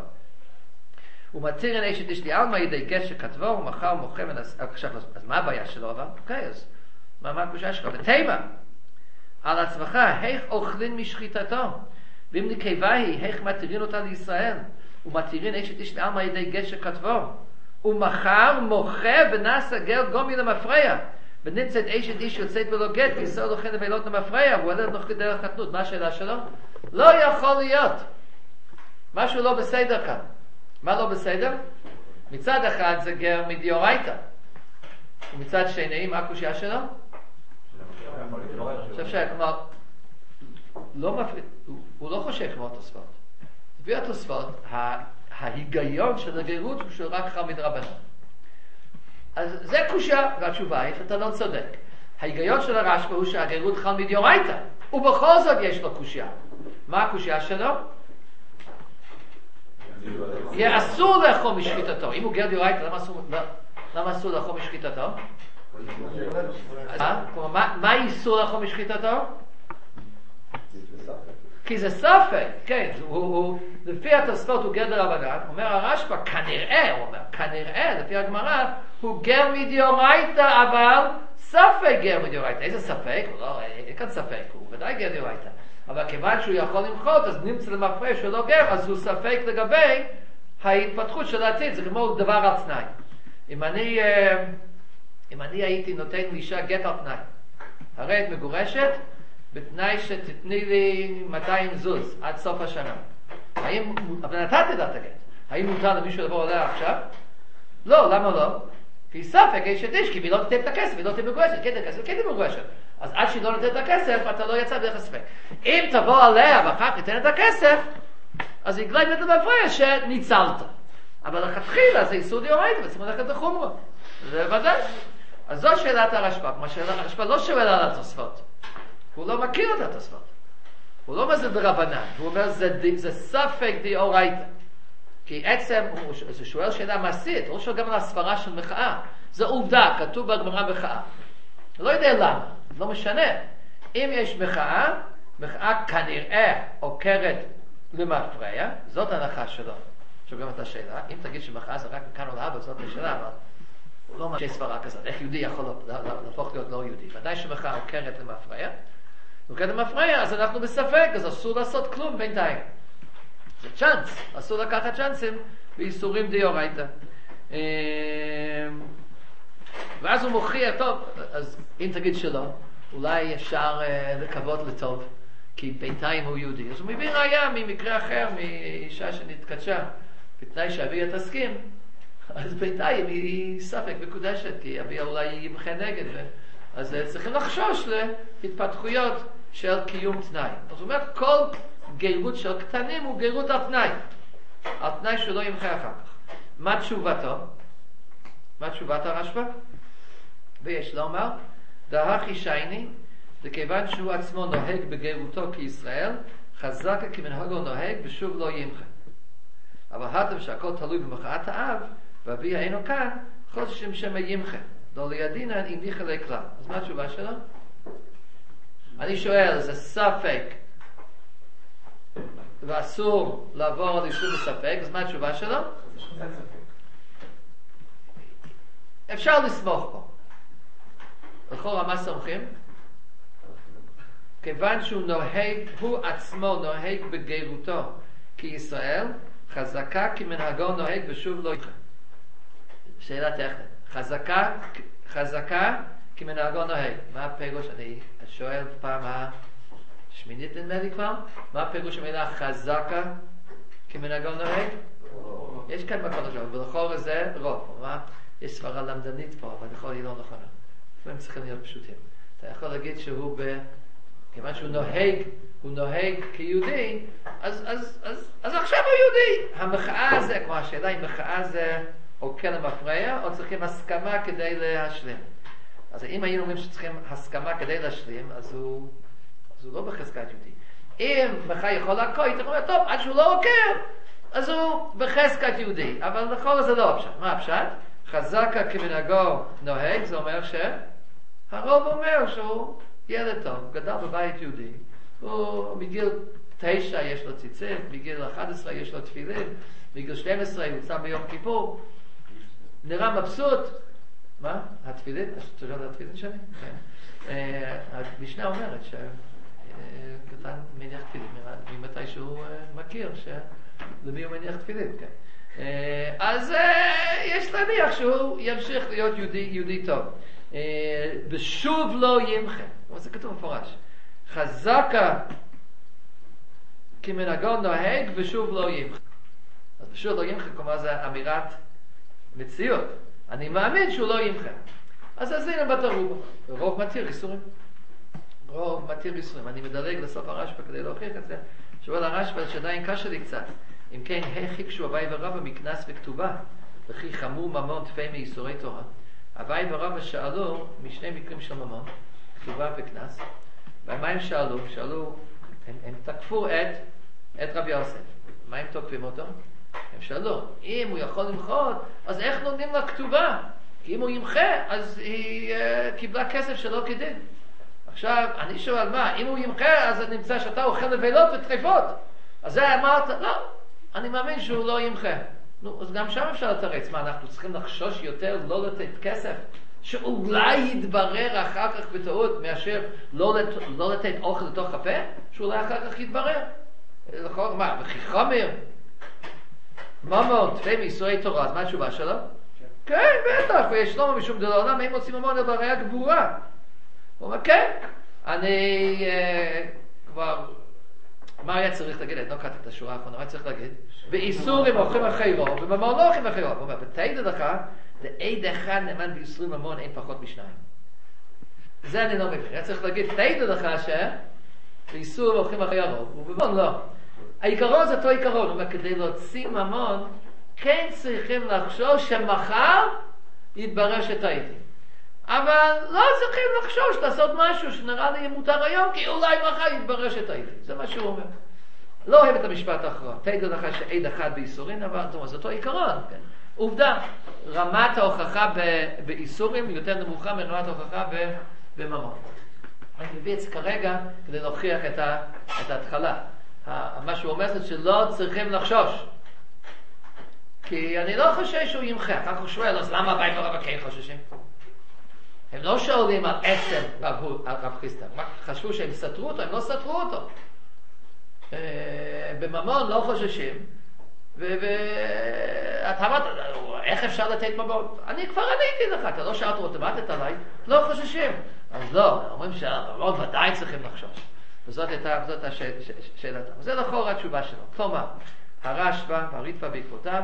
ומתיר אין אשת איש לי עלמא ידי גט שכתבו, ומחר מוכר עכשיו, אז מה הבעיה שלו? אבל אוקיי, אז מה הקושה שלך? ותימה, על עצמך, איך אוכלין משחיתתו? ואם נקבה היא, איך מתירין אותה לישראל? ומתירין אשת איש לי עלמא ידי גט שכתבו, ומחר מוכר ונעשה גר גומי למפרע. ונמצאת אשת איש יוצאת ולא גט, כי ישראל לא חן ובעילות למפרע, והוא עלת נוחקת דרך חתנות. מה השאלה שלו? לא יכול להיות. משהו לא בסדר כאן. מה לא בסדר? מצד אחד זה גר מדאורייתא. ומצד שני, מה הקושיה שלו? כלומר, הוא לא חושב כמו התוספות. לפי התוספות, ההיגיון של הגרות הוא של רק חל מדרבנן. אז זה קושה, והתשובה היא שאתה לא צודק. ההיגיון של הרשב"א הוא שהגרות חל מדאורייתא, ובכל זאת יש לו קושה. מה הקושה שלו? יהיה אסור לאכול משחיטתו. אם הוא גר דאורייתא, למה אסור לאכול משחיטתו? מה איסור לאכול משחיטתו? כי זה ספק, כן, לפי התוספות הוא גר דרבנן, אומר הרשב"א, כנראה, לפי הגמרא, הוא גר מדאורייתא, אבל ספק גר מדאורייתא. איזה ספק? אין כאן ספק, הוא ודאי גר דאורייתא. אבל כיוון שהוא יכול למחות, אז נמצא למפרש שהוא לא גר, אז הוא ספק לגבי ההתפתחות של העתיד. זה כמו דבר על תנאי. אם אני הייתי נותן לאישה גט על תנאי, הרי את מגורשת, בתנאי שתתני לי 200 זוז עד סוף השנה. אבל נתתי לה את הגט. האם מותר למישהו לבוא עליה עכשיו? לא, למה לא? כי ספק יש את איש, כי היא לא תתן את הכסף, היא לא תתן מגורשת, כן את הכסף, כן היא מגורשת. אז עד שהיא לא נותן את הכסף, אתה לא יצא דרך הספק. אם תבוא עליה ואחר כך תתן את הכסף, אז יגלה את המפרש שניצלת. אבל לכתחילה זה איסור דאורייתא, וצריך ללכת לחומרה. זה ודאי. אז זו שאלת הרשב"א. הרשב"א לא שואל על התוספות. הוא לא מכיר את התוספות. הוא לא אומר זה דרבנן. הוא אומר זה ספק דאורייתא. כי עצם, הוא שואל שאלה מעשית, הוא שואל גם על הסברה של מחאה. זה עובדה, כתוב בגמרא מחאה. לא יודע למה, לא משנה. אם יש מחאה, מחאה כנראה עוקרת למפרע, זאת הנחה שלו. שגם את השאלה, אם תגיד שמחאה זה רק מכאן או להבא, זאת השאלה, אבל הוא לא משהו סברה כזאת. איך יהודי יכול להפוך להיות לא יהודי? ודאי שמחאה עוקרת למפרע. עוקרת למפרע, אז אנחנו בספק, אז אסור לעשות כלום בינתיים. זה צ'אנס, אסור לקחת צ'אנסים באיסורים דאורייתא. ואז הוא מוכיח, טוב, אז אם תגיד שלא, אולי אפשר לקוות לטוב, כי בינתיים הוא יהודי. אז הוא מביא ראיה ממקרה אחר, מאישה שנתקדשה, בתנאי שאביה תסכים, אז בינתיים היא ספק מקודשת, כי אביה אולי ימחה נגד, אז צריכים לחשוש להתפתחויות של קיום תנאי. אז הוא אומר, כל גרות של קטנים הוא גרות על תנאי. על תנאי שהוא לא ימחה אחר כך. מה תשובתו? מה תשובת הרשב"א? ויש לומר, דהכי שייני, וכיוון שהוא עצמו נוהג בגרותו כישראל, חזקה כמנהגו נוהג ושוב לא ימחה. אבל הטוב שהכל תלוי במחאת האב, ואביה אינו כאן, חוששים שמא ימחה. לא לידינן אם ניחא כלל. אז מה התשובה שלו? אני שואל, זה ספק ואסור לעבור על איסור בספק, אז מה התשובה שלו? אפשר לסמוך פה. לכאורה מה סומכים? כיוון שהוא נוהג, הוא עצמו נוהג בגרותו כישראל, חזקה כמנהגו נוהג ושוב לא ימחה. שאלה טכנית. חזקה כמנהגו נוהג. מה הפירוש? אני שואל פעם השמינית נדמה לי כבר, מה הפירוש המילה חזקה כמנהגו נוהג? יש כאן מקום עכשיו, ולכאורה זה רוב. יש סברה למדנית פה, אבל לכאורה היא לא נכונה. לפעמים צריכים להיות פשוטים. אתה יכול להגיד שהוא כיוון שהוא נוהג כיהודי, אז עכשיו הוא יהודי. המחאה זה, כמו השאלה אם מחאה זה עוקר למפרע, או צריכים הסכמה כדי להשלים. אז אם היינו אומרים שצריכים הסכמה כדי להשלים, אז הוא לא בחזקת יהודי. אם מחאה יכול לעקור, אתה אומר, טוב, עד שהוא לא עוקר, אז הוא בחזקת יהודי. אבל לכל זה לא הפשט. מה הפשט? חזקה כמנהגו נוהג, זה אומר הרוב אומר שהוא ילד טוב, גדל בבית יהודי, הוא מגיל 9 יש לו ציצית, מגיל 11 יש לו תפילין, מגיל 12 הוא צם ביום כיפור, נראה מבסוט. מה? התפילין? אתה יודע התפילין שלי? כן. המשנה אומרת שקטן מניח תפילין, ממתי שהוא מכיר למי הוא מניח תפילין, כן. אז יש להניח שהוא ימשיך להיות יהודי טוב. ושוב לא ימחה, זה כתוב מפורש, חזקה כמנהגו נוהג ושוב לא ימחה. אז ושוב לא ימחה, כלומר זה אמירת מציאות, אני מאמין שהוא לא ימחה. אז הנה בתרובה, רוב מתיר איסורים, אני מדלג לסוף הרשב"א כדי להוכיח את זה. שואל הרשב"א שעדיין קשה לי קצת, אם כן הכי קשו אביי ורבא מכנס וכתובה, וכי חמור ממון תפי מאיסורי תורה. אביי ורבא שאלו משני מקרים של ממון, כתובה וכנס, ומה הם שאלו? הם תקפו את רבי יוסף. מה הם תוקפים אותו? הם שאלו, אם הוא יכול למחות, אז איך נותנים לה כתובה? כי אם הוא ימחה, אז היא קיבלה כסף שלא כדין. עכשיו, אני שואל מה, אם הוא ימחה, אז נמצא שאתה אוכל נבלות וטרפות. אז זה אמרת, לא, אני מאמין שהוא לא ימחה. נו, אז גם שם אפשר לתרץ. מה, אנחנו צריכים לחשוש יותר לא לתת כסף? שאולי יתברר אחר כך בטעות מאשר לא לתת אוכל לתוך הפה? שאולי אחר כך יתברר. מה, וכי חומר? ממון, תפי מיסורי תורה, אז מה התשובה שלו? כן, בטח, ויש לא משום דבר עולם, הם מוצאים ממון על ברי הגבורה. הוא אומר, כן, אני כבר, מה היה צריך להגיד? אני לא קראתי את השורה האחרונה, מה היה צריך להגיד? באיסורים אוכלים אחרו, ובממון לא אוכלים אחרו. הוא אומר, ותדע לך, לעד אחד נאמן באיסורים ממון אין פחות משניים. זה אני לא מבין. היה צריך להגיד, תדע לך שבאיסורים אוכלים אחרו, ובממון לא. העיקרון זה אותו עיקרון, הוא אומר, כדי להוציא ממון, כן צריכים לחשוש שמחר יתברר שטעיתי. אבל לא צריכים לחשוש לעשות משהו שנראה לי מותר היום, כי אולי מחר יתברר שטעיתי. זה מה שהוא אומר. לא אוהב את המשפט האחרון. תדע לך שעד אחד באיסורים, אבל זה אותו עיקרון. כן? עובדה, רמת ההוכחה באיסורים יותר נמוכה מרמת ההוכחה בממון. אני מביא את זה כרגע כדי להוכיח את ההתחלה. מה שהוא אומר זה שלא צריכים לחשוש. כי אני לא חושש שהוא ימחה. כך הוא שואל, אז למה הבאים הרב כן חוששים? הם לא שואלים על עצם רב חיסטה. חשבו שהם סתרו אותו, הם לא סתרו אותו. בממון לא חוששים. ואתה אמרת, איך אפשר לתת ממון? אני כבר עניתי לך, אתה לא שאלת אוטומטית עליי, לא חוששים. אז לא, אומרים שהממון ודאי צריכים לחשוש. וזאת השאלתה. וזה לכאורה התשובה שלו. כלומר, הרשב"א והריטב"א בעקבותיו,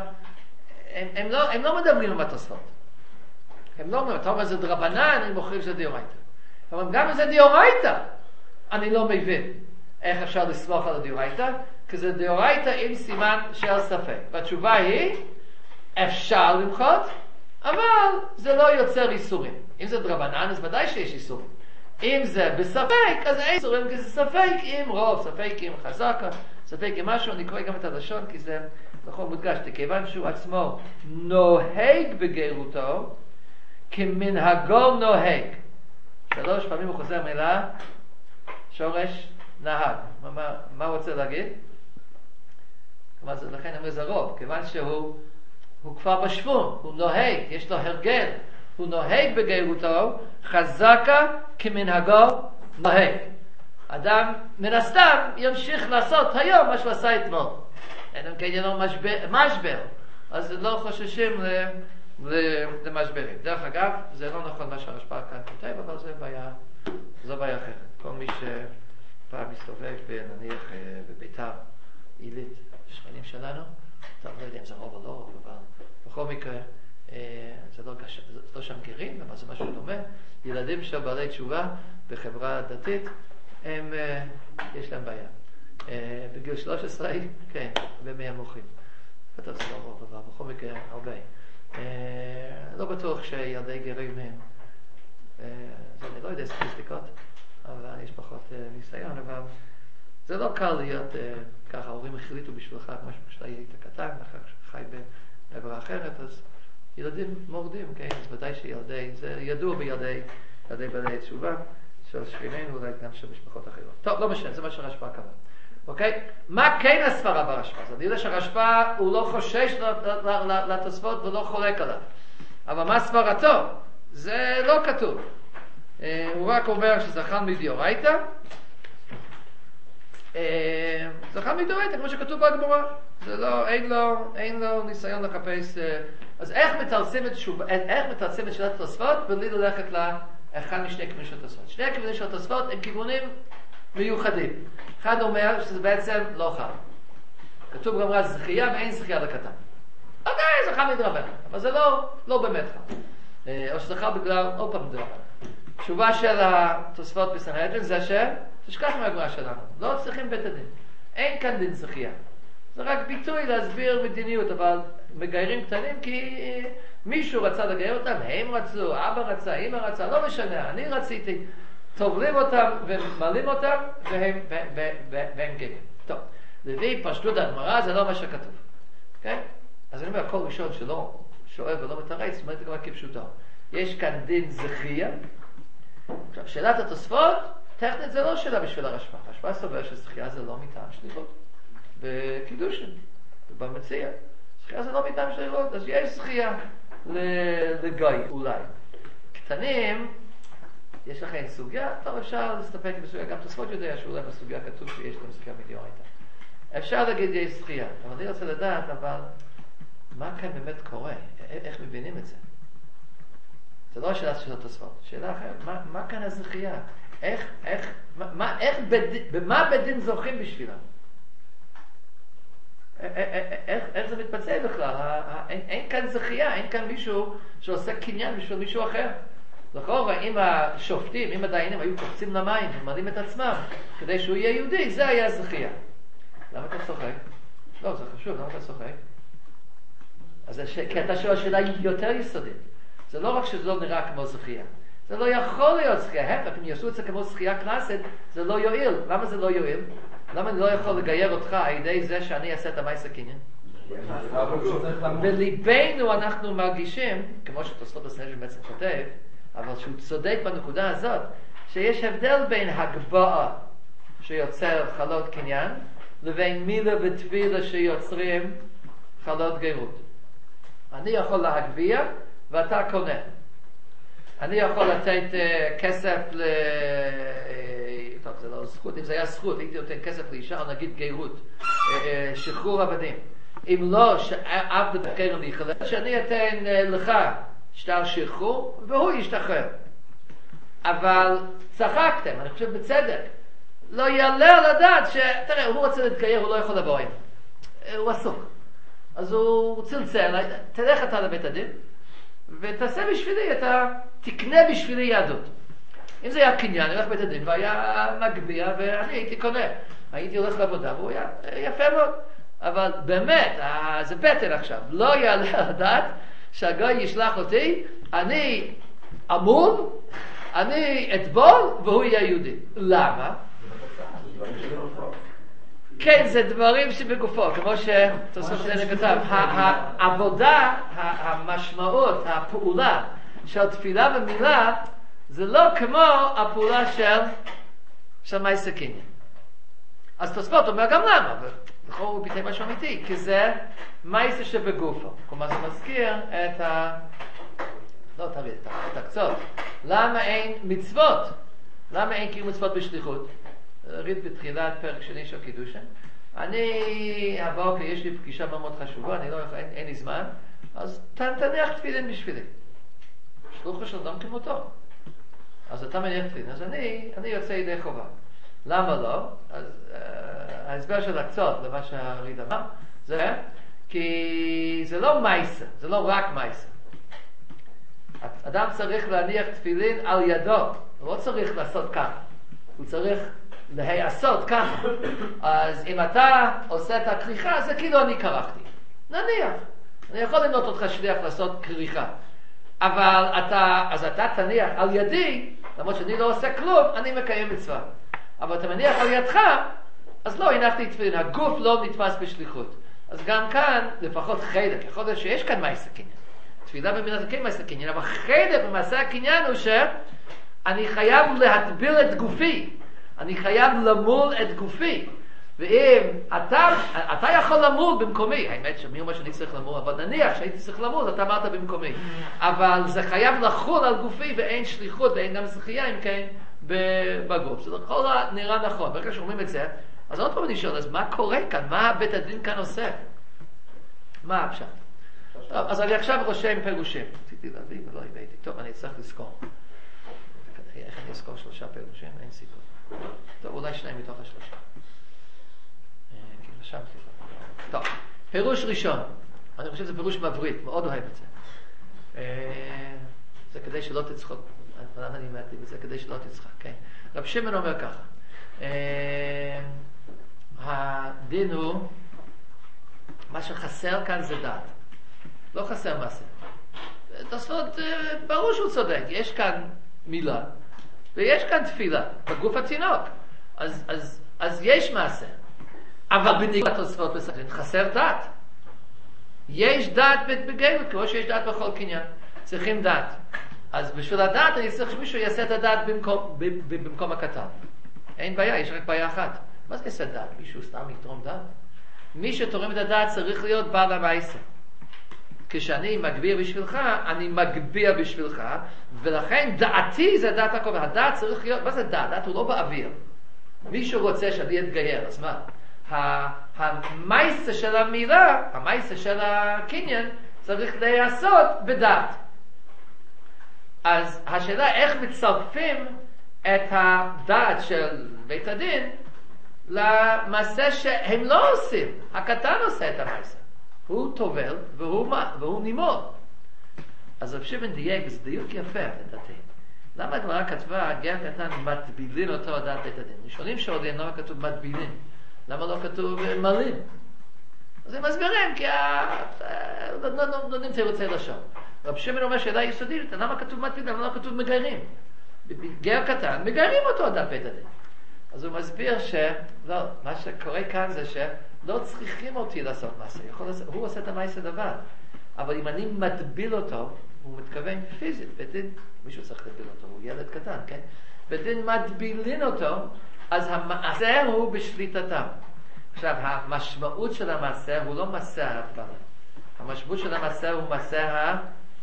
הם לא מדברים עם התוספות. הם לא אומרים, אתה אומר, זה דרבנן, אני מוכרים שזה דיורייתא. אבל גם אם זה דיורייתא, אני לא מבין איך אפשר לסמוך על הדיורייתא, כי זה דיורייתא עם סימן של ספק. והתשובה היא, אפשר למחות, אבל זה לא יוצר איסורים. אם זה דרבנן, אז ודאי שיש איסורים. אם זה בספק, אז אין איסורים, כי זה ספק עם רוב, ספק עם חזקה, ספק עם משהו. אני קורא גם את הלשון, כי זה נכון מודגש, כיוון שהוא עצמו נוהג בגרותו, כמנהגו נוהג. 3 פעמים הוא חוזר מילה, שורש נהג. מה הוא רוצה להגיד? כלומר, לכן אומר זה רוב, כיוון שהוא כבר בשפון, הוא נוהג, יש לו הרגל, הוא נוהג בגרותו, חזקה כמנהגו נוהג. אדם מן הסתם ימשיך לעשות היום מה שהוא עשה אתמול. אין כן יהיה משבר, אז לא חוששים למשברים. דרך אגב, זה לא נכון מה שהרשב"א כאן כותב, אבל זו בעיה אחרת. כל מי שפעם מסתובב נניח בביתר עילית, שכנים שלנו, אתה לא יודע אם זה רוב או לא רוב, אבל בכל מקרה, זה לא שם גרים, אבל זה משהו דומה. ילדים של בעלי תשובה בחברה דתית, יש להם בעיה. בגיל 13, כן, הרבה מהם מוחים. כתוב זה לא רוב, אבל בכל מקרה, הרבה. לא בטוח שילדי גרים מהם. אני לא יודע סטטיסטיקות, אבל יש פחות ניסיון, אבל זה לא קל להיות ככה, ההורים החליטו בשבילך, כמו שאתה היית קטן, אחר שחי בעברה אחרת, אז ילדים מורדים, כן? אז ודאי שילדי, זה ידוע בילדי בעלי תשובה, של שכנינו, אולי גם של משפחות אחרות. טוב, לא משנה, זה מה שהרשב"א קבע. אוקיי? מה כן הסברה ברשב"א? אז אני יודע שהרשב"א הוא לא חושש לתוספות ולא חולק עליו. אבל מה סברתו? זה לא כתוב. הוא רק אומר שזכר מדאורייתא. זכר מדאורייתא, כמו שכתוב בגמרא. זה לא, אין לו ניסיון לחפש. אז איך מתרצים את שאלת התוספות בלי ללכת לאחד משני כיוונים של התוספות? שני הכיוונים של התוספות הם כיוונים מיוחדים. אחד אומר שזה בעצם לא חל. כתוב גם רק זכייה ואין זכייה לקטן. אוקיי, זכר מדרבנן, אבל זה לא באמת חל. או שזכר בגלל עוד פעם מדרבנן. התשובה של התוספות בסנהדרין זה שתשכח מהגמרא שלנו. לא צריכים בית הדין. אין כאן דין זכייה. זה רק ביטוי להסביר מדיניות, אבל מגיירים קטנים כי מישהו רצה לגייר אותם, הם רצו, אבא רצה, אמא רצה, לא משנה, אני רציתי. טובלים אותם ומעלים אותם והם גאים. טוב, לפי פשטות הגמרא זה לא מה שכתוב. כן? אז אני אומר, כל ראשון שלא שואל ולא מתרץ, אומרת גם כפשוטו. יש כאן דין זכייה. עכשיו, שאלת התוספות, טכנית זה לא שאלה בשביל הרשב"א. הרשב"א סובר שזכייה זה לא מטעם שליחות. בקידושין, במציע. זכייה זה לא מטעם שליחות, אז יש זכייה לגוי, אולי. קטנים, יש לכם סוגיה, טוב, אפשר להסתפק בסוגיה, גם תוספות יודע שאולי בסוגיה כתוב שיש להם זכייה מדאורייתא. אפשר להגיד יש זכייה, אבל אני רוצה לדעת, אבל מה כאן באמת קורה? איך מבינים את זה? זה לא השאלה של התוספות, שאלה אחרת, מה כאן הזכייה? במה בדין זוכים בשבילם? איך זה מתבצע בכלל? אין כאן זכייה, אין כאן מישהו שעושה קניין בשביל מישהו אחר. לכאורה, אם השופטים, אם הדיינים היו קופצים למים ומעלים את עצמם כדי שהוא יהיה יהודי, זה היה זכייה. למה אתה צוחק? לא, זה חשוב, למה אתה צוחק? כי אתה שואל שאלה יותר יסודית. זה לא רק שזה לא נראה כמו זכייה. זה לא יכול להיות זכייה. ההפך, אם יעשו את זה כמו זכייה קלאסית, זה לא יועיל. למה זה לא יועיל? למה אני לא יכול לגייר אותך על ידי זה שאני אעשה את המעשה קניין? בליבנו אנחנו מרגישים, כמו שתוספות הסנהדרין בעצם כותב, אבל שהוא צודק בנקודה הזאת, שיש הבדל בין הגבוה שיוצר חלות קניין, לבין מילה ותפילה שיוצרים חלות גרות. אני יכול להגביה ואתה קונה. אני יכול לתת כסף טוב, זה לא זכות, אם זה היה זכות, הייתי נותן כסף לאישה, או נגיד גרות, שחרור עבדים. אם לא, שעבד בקרן להיכלל, שאני אתן לך שטר שחרור, והוא ישתחרר. אבל צחקתם, אני חושב בצדק. לא יעלה על הדעת תראה, הוא רוצה להתגייר, הוא לא יכול לבוא הנה. הוא עסוק. אז הוא צלצל, תלך אתה לבית הדין, ותעשה בשבילי, תקנה בשבילי יהדות. אם זה היה קניין, אני הולך לבית הדין, והיה מגביה, ואני הייתי קונה. הייתי הולך לעבודה, והוא היה יפה מאוד. אבל באמת, זה בטל עכשיו. לא יעלה על הדעת שהגוי ישלח אותי, אני עמוד, אני אטבול, והוא יהיה יהודי. למה? כן, זה דברים שבגופו, כמו שתוספות סנהדרין כתב. העבודה, המשמעות, הפעולה של תפילה ומילה, זה לא כמו הפעולה של מעשה קניין. אז תוספות אומר גם למה, ולכאורה הוא ביטא משהו אמיתי, כי זה מעשה שבגופו. כלומר זה מזכיר את את הקצות. למה אין מצוות? למה אין קיום מצוות בשליחות? ראית בתחילת פרק שני של קידושין. הבוקר יש לי פגישה מאוד חשובה, אין לי זמן, אז תניח תפילין בשבילי. שלוחו של אדם כמותו. אז אתה מניח תפילין, אז אני יוצא ידי חובה. למה לא? אז ההסבר של הקצות, למה שהריד אמר, זה כי זה לא מייסה, זה לא רק מייסה. אדם צריך להניח תפילין על ידו, הוא לא צריך לעשות ככה, הוא צריך להיעשות ככה. אז אם אתה עושה את הכריכה, זה כאילו אני כרכתי. נניח, אני יכול למנות אותך שליח לעשות כריכה. אבל אתה תניח על ידי, למרות שאני לא עושה כלום, אני מקיים מצווה. אבל אתה מניח על ידך, אז לא הנחתי תפילין, הגוף לא נתפס בשליחות. אז גם כאן, לפחות חלק, יכול להיות שיש כאן מעשה קניין. תפילה במילה זה כן מעשה קניין, אבל חלק במעשה הקניין הוא שאני חייב להטביל את גופי. אני חייב למול את גופי. ואם אתה יכול למול במקומי, האמת שמי אומר שאני צריך למול, אבל נניח שהייתי צריך למול, אתה אמרת במקומי. אבל זה חייב לחול על גופי ואין שליחות ואין גם זכייה אם כן בגוף. זה לכל נראה נכון. ברגע שאומרים את זה, אז עוד פעם אני שואל, אז מה קורה כאן? מה בית הדין כאן עושה? מה הפשט? טוב, אז אני עכשיו רושם פירושים. רציתי להביא ולא הבאתי. טוב, אני צריך לזכור. איך אני אזכור 3 פירושים? אין סיכוי. טוב, אולי 2 מתוך 3. כי רשמתי. טוב, פירוש ראשון. אני חושב שזה פירוש מבריד, מאוד אוהב את זה. זה כדי שלא תצחוק. למה אני מעטתי בזה? כדי שלא תצחק, כן? רב שמעון אומר ככה. הדין הוא, מה שחסר כאן זה דעת. לא חסר מעשה. תוספות, ברור שהוא צודק. יש כאן מילה, ויש כאן תפילה, בגוף התינוק. אז יש מעשה. אבל בניגוד לתוספות בסנהדרין, חסר דעת. יש דעת בגלות, כמו שיש דעת בכל קניין. צריכים דעת. אז בשביל הדעת אני צריך שמישהו יעשה את הדעת במקום הקטן. אין בעיה, יש רק בעיה אחת. מה זה יעשה דעת? מישהו סתם יתרום דעת? מי שתורם את הדעת צריך להיות בעל המעשה. כשאני מגביר בשבילך, אני מגביר בשבילך, ולכן דעתי זה דעת הקובע. הדעת צריך להיות, מה זה דעת? דעת הוא לא באוויר. מישהו רוצה שאני אתגייר, אז מה? המעשה של המילה, המעשה של הקניין, צריך להיעשות בדעת. אז השאלה איך מצרפים את הדעת של בית הדין למעשה שהם לא עושים. הקטן עושה את המעשה. הוא טובל והוא נימוד. אז רב שמעון דייק, זה דיוק יפה לדעתי. למה הגמרא כתבה, גר קטן מטבילין אותו על דעת בית הדין? ראשונים שואלים למה כתוב מטבילין? למה לא כתוב מלין? אז הם מסבירים כי נותנים תירוצי לשון. רב שמעון אומר שאלה יסודית, למה כתוב מטבילין? למה לא כתוב מגיירים? גר קטן, מגיירים אותו על דעת בית הדין. אז הוא מסביר שלא, מה שקורה כאן זה שלא צריכים אותי לעשות מעשה. הוא עושה את המעשה לבד. אבל אם אני מטביל אותו, הוא מתכוון פיזית, בדין, מישהו צריך לטביל אותו, הוא ילד קטן, כן? בדין מטבילין אותו, אז המעשה הוא בשליטתם. עכשיו, המשמעות של המעשה הוא לא מעשה ההטבלה. המשמעות של המעשה הוא מעשה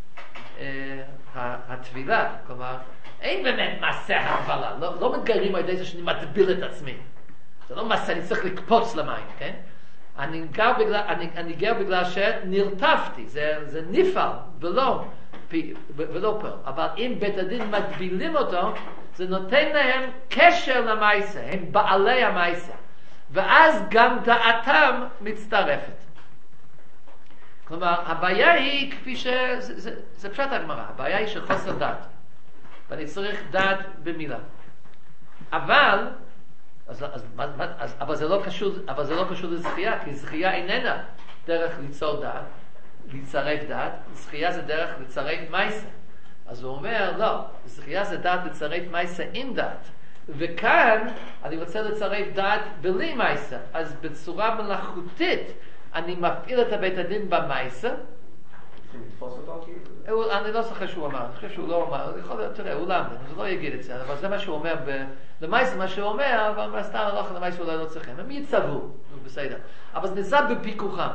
הטבילה. כלומר, אין באמת מעשה ההטבלה. לא מתגיירים על ידי זה שאני מטביל את עצמי. זה לא מעשה, אני צריך לקפוץ למים, כן? אני גר בגלל שנרטפתי, זה נפעל ולא פה. אבל אם בית הדין מטבילים אותו, זה נותן להם קשר למעשה, הם בעלי המעשה. ואז גם דעתם מצטרפת. כלומר, הבעיה היא כפי זה פשוט הגמרא, הבעיה היא של חוסר דעת. ואני צריך דעת במילה. אבל זה לא קשור לזכייה, כי זכייה איננה דרך ליצור דעת, לצרף דעת, זכייה זה דרך לצרף מייסה. אז הוא אומר, לא, זכייה זה דעת לצרף מייסה עם דעת. וכאן אני רוצה לצרף דעת בלי מייסה. אז בצורה מלאכותית אני מפעיל את הבית הדין במייסה. צריכים לתפוס אותו? אני לא זוכר שהוא אמר, אני חושב שהוא לא אמר, תראה, הוא למד, זה לא יגיד את זה, אבל זה מה שהוא אומר, למעשה מה שהוא אומר, אבל סתם הלוך למעשה אולי לא צריכים, הם יצבו, בסדר, אבל זה נעשה בפיקוחם.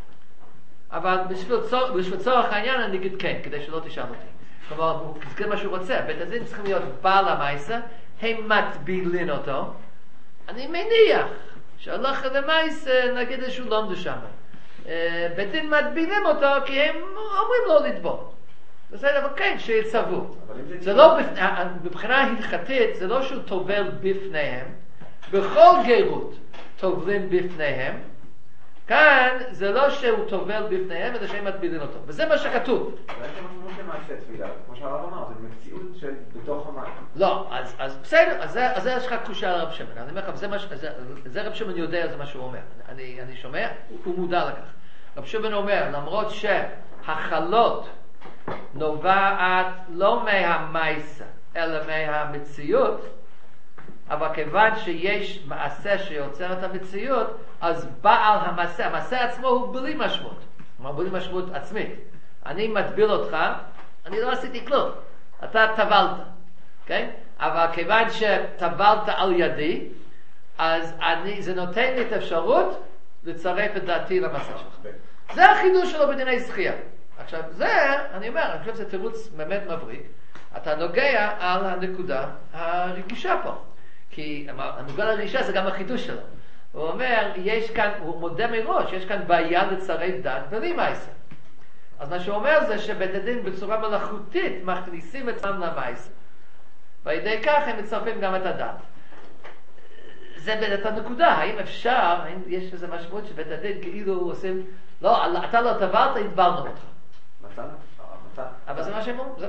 אבל בשביל צורך העניין אני אגיד כן, כדי שלא תשאל אותי. כלומר, זה מה שהוא רוצה, בית הדין צריכים להיות בעל המעשה, הם מטבילין אותו, אני מניח שהלוך למעשה נגיד שהוא לא עמדו שם. בית דין מטבילים אותו כי הם אומרים לא לטבול. בסדר, אבל כן, שיצבו. זה לא, מבחינה הלכתית, זה לא שהוא טובל בפניהם. בכל גירות טובלים בפניהם. כאן זה לא שהוא טובל בפניהם, אלא שהם מטבילים אותו. וזה מה שכתוב. אבל יש משמעות למעשה תפילה, כמו שהרב אמר, זה מציאות של בתוך המים. לא, אז בסדר, אז זה יש לך קושה על רב שמעון. אני אומר לך, זה רב שמעון יודע, זה מה שהוא אומר. אני שומע, הוא מודע לכך. רב שמעון אומר, למרות שהחלות נובעת לא מהמייסה, אלא מהמציאות, אבל כיוון שיש מעשה שיוצר את המציאות, אז בעל המעשה, המעשה עצמו הוא בלי משמעות. כלומר, בלי משמעות עצמית. אני מטביל אותך, אני לא עשיתי כלום. אתה טבלת, כן? אבל כיוון שטבלת על ידי, אז זה נותן לי את האפשרות לצרף את דעתי למעשה שלך. זה החידוש שלו בדיני זכייה. עכשיו, אני חושב שזה תירוץ באמת מבריק. אתה נוגע על הנקודה הרגישה פה. כי הנקודה הרגישה זה גם החידוש שלו. הוא אומר, הוא מודה מראש, יש כאן בעיה לצרף דעת בלי מייסה. אז מה שהוא אומר זה שבית הדין בצורה מלאכותית מכניסים את עצמם למייסה. ועל כך הם מצרפים גם את הדעת. זה באמת הנקודה, האם יש איזו משמעות שבית הדין כאילו עושים, לא, אתה לא טבלת, התברנו אותך. אבל זה מה שהם אומרים,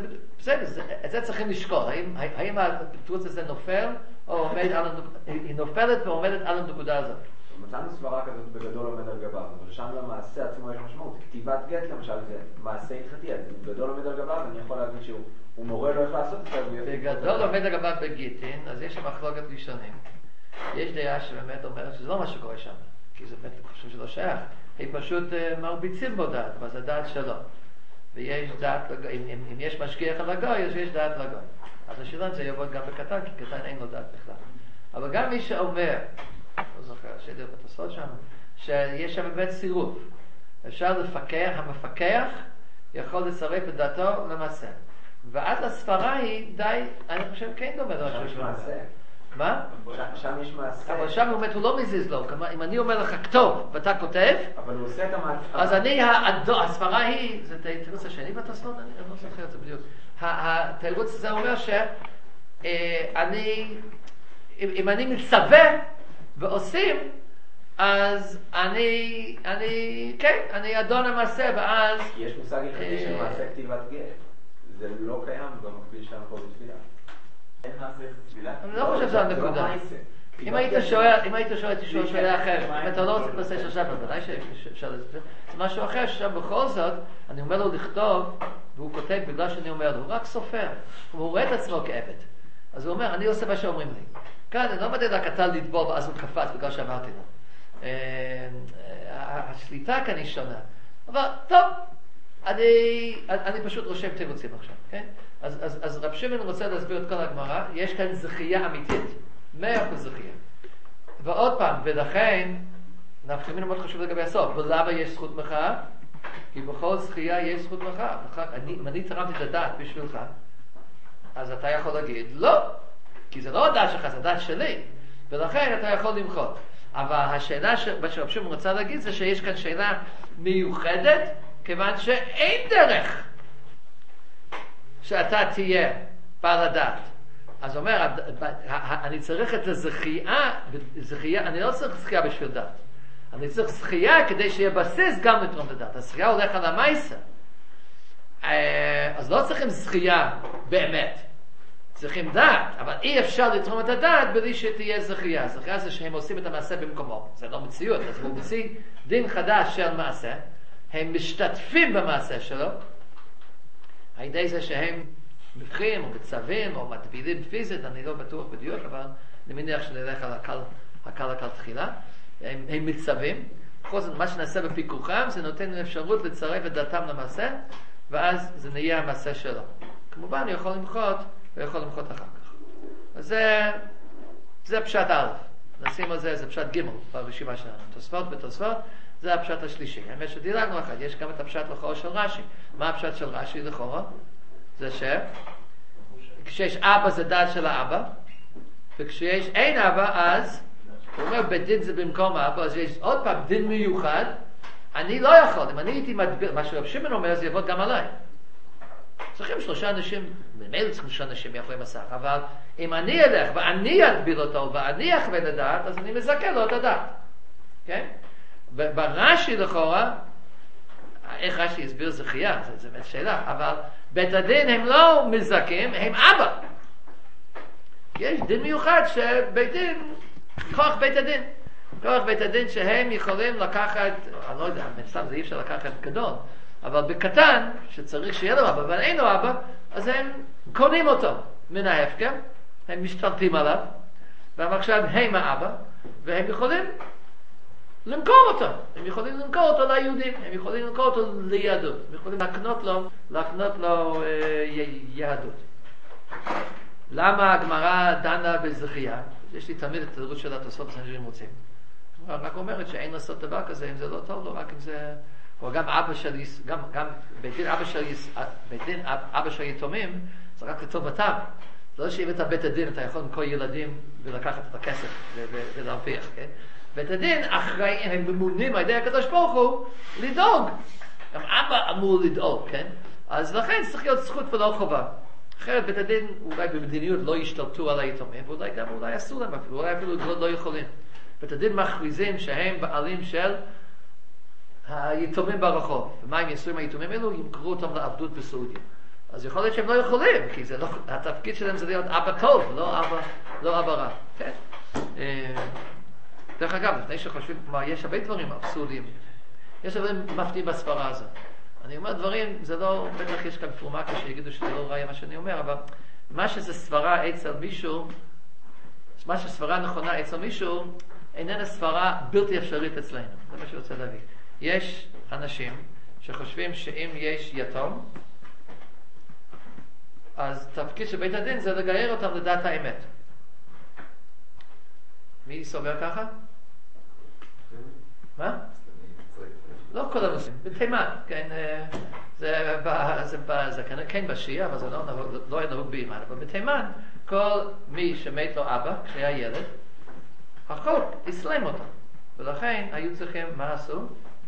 את זה צריכים לשקול, האם התירוץ הזה נופל, או היא נופלת ועומדת על הנקודה הזאת. מצאנו סברה כזאת בגדול עומד על גביו, אבל שם למעשה עצמו יש משמעות. כתיבת גט למשל זה מעשה הלכתי, אז בגדול עומד על גביו, אני יכול להגיד שהוא מורה לו איך לעשות את זה. בגדול עומד על גביו בגיטין, אז יש שם מחלוקת ראשונים. יש דעה שבאמת אומרת שזה לא מה שקורה שם, כי זה באמת חושב שלא שייך. הם פשוט מרביצים בו דעת, אבל זה דעת שלו. ויש דעת, אם יש משגיח על הגוי, אז יש דעת לגוי. אז השאלה זה יעבוד גם בקטן, כי קטן אין לו דעת בכלל. אבל גם מי שאומר, לא זוכר, שדר בתוספות שם, שיש שם באמת סירוב. אפשר לפקח, המפקח יכול לצרף את דעתו למעשה. ועד לספרה היא די, אני חושב כן דומה לו. שם יש מעשה. מה? שם יש מעשה. אבל שם באמת הוא לא מזיז לו. אם אני אומר לך כתוב ואתה כותב, אבל הוא עושה את המעשה. אז אני, הספרה היא, זה תירוץ השני בתוספות, אני לא זוכר את זה בדיוק. התירוץ הזה אומר שאני, אם אני מצווה ועושים, אז אני אדון המעשה, ואז... יש מושג יחידי של מעשה כתיבת גט. זה לא קיים במקביל שלנו פה בתפילה. איך נעשה תפילה? אני לא חושב שזה הנקודה. אם היית שואל, תשאול שאלה אחרת. אם אתה לא רוצה לעשות שלושה, בוודאי שאפשר לעשות. זה משהו אחר, ששם בכל זאת, אני אומר לו לכתוב, והוא כותב בגלל שאני אומר לו, הוא רק סופר. הוא רואה את עצמו כעבד. אז הוא אומר, אני עושה מה שאומרים לי. כאן, אני לא מדבר לקטן לטבול, ואז הוא קפץ בגלל שאמרתי לו. השליטה כאן היא שונה. אבל טוב, אני פשוט רושם תירוצים עכשיו, כן? אז רב שמעון רוצה להסביר את כל הגמרא, יש כאן זכייה אמיתית, 100% זכייה. ועוד פעם, ולכן, נפקא מינה מאוד חשוב לגבי הסוף, ולמה יש זכות מחאה? כי בכל זכייה יש זכות מחאה. אם אני תרמתי את הדעת בשבילך, אז אתה יכול להגיד, לא, כי זה לא הדעת שלך, זה הדעת שלי, ולכן אתה יכול למחות. אבל השאלה שרב שמעון רוצה להגיד זה שיש כאן שאלה מיוחדת, כיוון שאין דרך שאתה תהיה בעל הדעת. אז אומר, אני צריך את הזכייה, אני לא צריך זכייה בשביל דעת. אני צריך זכייה כדי שיהיה בסיס גם לתרום את הדעת. הזכייה הולך על המייסה. אז לא צריכים זכייה באמת. צריכים דעת, אבל אי אפשר לתרום את הדעת בלי שתהיה זכייה. זכייה זה שהם עושים את המעשה במקומו. זה לא מציאות, אז הוא מוציא דין חדש של מעשה. הם משתתפים במעשה שלו, על ידי זה שהם מקרים או מצווים או מטבילים פיזית, אני לא בטוח בדיוק, אבל אני מניח שנלך על הקל תחילה. הם מצווים, בכל זאת מה שנעשה בפיקוחם זה נותן להם אפשרות לצרף את דעתם למעשה, ואז זה נהיה המעשה שלו. כמובן הוא יכול למחות, ויכול למחות אחר כך. אז זה פשט א', נשים על זה, זה פשט ג' ברשימה שלנו. תוספות ותוספות, זה הפשט השלישי. האמת שדילגנו אחד, יש גם את הפשט לכאורה של רש"י. מה הפשט של רש"י לכאורה? זה כשיש אבא זה דעת של האבא, וכשיש אין אבא אז, הוא אומר בדין זה במקום האבא, אז יש עוד פעם דין מיוחד, אני לא יכול, אם אני הייתי מדביר, מה שרב שמעון אומר זה יעבוד גם עליי. צריכים 3 אנשים, במילא צריכים 3 אנשים יפוי מסך, אבל אם אני אלך ואני אדביל אותו ואני אכוון לדעת, אז אני מזכה לו את הדעת. כן? ברש"י לכאורה, איך רש"י הסביר זכייה, זה באמת שאלה, אבל בית הדין הם לא מזכים, הם אבא. יש דין מיוחד שבית דין, כוח בית הדין. כוח בית הדין שהם יכולים לקחת, אני לא יודע, סתם זה אי אפשר לקחת גדול, אבל בקטן, שצריך שיהיה לו אבא, אבל אין לו אבא, אז הם קונים אותו מן ההפקר, הם משתלטים עליו, והם עכשיו הם האבא, והם יכולים למכור אותו. הם יכולים למכור אותו ליהודים, הם יכולים למכור אותו ליהדות, הם יכולים להקנות לו יהדות. למה הגמרא דנה בזכייה? יש לי תמיד את התירוץ של התוספות שאנשים רוצים. רק אומרת שאין לעשות דבר כזה אם זה לא טוב לו, רק אם זה... או גם אבא של... גם בית דין אבא של יתומים, זה רק לטובתם. לא שאם אתה בית הדין אתה יכול למכור ילדים ולקחת את הכסף ולהרוויח, כן? בית הדין אחראי, הם ממונים על ידי הקדוש ברוך הוא לדאוג. גם אבא אמור לדאוג, כן? אז לכן צריך להיות זכות ולא חובה. אחרת בית הדין אולי במדיניות לא ישתלטו על היתומים, ואולי גם אולי אסור להם אפילו, אולי אפילו לא יכולים. בית הדין מכריזים שהם בעלים של היתומים ברחוב. ומה הם יעשו עם היתומים האלו? ימכרו אותם לעבדות בסעודיה. אז יכול להיות שהם לא יכולים, כי זה לא, התפקיד שלהם זה להיות אבא טוב, לא אבא רע. כן? דרך אגב, לפני שחושבים, יש הרבה דברים אבסורדיים. יש דברים מפתיעים בספרה הזאת. אני אומר דברים, זה לא, בטח יש כאן פורמקה שיגידו שזה לא ראי מה שאני אומר, אבל מה שזה ספרה אצל מישהו, מה שספרה נכונה אצל מישהו, איננה ספרה בלתי אפשרית אצלנו. זה מה שרוצה להביא. יש אנשים שחושבים שאם יש יתום, אז תפקיד של בית הדין זה לגייר אותם לדעת האמת. מי סובר ככה? מה? לא כל הנושאים, בתימן, כן, זה כן בשיעה, אבל זה לא היה נהוג באימן, אבל בתימן, כל מי שמת לו אבא, כשהיה ילד, החוק הסלם אותו, ולכן היו צריכים, מה עשו?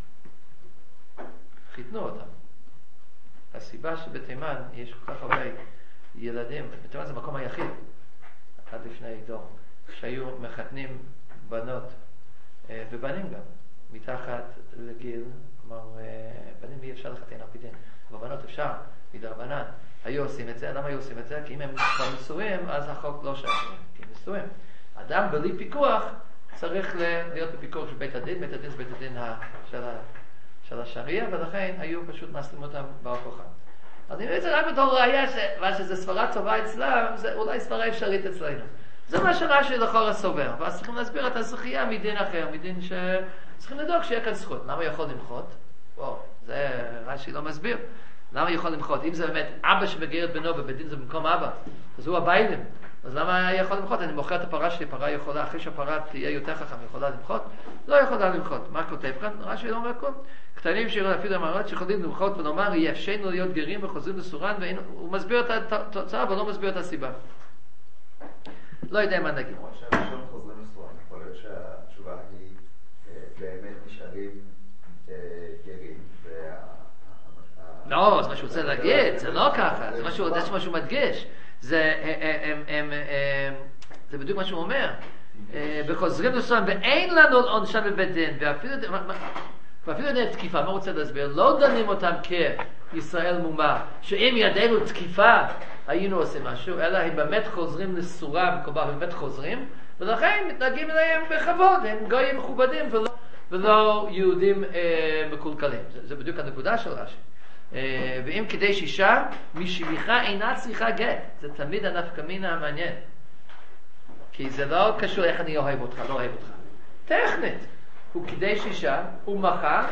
חיתנו אותם. הסיבה שבתימן יש כל כך הרבה ילדים, בתימן זה המקום היחיד, עד לפני דור, שהיו מחתנים בנות ובנים גם, מתחת לגיל, כלומר, בנים אי אפשר לחתן על פי דין, אבל בנות אפשר, מדרבנן, היו עושים את זה. למה היו עושים את זה? כי אם הם כבר נשואים, אז החוק לא שייך, כי הם נשואים. אדם בלי פיקוח צריך להיות בפיקוח של בית הדין, בית הדין זה בית הדין של השריעה, ולכן היו פשוט מסלים אותם בהוכחה. אז אני מבין את זה רק בתור ראיה, שזה סברה טובה אצלם, זה אולי סברה אפשרית אצלנו. זה מה שרש"י לכל הסובר, ואז צריכים להסביר את הזכייה מדין אחר, מדין שצריכים לדאוג שיהיה כאן זכות. למה יכול למחות? זה רש"י לא מסביר. למה יכול למחות? אם זה באמת אבא שמגייר את בנו ובית דין זה במקום אבא, אז הוא הביילים. אז למה יכול למחות? אני מוכר את הפרה שלי, פרה יכולה, אחרי שהפרה תהיה יותר חכם, יכולה למחות? לא יכולה למחות. מה כותב כאן? רש"י לא אומר כלום. קטנים שיראו אפילו המערות שיכולים למחות ונאמר, יאפשנו להיות גרים וחוזרים לסורן, הוא מסביר את התוצאה, אבל לא מסביר את הסיבה. לא יודע מה נגיד. למרות שהראשון חוזרים לסורן, יכול להיות שהתשובה היא באמת נשארים גרים. לא, זה מה שהוא רוצה להגיד, זה לא ככה, זה מה שהוא מדגיש. זה בדיוק מה שהוא אומר. וחוזרים לסורן, ואין לנו עונשם בבית דין, ואפילו דין תקיפה, מה הוא רוצה להסביר? לא דנים אותם כישראל מומר, שאם ידינו תקיפה, היינו עושים משהו, אלא הם באמת חוזרים לסורם, כלומר הם באמת חוזרים, ולכן מתנהגים אליהם בכבוד, הם גויים מכובדים ולא יהודים מקולקלים. זה בדיוק הנקודה של רש"י. ואם כדי שישה, משליחה אינה צריכה גט. זה תמיד הנפקא מינה המעניין. כי זה לא קשור איך אני אוהב אותך, לא אוהב אותך. טכנית. הוא כדי שישה, הוא מחה,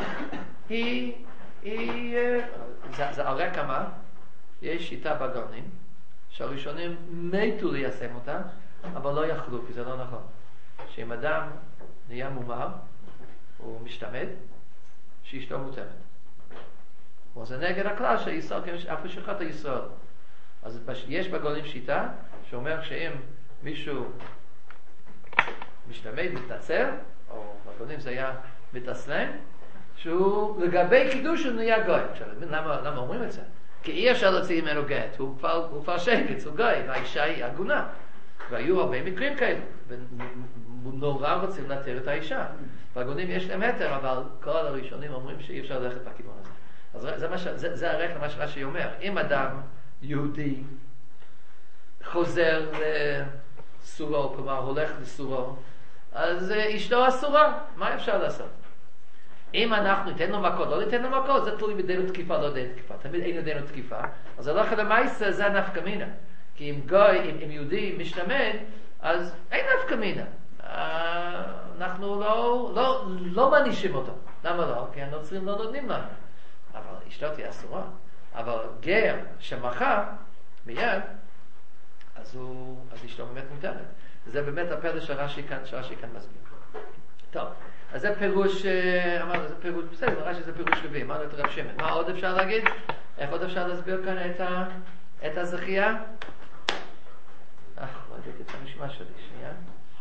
זה על רקע מה? יש שיטה בגאונים, שהראשונים מתו ליישם אותה, אבל לא יכלו, כי זה לא נכון. שאם אדם נהיה מומר, הוא משתמד, שאשתו מותרת. זה נגד הכלל של ישראל, אף שחט הישראל. אז יש בגאונים שיטה שאומר שאם מישהו משתמד, מתנצר, או בגאונים זה היה מתאסלם, שהוא לגבי קידוש הוא נהיה גוי. עכשיו, למה אומרים את זה? כי אי אפשר להוציא ממנו גט, הוא כבר שקץ, הוא גוי, והאישה היא עגונה. והיו הרבה מקרים כאלה, ונורא רוצים להתיר את האישה. בגאונים יש להם היתר, אבל כל הראשונים אומרים שאי אפשר ללכת בכיוון הזה. אז זה הרקע מה שרש"י אומר. אם אדם יהודי חוזר לסורו, כלומר הולך לסורו, אז אשתו אסורה, מה אפשר לעשות? אם אנחנו ניתן לו מכות, לא ניתן לו מכות, זה תלוי בדין תקיפה, לא דין תקיפה. תמיד אין דין תקיפה. אז הלכה למעשה זה נפקא מינה. כי אם גוי, אם יהודי משתמד, אז אין נפקא מינה. אנחנו לא מנישים אותו. למה לא? כי הנוצרים לא נותנים לנו. אבל אשתו תהיה אסורה. אבל גר שמחה מיד, אז אשתו באמת מותרת. זה באמת הפלא שרש"י כאן מסביר. טוב, אז זה פירוש, אמרנו, זה פירוש, בסדר, רש"י זה פירוש רביעי, אמרנו את רב שמעון. מה עוד אפשר להגיד? איך עוד אפשר להסביר כאן את הזכייה? לא יודעת את המשמע שלי, שנייה.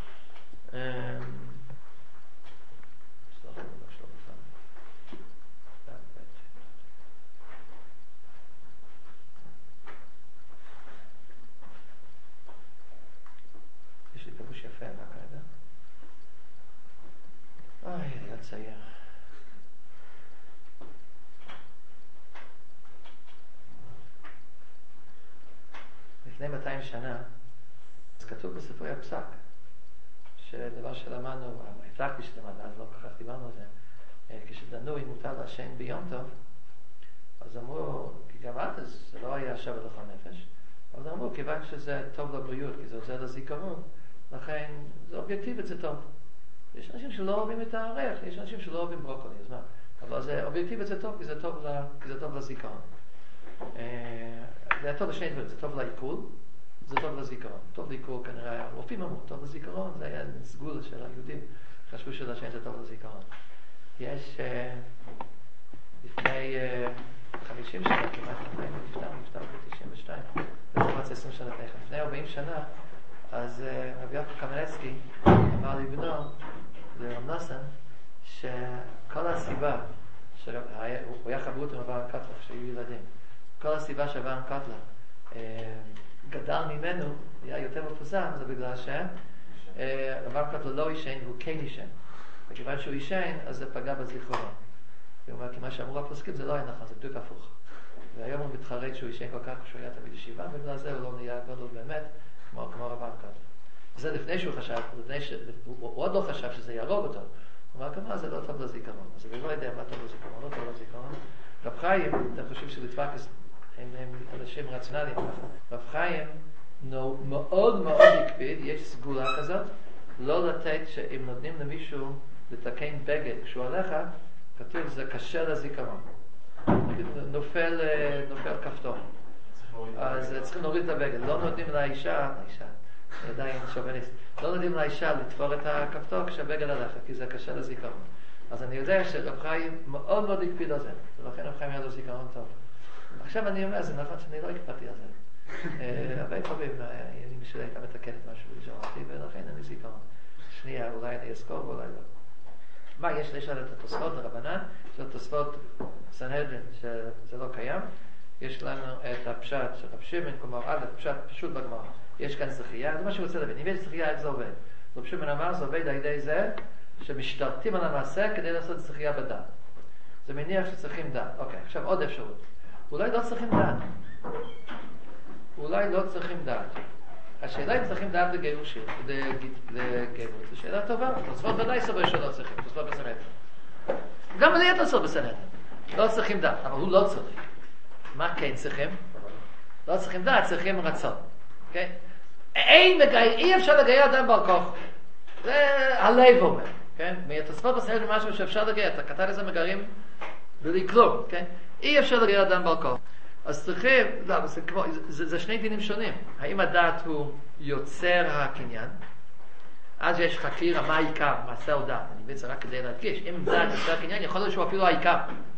יש לי פירוש יפה, מה כרגע? היה צייר. לפני 200 שנה, אז כתוב בספרי הפסק, שדבר שלמדנו, הבטחתי שלמדנו, אז לא כל כך דיברנו על זה, כשדנו אם מותר לעשן ביום טוב, אז אמרו, כי גם אז זה לא היה שווה לכל נפש, אבל אמרו, כיוון שזה טוב לבריאות, כי זה עוזר לזיכרון, לכן זה אובייקטיבית, זה טוב. יש אנשים שלא אוהבים את הערך, יש אנשים שלא אוהבים ברוקולי, אז מה? אבל זה אובייקטיבית זה טוב, כי זה טוב לזיכרון. זה טוב לשני דברים, זה טוב לעיכול, זה טוב לזיכרון. טוב לעיכול כנראה, הרופאים אמרו, טוב לזיכרון, זה היה סגולה של היהודים, חשבו שלשני זה טוב לזיכרון. יש לפני 50 שנה, כמעט נפטר ב-92, לפני 20 שנה, לפני 40 שנה, אז רבי יעקב קמנצקי אמר לבנו, לרב נוסן, שכל הסיבה, הוא היה חברות עם אברהם קטלה, כשהיו ילדים, כל הסיבה שאברהם קטלה גדל ממנו, היה יותר מפוזר, זה בגלל שאברהם קטלה לא ישן והוא כן ישן. וכיוון שהוא ישן, אז זה פגע בזיכרון. הוא אומר, כי מה שאמרו הפוסקים זה לא היה נכון, זה בדיוק הפוך. והיום הוא מתחרט שהוא ישן כל כך כשהוא היה תמיד ישיבה, ובגלל זה הוא לא נהיה גדול באמת, כמו אברהם קטלה. זה לפני שהוא חשב, הוא עוד לא חשב שזה יהרוג אותו. הוא אמר, כמה זה לא טוב לזיכרון. אז אני לא יודע מה טוב לזיכרון, לא טוב לזיכרון. רב חיים, אתם חושבים שליטווקס הם אנשים רציונליים. רב חיים מאוד מאוד הקפיד, יש סגולה כזאת, לא לתת שאם נותנים למישהו לתקן בגד כשהוא עליך, כתוב זה קשה לזיכרון. נופל כפתור. אז צריכים להוריד את הבגד. לא נותנים לאישה, עדיין שוביניסט, לא נותנים לאישה לתפור את הכפתור כשהבגד עליך, כי זה קשה לזיכרון. אז אני יודע שרב חיים מאוד מאוד הקפיד על זה, ולכן רב חיים היה לו זיכרון טוב. עכשיו אני אומר, זה נכון שאני לא הקפדתי על זה. הרבה פעמים אני משלי הייתה מתקנת משהו ושמעתי, ולכן אני זיכרון. שנייה, אולי אני אזכור ואולי לא. מה, יש לנו את התוספות לרבנן, יש לנו תוספות סנהדרין שזה לא קיים, יש לנו את הפשט של רב שמעון, כלומר פשט פשוט בגמרא. יש כאן זכייה, זה מה שהוא רוצה להבין. אם יש זכייה, איך זה עובד? רב שמעון אמר, זה עובד על ידי זה שמשתלטים על המעשה כדי לעשות זכייה בדעת. זה מניח שצריכים דעת. אוקיי, עכשיו עוד אפשרות. אולי לא צריכים דעת. השאלה אם צריכים דעת לגירושים, לגרות, זו שאלה טובה. תוספות ודאי סובר שלא צריכים, תוספות בסנהדרין. גם אני תוספות בסנהדרין. לא צריכים דעת, אבל הוא לא צריך. מה כן צריכים? לא צריכים דעת, צריכים רצון. אוקיי? אי אפשר לגייר אדם בר כוח. זה הלב אומר. כן? מהתוספות בסנהדרין משהו שאפשר לגייר. את הקטן הזה מגרים בלי כלום. כן? אי אפשר לגייר אדם בר כוח. אז צריכים, לא, זה שני דינים שונים. האם הדעת הוא יוצר הקניין? אז יש חקירה מה העיקר, מעשה או דעת. אני מבין זה רק כדי להדגיש. אם דעת יוצר הקניין, יכול להיות שהוא אפילו העיקר.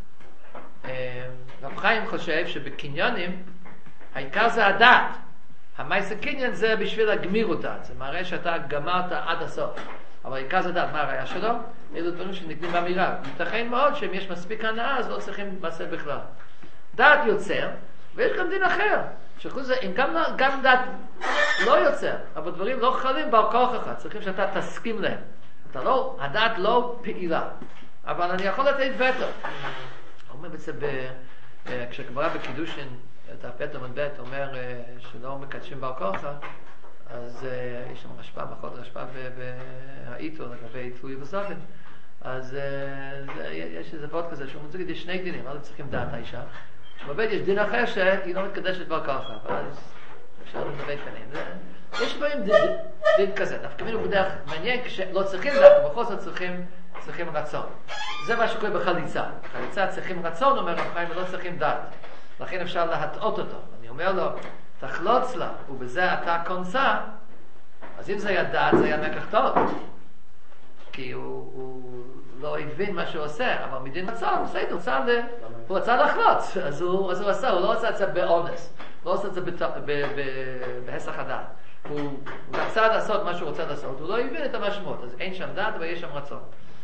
רב חיים חושב שבקניונים, העיקר זה הדעת. המעשה קניין זה בשביל הגמירות דעת. זה מראה שאתה גמרת עד הסוף. אבל העיקר זה דעת. מה הראיה שלו? אלו דברים שנקנים באמירה. ייתכן מאוד שאם יש מספיק הנאה, אז לא צריכים מעשה בכלל. דעת יוצר, ויש גם דין אחר, שחוץ זה, אם גם דעת לא יוצר, אבל דברים לא חלים בר כוח אחד, צריכים שאתה תסכים להם. הדעת לא פעילה, אבל אני יכול לתת וטו. אומר בעצם, כשגמרא בקידושין, את הפטר מ"ב אומר שלא מקדשים בר כוח, אז יש שם רשב"א, מחלות רשב"א והאיתו לגבי תלוי וסוכן. אז יש איזה פרוט כזה, שהוא מציג, יש שני דינים, אז צריכים דעת האישה. שבבית יש דין אחר שהיא לא מתקדשת בר ככה, אז אפשר לדבר כאן. יש דברים דין כזה, דווקא מינו בדרך מעניין, כשלא צריכים דעת, ובכל זאת צריכים רצון. זה מה שקורה בחליצה. בחליצה צריכים רצון, אומר רב חיים, ולא צריכים דעת. לכן אפשר להטעות אותו. אני אומר לו, תחלוץ לה, ובזה אתה קונסה, אז אם זה היה דעת, זה היה מקח טוב. כי הוא לא הבין מה שהוא עושה, אבל מדין רצון, הוא רצה לחלוץ, אז הוא עשה, הוא לא עשה את זה באונס, לא עשה את זה בהסח הדעת. הוא רצה לעשות מה שהוא רוצה לעשות, הוא לא הבין את המשמעות, אז אין שם דעת ויש שם רצון.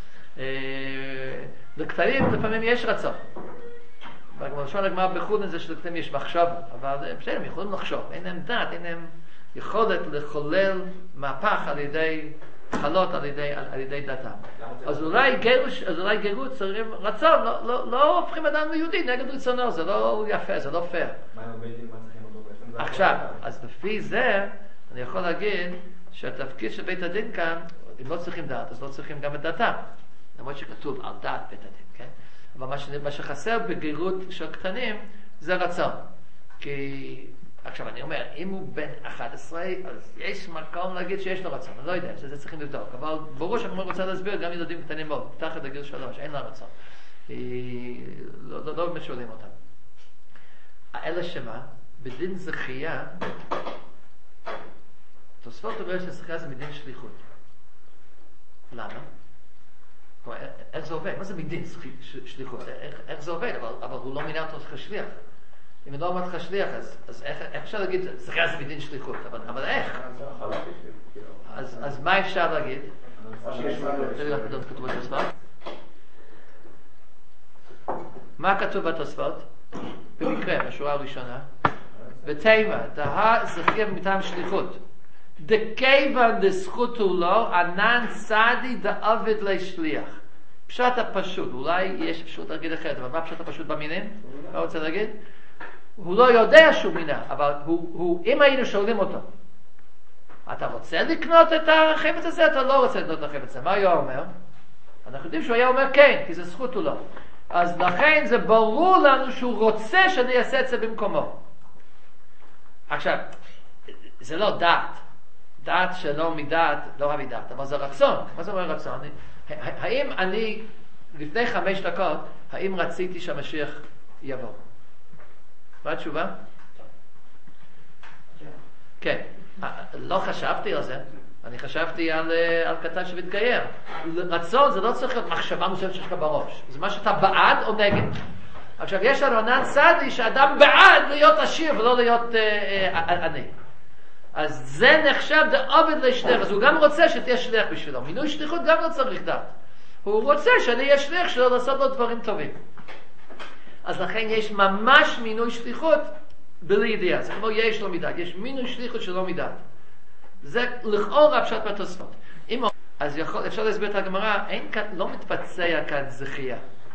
לכתבים לפעמים יש רצון. בלשון הגמרא בחולין זה שלכתבים יש מחשב, אבל בסדר, הם יכולים לחשוב, אין להם דעת, אין להם יכולת לחולל מהפך על ידי חלות על ידי דתם. אז אולי גירות צריכים רצון, לא הופכים אדם ליהודי נגד רצונו, זה לא יפה, זה לא פייר. עכשיו, אז לפי זה אני יכול להגיד שהתפקיד של בית הדין כאן, אם לא צריכים דעת, אז לא צריכים גם את דתם. למרות שכתוב על דעת בית הדין, כן? אבל מה שחסר בגירות של קטנים זה רצון. כי עכשיו אני אומר, אם הוא בן 11, אז יש מקום להגיד שיש לו רצון, אני לא יודע, שזה צריכים לבדוק, אבל ברור שאני רוצה להסביר גם ילדים קטנים מאוד, תחת הגיל 3, אין לה רצון. לא משולים אותם. אלא שמה? בדין זכייה, תוספות אומר שזכייה זה מדין שליחות. למה? איך זה עובד? מה זה מדין שליחות? איך זה עובד? אבל הוא לא מינה אותו כשליח. אם הוא לא אומר לך שליח, אז איך אפשר להגיד, זכייה זה מדין שליחות, אבל איך? אז מה אפשר להגיד? כתוב בתוספות? מה כתוב בתוספות? במקרה, בשורה הראשונה. בתימה, דהה זכייה מטעם שליחות. דכיוון דזכותו לו, ענן צדי דעבד לשליח. פשט הפשוט, אולי יש אפשרות להגיד אחרת, אבל מה פשט הפשוט במינים? מה רוצה להגיד? הוא לא יודע שהוא מינה, אבל אם היינו שואלים אותו, אתה רוצה לקנות את החפץ הזה? אתה לא רוצה לקנות את החפץ הזה. מה היה אומר? אנחנו יודעים שהוא היה אומר כן, כי זה זכות הוא לא. אז לכן זה ברור לנו שהוא רוצה שאני אעשה את זה במקומו. עכשיו, זה לא דעת. דעת שלא מדעת, לא המדעת, אבל זה רצון. מה זה אומר רצון? האם אני, לפני 5 דקות, האם רציתי שהמשיח יבוא? מה התשובה? כן. לא חשבתי על זה. אני חשבתי על קטן שמתגייר. רצון זה לא צריך להיות מחשבה מסוימת שיש לך בראש. זה מה שאתה בעד או נגד. עכשיו יש לנו ענן צדי שאדם בעד להיות עשיר ולא להיות עני. אז זה נחשב דעבד לשליח. אז הוא גם רוצה שתהיה שליח בשבילו. מינוי שליחות גם לא צריך דעת. הוא רוצה שאני אהיה שליח שלו לעשות לו דברים טובים. אז לכן יש ממש מינוי שליחות בלי ידיעה. זה כמו יש לא מדעת. יש מינוי שליחות שלא מדעת. זה לכאורה פשט בתוספות. אז אפשר להסביר את הגמרא, לא מתבצע כאן זכייה.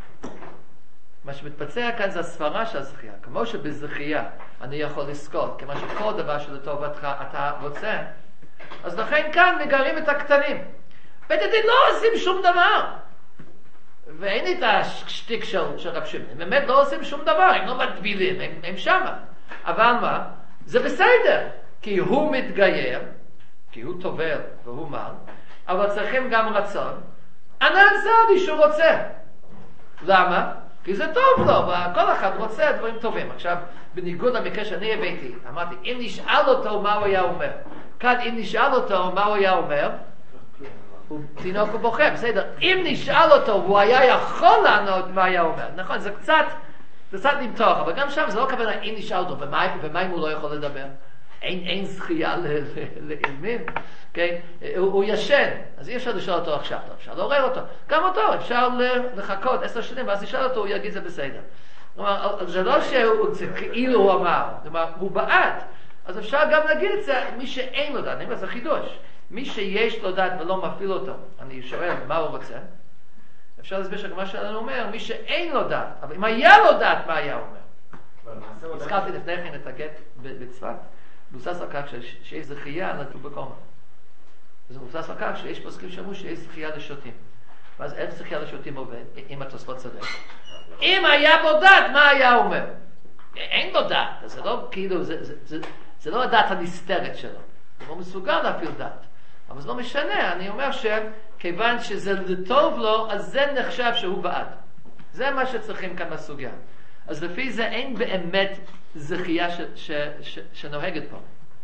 מה שמתבצע כאן זה הספרה של הזכייה. כמו שבזכייה אני יכול לזכות, כמו שכל דבר שלטובתך אתה רוצה, אז לכן כאן מגרים את הקטנים. בית הדין לא עושים שום דבר. ואין לי את השטיק של רב שמעון. הם באמת לא עושים שום דבר, הם לא מטבילים, הם שמה. אבל מה? זה בסדר. כי הוא מתגייר, כי הוא טובל והוא מר, אבל צריכים גם רצון. ענן צדי שהוא רוצה. למה? כי זה טוב לו, וכל אחד רוצה דברים טובים. עכשיו, בניגוד למקרה שאני הבאתי, אמרתי, אם נשאל אותו מה הוא היה אומר. כאן, אם נשאל אותו מה הוא היה אומר, הוא תינוק ובוכה, בסדר. אם נשאל אותו, הוא היה יכול לענות מה היה אומר. נכון, זה קצת למתוח, אבל גם שם זה לא כוונה אם נשאל אותו, ומה אם הוא לא יכול לדבר? אין זכייה לאלמים, כן? הוא ישן, אז אי אפשר לשאול אותו עכשיו, אפשר לעורר אותו. גם אותו, אפשר לחכות 10 שנים, ואז לשאול אותו, הוא יגיד זה בסדר. כלומר, זה לא כאילו הוא אמר, הוא בעד. אז אפשר גם להגיד את זה, מי שאין לו דעת, זה חידוש. מי שיש לו דעת ולא מפעיל אותו, אני שואל מה הוא רוצה, אפשר להסביר שמה שלנו אומר, מי שאין לו דעת, אבל אם היה לו דעת, מה היה אומר? הזכרתי לפני כן את הגט בצפת, מבוסס על כך שיש זכייה לדון בקומה. זה מבוסס על כך שיש פוסקים שאמרו שיש זכייה לשוטים. ואז איך זכייה לשוטים עובד? אם התוספות צודק. אם היה בו דעת, מה היה אומר? אין בו דעת. זה לא כאילו, זה לא הדעת הנסתרת שלו. הוא לא מסוגל להפעיל דעת. אבל זה לא משנה. אני אומר שכיוון שזה לטוב לו, אז זה נחשב שהוא בעד. זה מה שצריכים כאן בסוגיה. אז לפי זה אין באמת זכייה שנוהגת פה.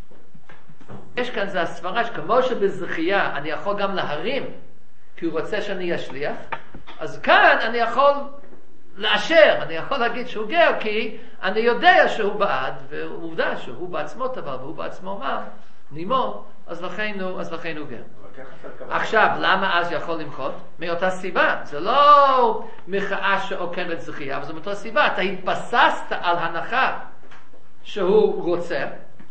יש כאן זה הסברה שכמו שבזכייה אני יכול גם להרים כי הוא רוצה שאני אשליח, אז כאן אני יכול לאשר, אני יכול להגיד שהוא גר כי אני יודע שהוא בעד, ועובדה שהוא בעצמו טבל והוא בעצמו מה, נימו, אז לכן הוא גר. עכשיו, למה אז יכול למחות? מאותה סיבה. זה לא מחאה שעוקרת זכייה, אבל זו מאותה סיבה. אתה התבססת על הנחה שהוא רוצה,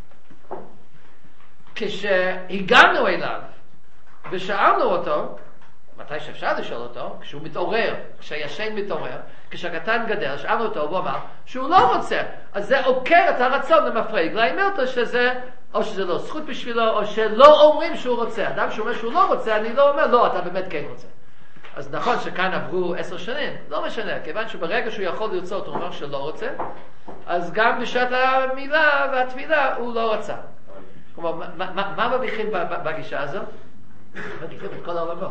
כשהגענו אליו ושאלנו אותו, מתי שאפשר לשאול אותו, כשהוא מתעורר, כשהישן מתעורר, כשהקטן גדל, שאלנו אותו, הוא אמר שהוא לא רוצה, אז זה עוקר את הרצון למפרק, להאמר אותו שזה, או שזה לא זכות בשבילו, או שלא אומרים שהוא רוצה. אדם שאומר שהוא לא רוצה, אני לא אומר, לא, אתה באמת כן רוצה. אז נכון שכאן עברו 10 שנים, לא משנה, כיוון שברגע שהוא יכול לרצות, הוא אומר שלא רוצה, אז גם בשעת המילה והתפילה הוא לא רצה. כלומר, מה מביכים בגישה הזאת? מביכים את כל העולמות.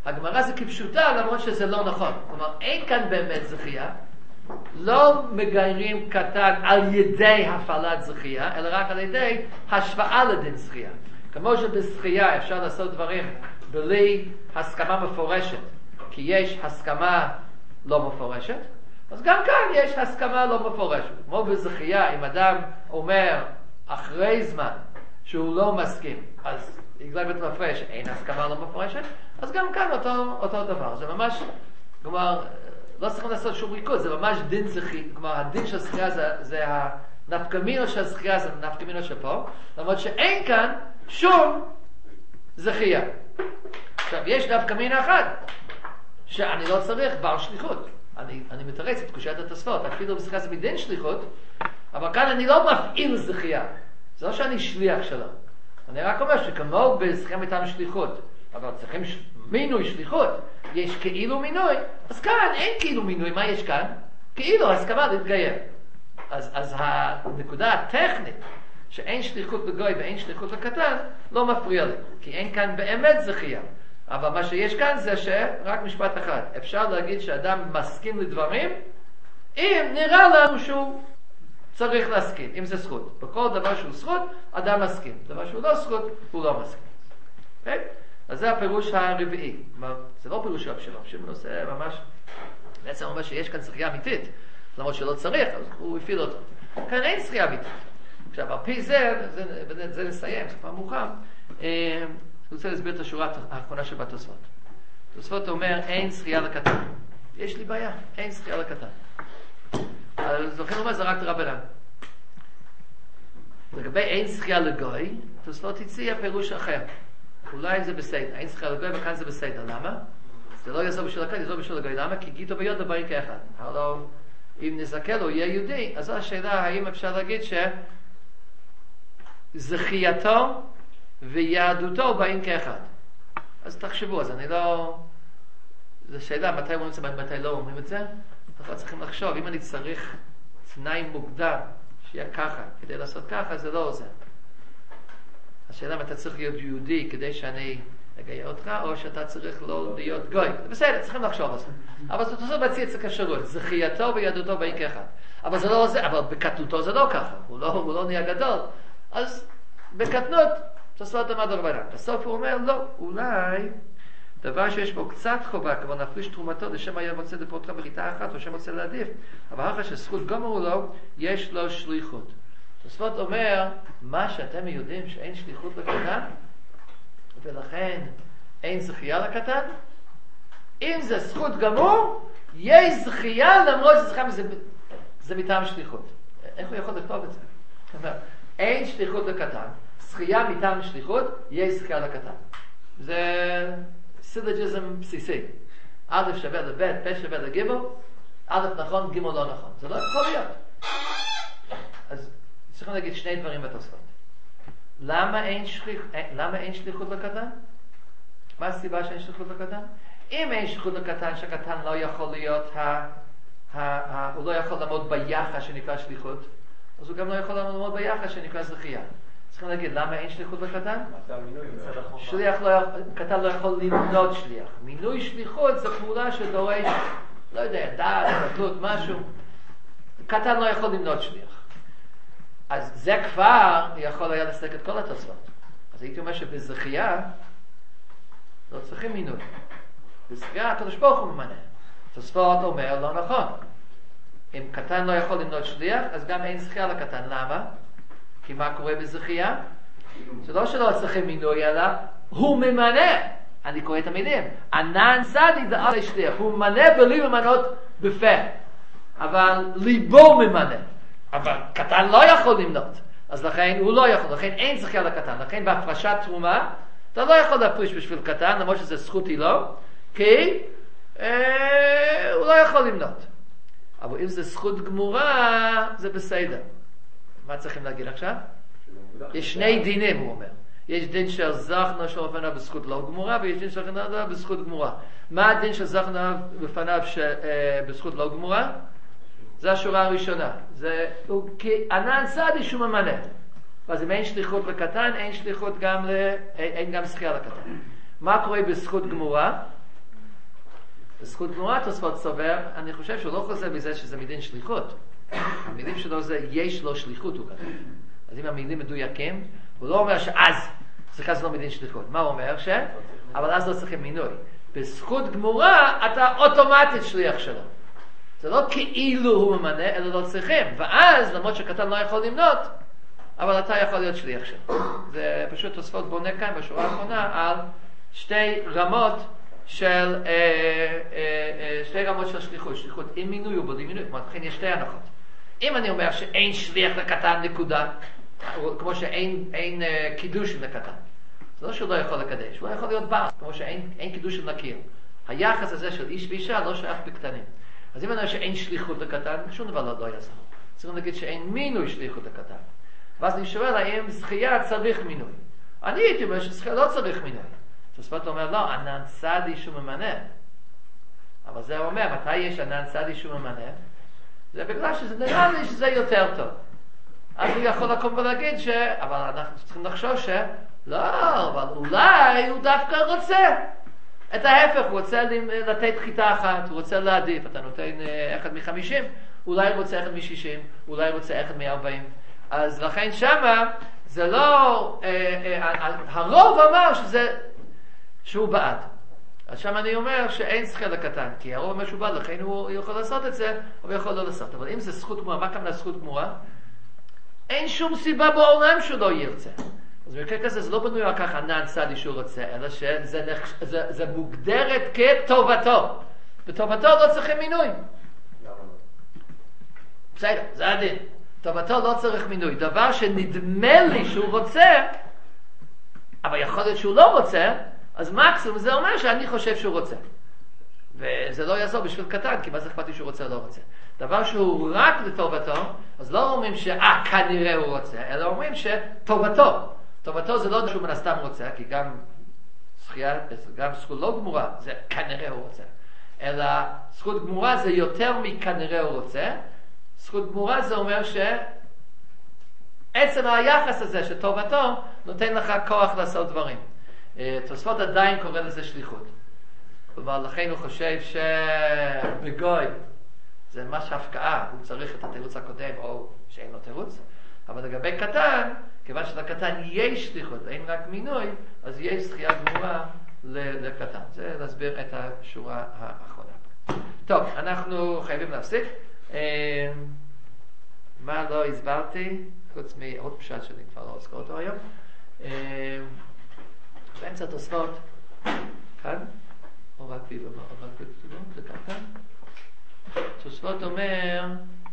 הגמרא זה כפשוטה, למרות שזה לא נכון. כלומר, אין כאן באמת זכייה. לא מגיירים קטן על ידי הפעלת זכייה, אלא רק על ידי השוואה לדין זכייה. כמו שבזכייה אפשר לעשות דברים בלי הסכמה מפורשת, כי יש הסכמה לא מפורשת, אז גם כאן יש הסכמה לא מפורשת. כמו בזכייה, אם אדם אומר אחרי זמן שהוא לא מסכים, אז בגלל בית מפרש אין הסכמה לא מפורשת, אז גם כאן אותו דבר. זה ממש, כלומר, לא צריכים לעשות שום ריקוד, זה ממש דין זכי, כלומר הדין של זכייה זה הנפקמינו של זכייה, זה הנפקמינו שפה, למרות שאין כאן שום זכייה. עכשיו, יש נפקמינה אחת, שאני לא צריך בר שליחות. אני מתרץ את תחושת התוספות, אפילו בזכייה זה מדין שליחות, אבל כאן אני לא מפעיל זכייה. זה לא שאני שליח שלו. אני רק אומר שכמו בזכייה מטעם שליחות, אבל צריכים מינוי שליחות, יש כאילו מינוי, אז כאן אין כאילו מינוי, מה יש כאן? כאילו הסכמה להתגייר. אז הנקודה הטכנית, שאין שליחות לגוי ואין שליחות לקטן, לא מפריע לי, כי אין כאן באמת זכייה. אבל מה שיש כאן זה שרק משפט אחד, אפשר להגיד שאדם מסכים לדברים, אם נראה לנו שהוא צריך להסכים, אם זה זכות. בכל דבר שהוא זכות, אדם מסכים. דבר שהוא לא זכות, הוא לא מסכים. Okay? אז זה הפירוש הרביעי. זה לא פירוש של אבשלום, שנושא ממש, בעצם אומר שיש כאן זכייה אמיתית, למרות שלא צריך, אז הוא הפעיל אותו. כאן אין זכייה אמיתית. עכשיו, על פי זה נסיים, זה כבר מאוחר, אני רוצה להסביר את השורה האחרונה של בתוספות. תוספות אומר, אין זכייה לקטן. יש לי בעיה, אין זכייה לקטן. אז לכן אומר, זה רק רבנן. לגבי אין זכייה לגוי, תוספות הציע פירוש אחר. אולי זה בסדר, אין זכייה לגוי וכאן זה בסדר. למה? זה לא יעזור בשביל הקטן, יעזור בשביל הגוי. למה? כי גיטו ויודו באים כאחד. הלוא, אם נזכה לו יהיה יהודי, אז זו השאלה, האם אפשר להגיד שזכייתו ויהדותו באים כאחד. אז תחשבו, אז אני לא... זו שאלה, מתי אומרים את זה, מתי לא אומרים את זה? אנחנו צריכים לחשוב, אם אני צריך תנאי מוגדר, שיהיה ככה, כדי לעשות ככה, זה לא עוזר. השאלה אם אתה צריך להיות יהודי כדי שאני אגייר אותך, או שאתה צריך לא להיות גוי. זה בסדר, צריכים לחשוב על זה. אבל זאת עושה בציע את זה כשרות, זכייתו ויהדותו באים כאחד. אבל זה לא עוזר, אבל בקטנותו זה לא ככה, הוא לא נהיה גדול. אז בקטנות, תעשו את המד הרבנן. בסוף הוא אומר, לא, אולי דבר שיש בו קצת חובה, כמו נפריש תרומתו, לשם היה מוצא לפרוטך בחיטה אחת, או שם מוצא להעדיף, אבל אחרי שזכות גמור לו, יש לו שליחות. תוספות אומר, מה שאתם יודעים שאין שליחות לקטן, ולכן אין זכייה לקטן, אם זה זכות גמור, יש זכייה למרות שזכייה זה מטעם שליחות. איך הוא יכול לכתוב את זה? הוא אומר, אין שליחות לקטן, זכייה מטעם שליחות, יש זכייה לקטן. זה סילוג'יזם בסיסי. א' שווה לב', פ' שווה לגימל, א' נכון, גימל לא נכון. זה לא יכול להיות. אז צריכים להגיד שני דברים בתוספות. למה אין שליחות לקטן? מה הסיבה שאין שליחות לקטן? אם אין שליחות לקטן, שהקטן לא יכול להיות, הוא לא יכול לעמוד ביחס שנקרא שליחות, אז הוא גם לא יכול לעמוד ביחס שנקרא זכייה. צריכים להגיד, למה אין שליחות לקטן? קטן לא יכול למנות שליח. מינוי שליחות זה פעולה שדורש, לא יודע, דעת, תלות, משהו. קטן לא יכול למנות שליח. אז זה כבר יכול היה לסלק את כל התוספות. אז הייתי אומר שבזכייה לא צריכים מינוי. בזכייה הקדוש ברוך הוא ממנה. תוספות אומר לא נכון. אם קטן לא יכול למנות שליח, אז גם אין זכייה לקטן. למה? כי מה קורה בזכייה? זה לא שלא צריכים מינוי, אלא הוא ממנה. אני קורא את המילים. ענן צדיק דעת לשליח. הוא ממנה בלי ממנות בפה. אבל ליבו ממנה. אבל קטן לא יכול למנות. אז לכן הוא לא יכול. לכן אין זכייה לקטן. לכן בהפרשת תרומה, אתה לא יכול להפריש בשביל קטן, למרות שזה זכות היא לא, כי הוא לא יכול למנות. אבל אם זה זכות גמורה, זה בסדר. מה צריכים להגיד עכשיו? יש שני דינים, הוא אומר. יש דין של זכנו של לפניו בזכות לא גמורה, ויש דין של לפניו בזכות גמורה. מה הדין של זכנו לפניו בזכות לא גמורה? זה השורה הראשונה. כי ענן צדיק שהוא ממנה. אז אם אין שליחות לקטן, אין שליחות גם אין גם זכייה לקטן. מה קורה בזכות גמורה? בזכות גמורה תוספות סובר, אני חושב שהוא לא חוזר מזה שזה מדין שליחות. המילים שלו זה יש לו שליחות, הוא כתב. אז אם המילים מדויקים, הוא לא אומר שאז זה לא מדין שליחות. מה הוא אומר? אבל אז לא צריכים מינוי. בזכות גמורה אתה אוטומטית שליח שלו. זה לא כאילו הוא ממנה, אלא לא צריכים. ואז, למרות שקטן לא יכול למנות, אבל אתה יכול להיות שליח שלו. זה פשוט תוספות בונה כאן בשורה האחרונה על שתי רמות של שליחות. שליחות עם מינוי ובלי מינוי. כלומר, לכן יש שתי הנחות. אם אני אומר שאין שליח לקטן נקודה, כמו שאין קידוש לקטן, זה לא שהוא לא יכול לקדש, הוא לא יכול להיות בעל, כמו שאין קידוש לקיר. היחס הזה של איש ואישה לא שייך בקטנים. אז אם אני אומר שאין שליחות לקטן, שום דבר לא יעזור. צריכים להגיד שאין מינוי שליחות לקטן. ואז אני שואל האם זכייה צריך מינוי. אני הייתי אומר שזכייה לא צריך מינוי. תוספות אומר, לא, ענן צדי שהוא ממנה. אבל זה אומר, מתי יש ענן צדי שהוא ממנה? זה בגלל שזה נראה לי שזה יותר טוב. אז הוא יכול לקום ולהגיד אבל אנחנו צריכים לחשוב לא, אבל אולי הוא דווקא רוצה. את ההפך, הוא רוצה לתת חיטה אחת, הוא רוצה להעדיף, אתה נותן 1 מ-50, אולי הוא רוצה 1 מ-60, אולי הוא רוצה 1 מ-40. אז לכן שמה, זה לא, הרוב אמר שהוא בעד. אז שם אני אומר שאין זכייה לקטן, כי הרוב אומר שהוא בעד, לכן הוא יכול לעשות את זה, או יכול לא לעשות. אבל אם זה זכות גמורה, מה כמובן זכות גמורה? אין שום סיבה בעולם שהוא לא ירצה. אז במקרה כזה זה לא בנוי על כך ענן צדי שהוא רוצה, אלא שזה מוגדרת כטובתו. בטובתו לא צריכים מינוי. בסדר, זה הדין. טובתו לא צריך מינוי. דבר שנדמה לי שהוא רוצה, אבל יכול להיות שהוא לא רוצה, אז מקסימום זה אומר שאני חושב שהוא רוצה. וזה לא יעזור בשביל קטן, כי מה זה אכפת לי שהוא רוצה או לא רוצה. דבר שהוא רק לטובתו, אז לא אומרים כנראה הוא רוצה, אלא אומרים שטובתו. טובתו זה לא שהוא מן הסתם רוצה, כי גם זכות לא גמורה זה כנראה הוא רוצה. אלא זכות גמורה זה יותר מכנראה הוא רוצה. זכות גמורה זה אומר שעצם היחס הזה שטובתו נותן לך כוח לעשות דברים. תוספות עדיין קורא לזה שליחות. כלומר, לכן הוא חושב שבגוי זה ממש הפקעה, הוא צריך את התירוץ הקודם או שאין לו תירוץ. אבל לגבי קטן, כיוון שלקטן יש שליחות, אין רק מינוי, אז יש זכייה גמורה לקטן. זה להסביר את השורה האחרונה. טוב, אנחנו חייבים להפסיק. מה לא הסברתי? חוץ מעוד פשט שאני כבר לא אזכור אותו היום. באמצע תוספות, כאן, או רק בכתובות, זה קטן. תוספות אומר,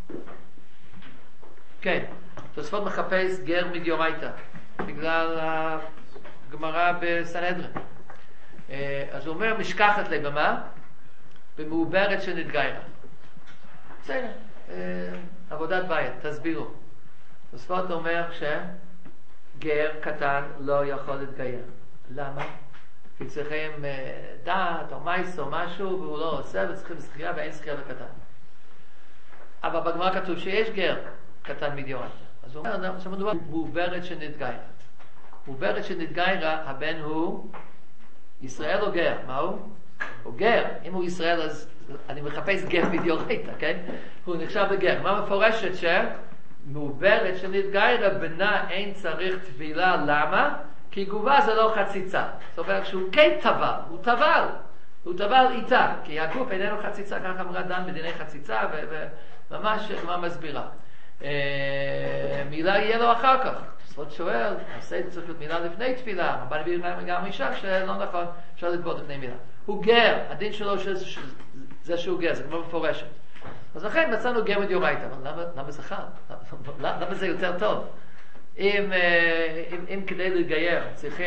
כן, תוספות מחפש גר מדאורייתא, בגלל הגמרא בסנהדרין. אז הוא אומר, משכחת לי במה? במעוברת שנתגיירה. בסדר, עבודת בית, תסבירו. תוספות אומר שגר קטן לא יכול להתגייר. למה? כי צריכים דעת או מייס או משהו והוא לא עושה וצריכים זכייה ואין זכייה לקטן. אבל בגמרא כתוב שיש גר קטן מדאורייתא. אז הוא אומר, שמדובר מעוברת שנתגיירה. מעוברת שנתגיירה, הבן הוא ישראל או גר? מה הוא? הוא גר. אם הוא ישראל אז אני מחפש גר מדאורייתא, כן? הוא נחשב בגר. מה מפורשת שמעוברת שנתגיירה בנה אין צריך טבילה. למה? כי גובה זה לא חציצה. זאת אומרת שהוא כן טבל, הוא טבל איתה, כי הגוף איננו חציצה, ככה אמרה דן בדיני חציצה, וממש מה מסבירה. מילה יהיה לו אחר כך. זאת שואל, הסדר צריך להיות מילה לפני תפילה, אבל נביא גם אישה שלא נכון, אפשר לתבוד לפני מילה. הוא גר, הדין שלו זה שהוא גר, זה כבר מפורשת. אז לכן מצאנו גר מדאורייתא, אבל למה זה חל? למה זה יותר טוב? אם כדי להתגייר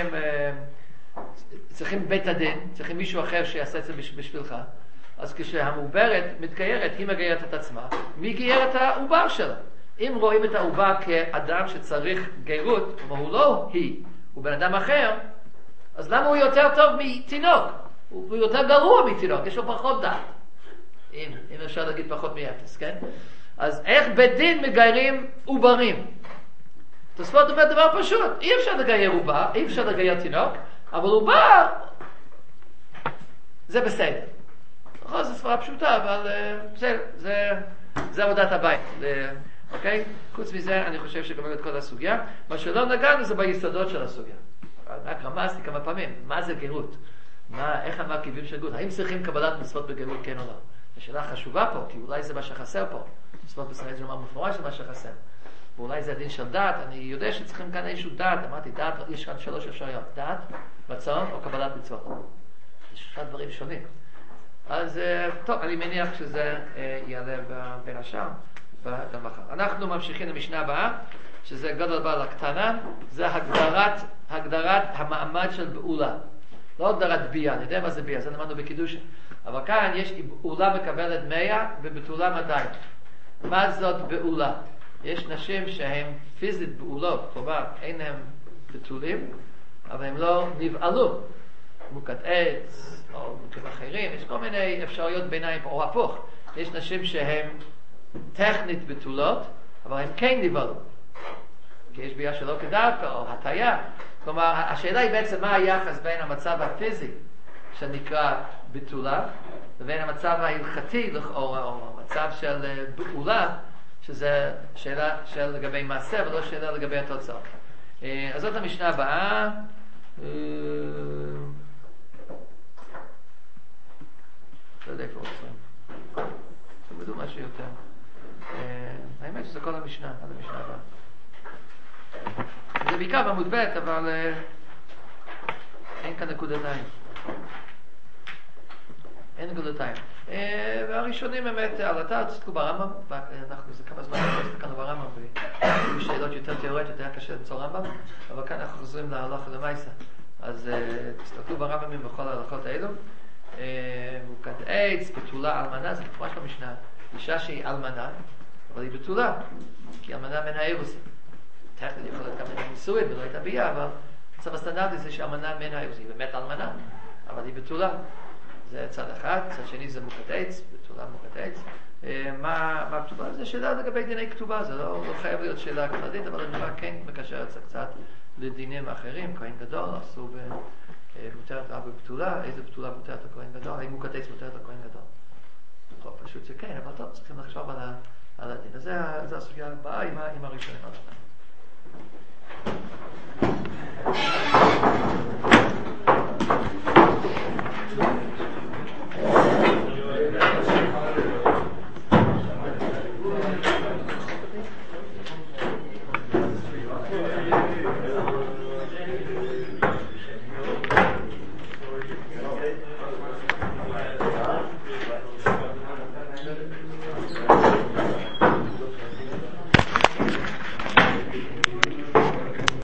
צריכים בית הדין, צריכים מישהו אחר שיעשה את זה בשבילך, אז כשהמעוברת מתגיירת, היא מגיירת את עצמה, מי גייר את העובר שלה? אם רואים את העובר כאדם שצריך גיירות, אבל הוא לא היא, הוא בן אדם אחר, אז למה הוא יותר טוב מתינוק? הוא יותר גרוע מתינוק, יש לו פחות דעת, אם אפשר להגיד פחות מאפס, כן? אז איך בית דין מגיירים עוברים? תוספות אומר דבר פשוט, אי אפשר לגייר עובר, אי אפשר לגייר תינוק, אבל עובר זה בסדר. בכל זאת סברה פשוטה, אבל זה עבודת הבית. אוקיי? חוץ מזה, אני חושב שגמרנו את כל הסוגיה. מה שלא נגענו זה ביסודות של הסוגיה. רק רמזתי כמה פעמים, מה זה גרות? איך המרכיבים של גרות? האם צריכים קבלת מצוות בגרות, כן או לא? זו שאלה חשובה פה, כי אולי זה מה שחסר פה. מצוות בישראל זה אומר מפורש של מה שחסר. ואולי זה הדין של דת, אני יודע שצריכים כאן איזשהו דת, אמרתי דת, יש כאן 3 אפשרויות, דת, רצון או קבלת מצוות. יש 3 דברים שונים. אז טוב, אני מניח שזה יעלה בין השאר במחר. אנחנו ממשיכים למשנה הבאה, שזה גודל בעל הקטנה, זה הגדרת המעמד של בעולה. לא הגדרת בייה, אני יודע מה זה בייה, זה למדנו בקידוש. אבל כאן יש בעולה מקבלת 100 ובתולה 200. מה זאת בעולה? יש נשים שהן פיזית בעולות, כלומר אין להם בתולים, אבל הם לא נבעלו. מוקד עץ, או מוקד אחרים, יש כל מיני אפשרויות ביניים, או הפוך. יש נשים שהן טכנית בתולות, אבל הן כן נבעלו. כי יש בייה שלא כדאי, או הטיה. כלומר, השאלה היא בעצם מה היחס בין המצב הפיזי, שנקרא בתולה, לבין המצב ההלכתי, או המצב של בעולה, שזה שאלה של לגבי מעשה, ולא שאלה לגבי התוצאות. אז זאת המשנה הבאה. לא יודע איפה עוצרים. תלמדו משהו יותר. האמת שזה כל המשנה, עד המשנה הבאה. זה בעיקר בעמוד ב', אבל אין כאן נקודתיים. אין נקודתיים. והראשונים באמת, על התא עסקו ברמב"ם, אנחנו זה כמה זמן הסתכלנו ברמב"ם, ויש שאלות יותר תיאורטיות, היה קשה למצוא רמב"ם, אבל כאן אנחנו חוזרים להלכה למעשה. אז תסתכלו ברמב"מים בכל ההלכות האלו. מוקד עץ, בתולה אלמנה, זה מפורש במשנה. אישה שהיא אלמנה, אבל היא בתולה, כי אלמנה מן האירוסים. טכנית יכול להיות גם מן הנישואין, ולא הייתה בייה, אבל הצו הסטנדרטי זה שאלמנה מן האירוסים. היא באמת אלמנה, אבל היא בתולה. זה צד אחד, צד שני זה מוקד עץ, בתולה מוקד עץ. מה כתובה? זה שאלה לגבי דיני כתובה, זה לא חייב להיות שאלה כללית, אבל אני כן מקשר את זה קצת לדינים אחרים. כהן גדול, עשו מותרת רב בתולה, איזה בתולה מותרת לכהן גדול, האם מוקד עץ מותרת לכהן גדול. טוב, פשוט שכן, אבל טוב, צריכים לחשוב על הדין. אז זה הסוגיה הבאה עם הראשונים עליו.